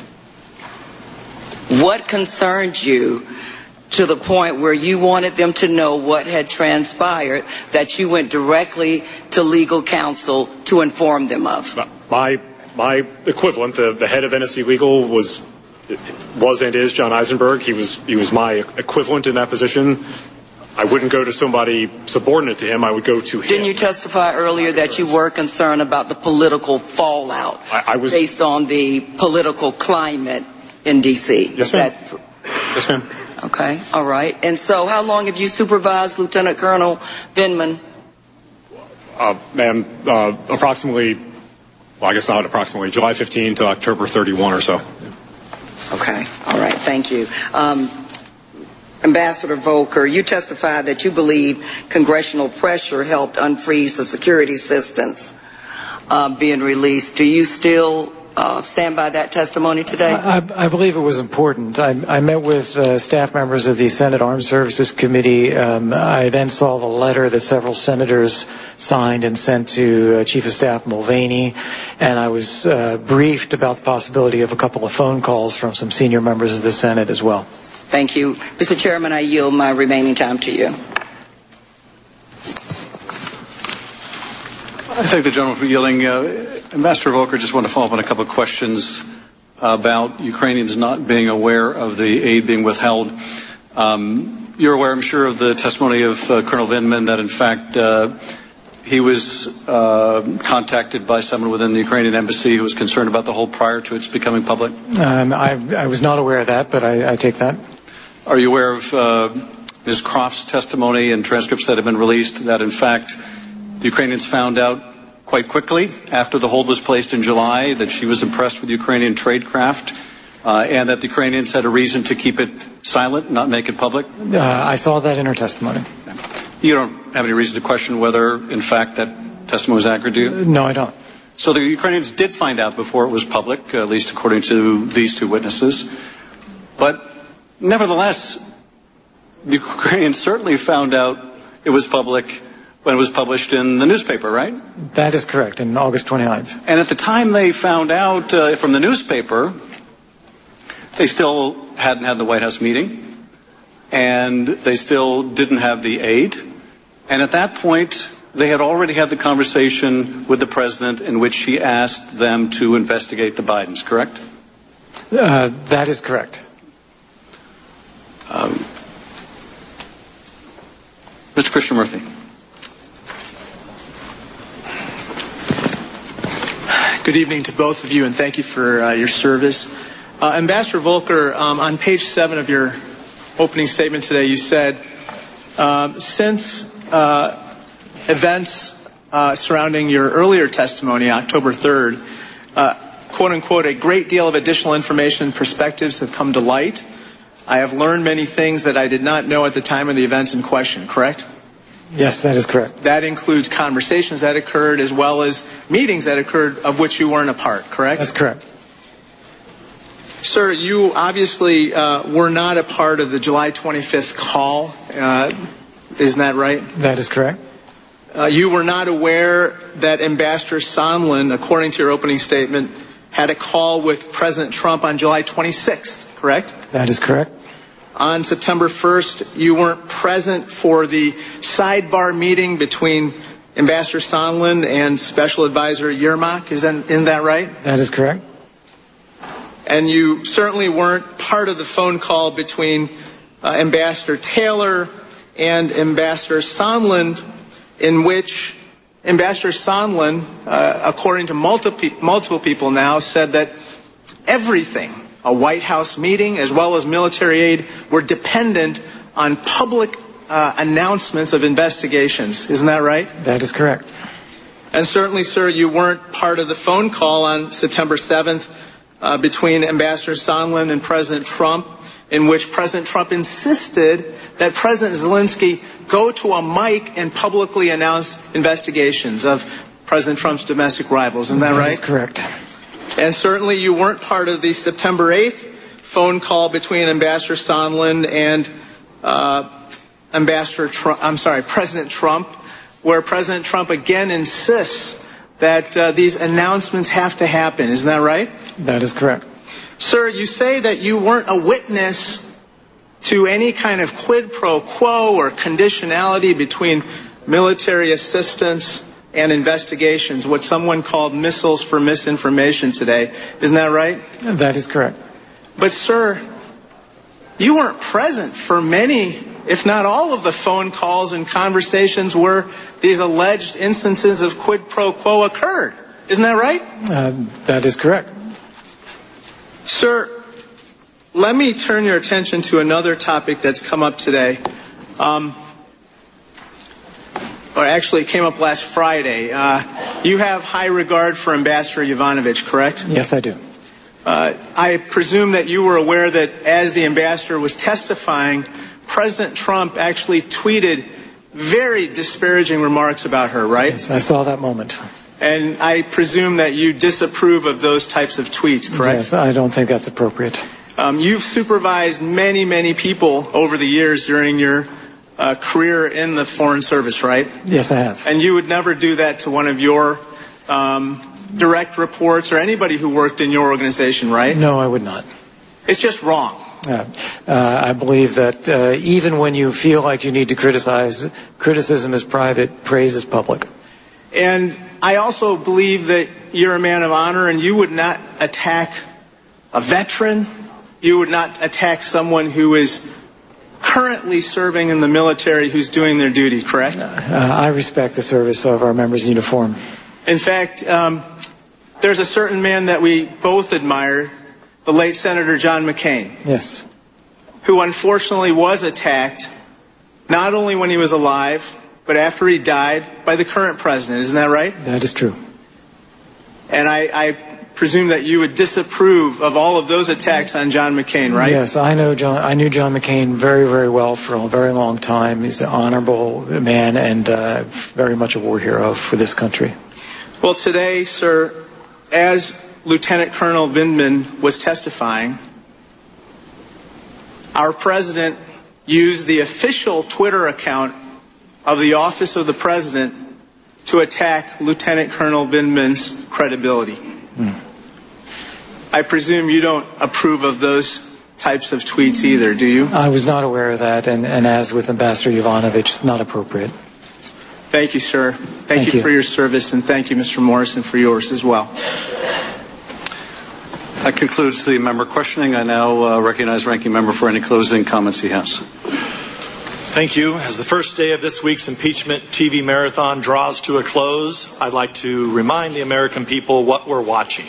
What concerned you to the point where you wanted them to know what had transpired that you went directly to legal counsel to inform them of? My equivalent, the head of NSC Legal, was and is John Eisenberg. He was my equivalent in that position. I wouldn't go to somebody subordinate to him. I would go to him. Didn't you testify earlier that you were concerned about the political fallout based on the political climate in D.C.? Yes, ma'am. Yes, ma'am. Okay, all right. And so how long have you supervised Lieutenant Colonel Vindman? Ma'am, approximately, well, I guess not approximately, July 15 to October 31 or so. Okay, all right, thank you. Ambassador Volker, you testified that you believe congressional pressure helped unfreeze the security assistance being released. Do you still stand by that testimony today? I believe it was important. I met with staff members of the Senate Armed Services Committee. I then saw the letter that several senators signed and sent to Chief of Staff Mulvaney, and I was briefed about the possibility of a couple of phone calls from some senior members of the Senate as well. Thank you. Mr. Chairman, I yield my remaining time to you. I thank the gentleman for yielding. Ambassador Volker, just want to follow up on a couple of questions about Ukrainians not being aware of the aid being withheld. You're aware, I'm sure, of the testimony of Colonel Vindman that, in fact, he was contacted by someone within the Ukrainian embassy who was concerned about the whole prior to its becoming public? I was not aware of that, but I take that. Are you aware of Ms. Croft's testimony and transcripts that have been released that, in fact, the Ukrainians found out quite quickly after the hold was placed in July that she was impressed with Ukrainian tradecraft and that the Ukrainians had a reason to keep it silent, not make it public? I saw that in her testimony. You don't have any reason to question whether, in fact, that testimony was accurate, do you? No, I don't. So the Ukrainians did find out before it was public, at least according to these two witnesses. But nevertheless, the Ukrainians certainly found out it was public when it was published in the newspaper, right? That is correct, in August 29th. And at the time they found out from the newspaper, they still hadn't had the White House meeting, and they still didn't have the aid. And at that point, they had already had the conversation with the president in which she asked them to investigate the Bidens, correct? That is correct. Mr. Krishnamurthy. Good evening to both of you, and thank you for your service. Ambassador Volker, on page 7 of your opening statement today, you said, since events surrounding your earlier testimony, October 3rd, quote unquote, a great deal of additional information and perspectives have come to light. I have learned many things that I did not know at the time of the events in question, correct? Yes, that is correct. That includes conversations that occurred as well as meetings that occurred of which you weren't a part, correct? That's correct. Sir, you obviously were not a part of the July 25th call. Isn't that right? That is correct. You were not aware that Ambassador Sondland, according to your opening statement, had a call with President Trump on July 26th, correct? That is correct. On September 1st, you weren't present for the sidebar meeting between Ambassador Sondland and Special Advisor Yermak. Isn't that right? That is correct. And you certainly weren't part of the phone call between Ambassador Taylor and Ambassador Sondland, in which Ambassador Sondland, according to multiple people now, said that everything, a White House meeting as well as military aid, were dependent on public announcements of investigations. Isn't that right? That is correct. And certainly, sir, you weren't part of the phone call on September 7th between Ambassador Sondland and President Trump, in which President Trump insisted that President Zelensky go to a mic and publicly announce investigations of President Trump's domestic rivals. Isn't that right? That is correct. And certainly you weren't part of the September 8th phone call between Ambassador Sondland and President Trump, where President Trump again insists that these announcements have to happen. Isn't that right? That is correct. Sir, you say that you weren't a witness to any kind of quid pro quo or conditionality between military assistance and investigations, what someone called missiles for misinformation today. Isn't that right? That is correct. But, sir, you weren't present for many, if not all, of the phone calls and conversations where these alleged instances of quid pro quo occurred. Isn't that right? That is correct. Sir, let me turn your attention to another topic that's come up today. Or actually, it came up last Friday. You have high regard for Ambassador Yovanovitch, correct? Yes, I do. I presume that you were aware that as the ambassador was testifying, President Trump actually tweeted very disparaging remarks about her, right? Yes, I saw that moment. And I presume that you disapprove of those types of tweets, correct? Yes, I don't think that's appropriate. You've supervised many, many people over the years during your career in the Foreign Service, right? Yes, I have. And you would never do that to one of your direct reports or anybody who worked in your organization, right? No, I would not. It's just wrong. I believe that even when you feel like you need to criticize, criticism is private, praise is public. And I also believe that you're a man of honor and you would not attack a veteran. You would not attack someone who is currently serving in the military who's doing their duty, correct? I respect the service of our members in uniform. In fact, there's a certain man that we both admire, the late Senator John McCain. Yes. Who unfortunately was attacked not only when he was alive, but after he died by the current president. Isn't that right? That is true. And I presume that you would disapprove of all of those attacks on John McCain, right? Yes, I knew John McCain very, very well for a very long time. He's an honorable man and very much a war hero for this country. Well, today, sir, as Lieutenant Colonel Vindman was testifying, our president used the official Twitter account of the Office of the President to attack Lieutenant Colonel Vindman's credibility. I presume you don't approve of those types of tweets either, do you? I was not aware of that, and as with Ambassador Yovanovitch, it's not appropriate. Thank you, sir. Thank you for your service, and thank you, Mr. Morrison, for yours as well. That concludes the member questioning. I now recognize Ranking Member for any closing comments he has. Thank you. As the first day of this week's impeachment TV marathon draws to a close, I'd like to remind the American people what we're watching.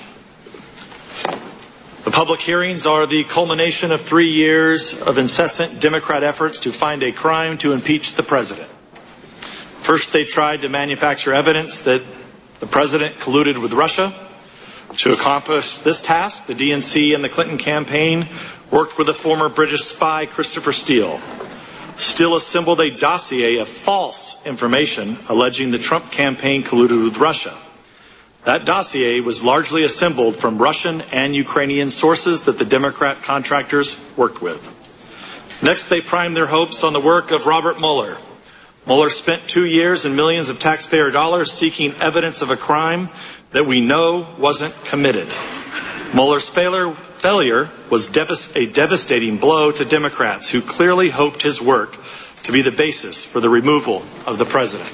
The public hearings are the culmination of 3 years of incessant Democrat efforts to find a crime to impeach the president. First, they tried to manufacture evidence that the president colluded with Russia. To accomplish this task, the DNC and the Clinton campaign worked with the former British spy Christopher Steele. still assembled a dossier of false information alleging the Trump campaign colluded with Russia. That dossier was largely assembled from Russian and Ukrainian sources that the Democrat contractors worked with. Next, they primed their hopes on the work of Robert Mueller. Mueller spent 2 years and millions of taxpayer dollars seeking evidence of a crime that we know wasn't committed. Mueller's failure was a devastating blow to Democrats who clearly hoped his work to be the basis for the removal of the president.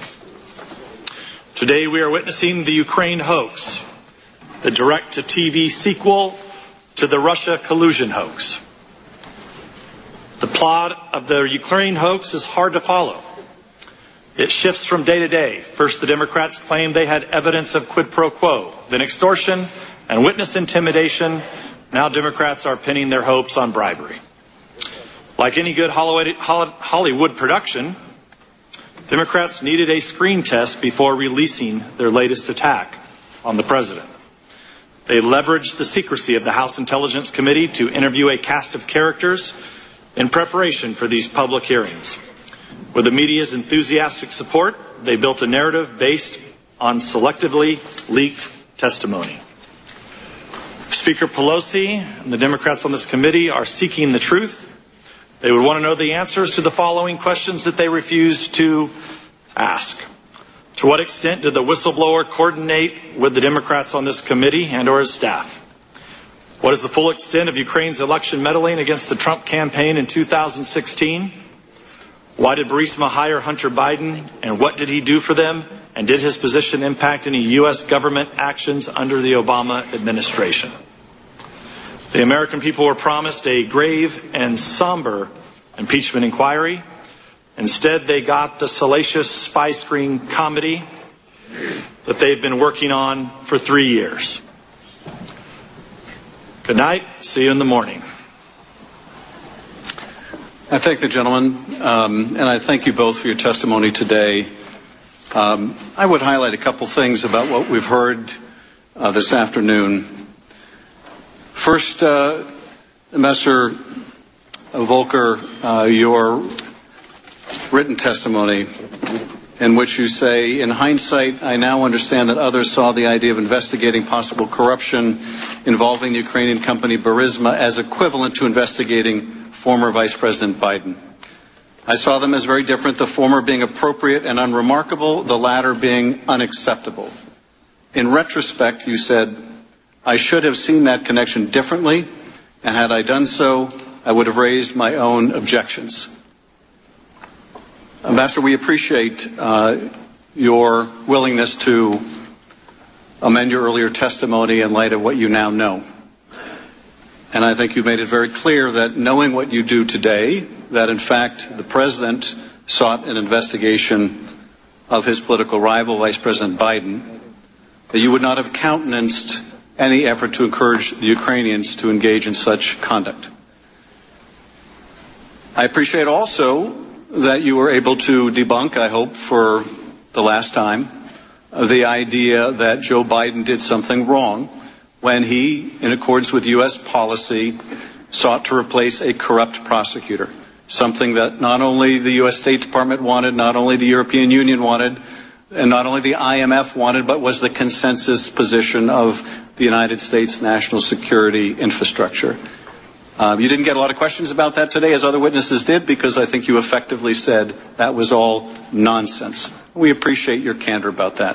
Today we are witnessing the Ukraine hoax, the direct-to-TV sequel to the Russia collusion hoax. The plot of the Ukraine hoax is hard to follow. It shifts from day to day. First, the Democrats claimed they had evidence of quid pro quo, then extortion and witness intimidation. Now Democrats are pinning their hopes on bribery. Like any good Hollywood production, Democrats needed a screen test before releasing their latest attack on the president. They leveraged the secrecy of the House Intelligence Committee to interview a cast of characters in preparation for these public hearings. With the media's enthusiastic support, they built a narrative based on selectively leaked testimony. Speaker Pelosi and the Democrats on this committee are seeking the truth. They would want to know the answers to the following questions that they refuse to ask. To what extent did the whistleblower coordinate with the Democrats on this committee and or his staff? What is the full extent of Ukraine's election meddling against the Trump campaign in 2016? Why did Burisma hire Hunter Biden, and what did he do for them? And did his position impact any U.S. government actions under the Obama administration? The American people were promised a grave and somber impeachment inquiry. Instead, they got the salacious spy screen comedy that they've been working on for 3 years. Good night. See you in the morning. I thank the gentleman, and I thank you both for your testimony today. I would highlight a couple things about what we've heard this afternoon. First, Ambassador Volker, your written testimony in which you say, in hindsight, I now understand that others saw the idea of investigating possible corruption involving the Ukrainian company Burisma as equivalent to investigating former Vice President Biden. I saw them as very different, the former being appropriate and unremarkable, the latter being unacceptable. In retrospect, you said, I should have seen that connection differently, and had I done so, I would have raised my own objections. Ambassador, we appreciate your willingness to amend your earlier testimony in light of what you now know. And I think you made it very clear that knowing what you do today, that in fact the President sought an investigation of his political rival, Vice President Biden, that you would not have countenanced any effort to encourage the Ukrainians to engage in such conduct. I appreciate also that you were able to debunk, I hope for the last time, the idea that Joe Biden did something wrong when he, in accordance with U.S. policy, sought to replace a corrupt prosecutor, something that not only the U.S. State Department wanted, not only the European Union wanted, and not only the IMF wanted, but was the consensus position of the United States national security infrastructure. You didn't get a lot of questions about that today, as other witnesses did, because I think you effectively said that was all nonsense. We appreciate your candor about that.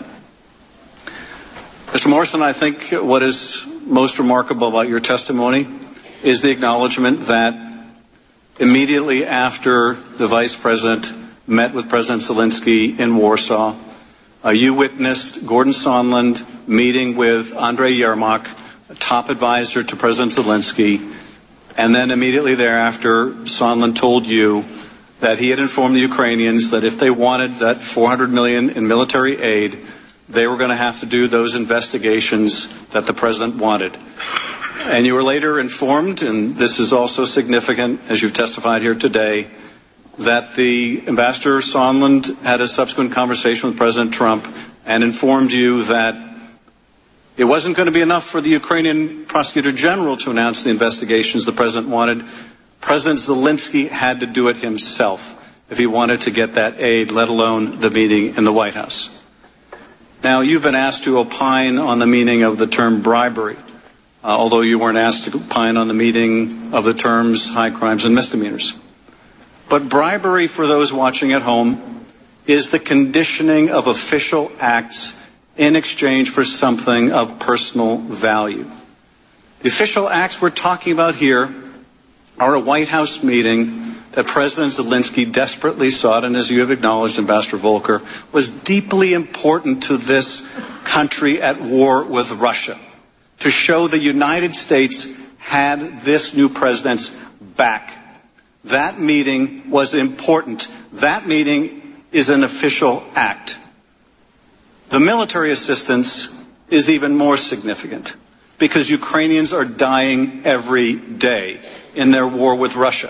Mr. Morrison, I think what is most remarkable about your testimony is the acknowledgement that immediately after the Vice President met with President Zelensky in Warsaw, you witnessed Gordon Sondland meeting with Andrei Yermak, a top advisor to President Zelensky, and then immediately thereafter, Sondland told you that he had informed the Ukrainians that if they wanted that $400 million in military aid, they were going to have to do those investigations that the president wanted. And you were later informed, and this is also significant as you've testified here today, that the Ambassador Sondland had a subsequent conversation with President Trump and informed you that it wasn't going to be enough for the Ukrainian Prosecutor General to announce the investigations the president wanted. President Zelensky had to do it himself if he wanted to get that aid, let alone the meeting in the White House. Now, you've been asked to opine on the meaning of the term bribery, although you weren't asked to opine on the meaning of the terms high crimes and misdemeanors. But bribery, for those watching at home, is the conditioning of official acts in exchange for something of personal value. The official acts we're talking about here are a White House meeting that President Zelensky desperately sought, and as you have acknowledged, Ambassador Volker, was deeply important to this country at war with Russia, to show the United States had this new president's back. That meeting was important. That meeting is an official act. The military assistance is even more significant because Ukrainians are dying every day in their war with Russia.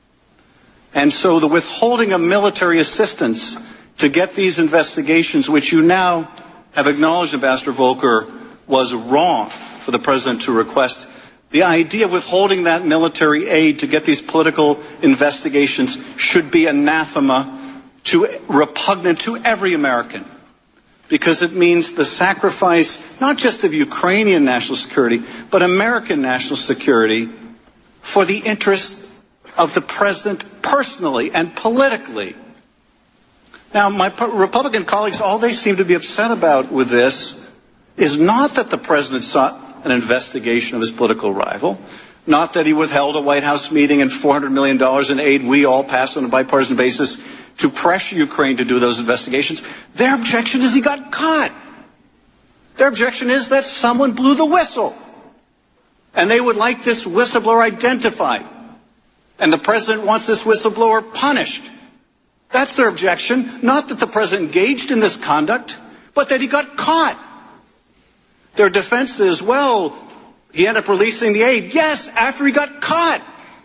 And so the withholding of military assistance to get these investigations, which you now have acknowledged, Ambassador Volker, was wrong for the president to request, the idea of withholding that military aid to get these political investigations should be anathema, repugnant to every American, because it means the sacrifice not just of Ukrainian national security, but American national security for the interest of the president personally and politically. Now, my Republican colleagues, all they seem to be upset about with this is not that the president sought an investigation of his political rival, not that he withheld a White House meeting and $400 million in aid we all passed on a bipartisan basis to pressure Ukraine to do those investigations. Their objection is he got caught. Their objection is that someone blew the whistle. And they would like this whistleblower identified. And the president wants this whistleblower punished. That's their objection. Not that the president engaged in this conduct, but that he got caught. Their defense is, well, he ended up releasing the aid. Yes, after he got caught.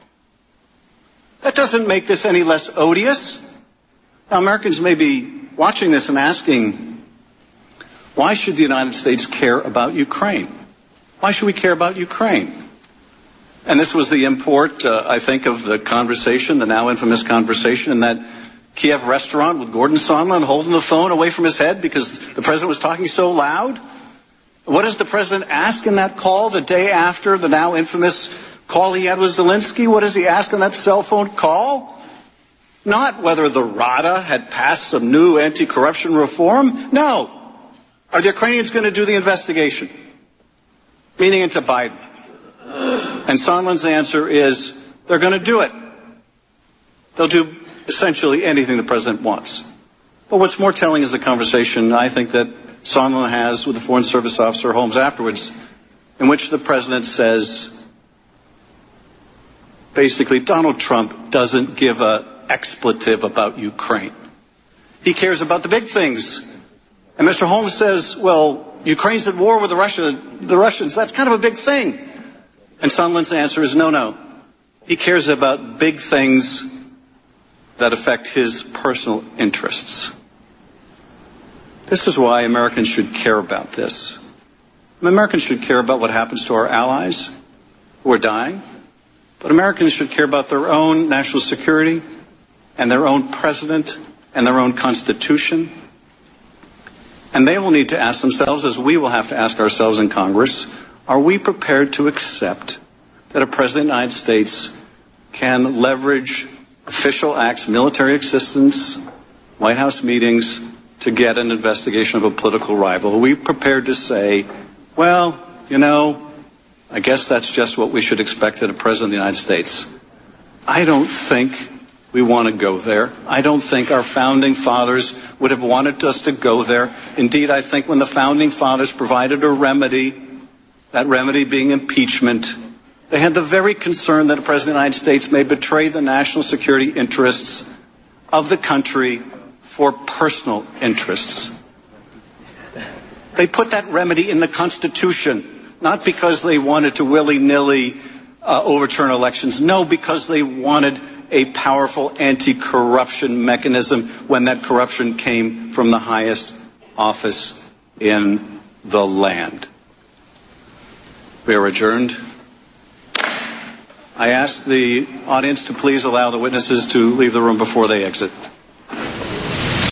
That doesn't make this any less odious. Now, Americans may be watching this and asking, why should the United States care about Ukraine? Why should we care about Ukraine? And this was the import, I think, of the conversation, the now infamous conversation in that Kiev restaurant with Gordon Sondland holding the phone away from his head because the president was talking so loud. What does the president ask in that call the day after the now infamous call he had with Zelensky? What does he ask on that cell phone call? Not whether the Rada had passed some new anti-corruption reform. No. Are the Ukrainians going to do the investigation? Meaning into Biden. And Sondland's answer is they're going to do it. They'll do essentially anything the president wants. But what's more telling is the conversation I think that Sondland has with the Foreign Service officer Holmes afterwards, in which the president says, basically, Donald Trump doesn't give an expletive about Ukraine. He cares about the big things. And Mr. Holmes says, well, Ukraine's at war with the Russians. That's kind of a big thing. And Sondland's answer is no. He cares about big things that affect his personal interests. This is why Americans should care about this. Americans should care about what happens to our allies who are dying. But Americans should care about their own national security and their own president and their own constitution. And they will need to ask themselves, as we will have to ask ourselves in Congress, are we prepared to accept that a president of the United States can leverage official acts, military assistance, White House meetings, to get an investigation of a political rival? Are we prepared to say, well, I guess that's just what we should expect in a president of the United States? I don't think we want to go there. I don't think our founding fathers would have wanted us to go there. Indeed, I think when the founding fathers provided a remedy, that remedy being impeachment, they had the very concern that a president of the United States may betray the national security interests of the country for personal interests. They put that remedy in the Constitution, not because they wanted to willy-nilly overturn elections. No, because they wanted a powerful anti-corruption mechanism when that corruption came from the highest office in the land. We are adjourned. I ask the audience to please allow the witnesses to leave the room before they exit.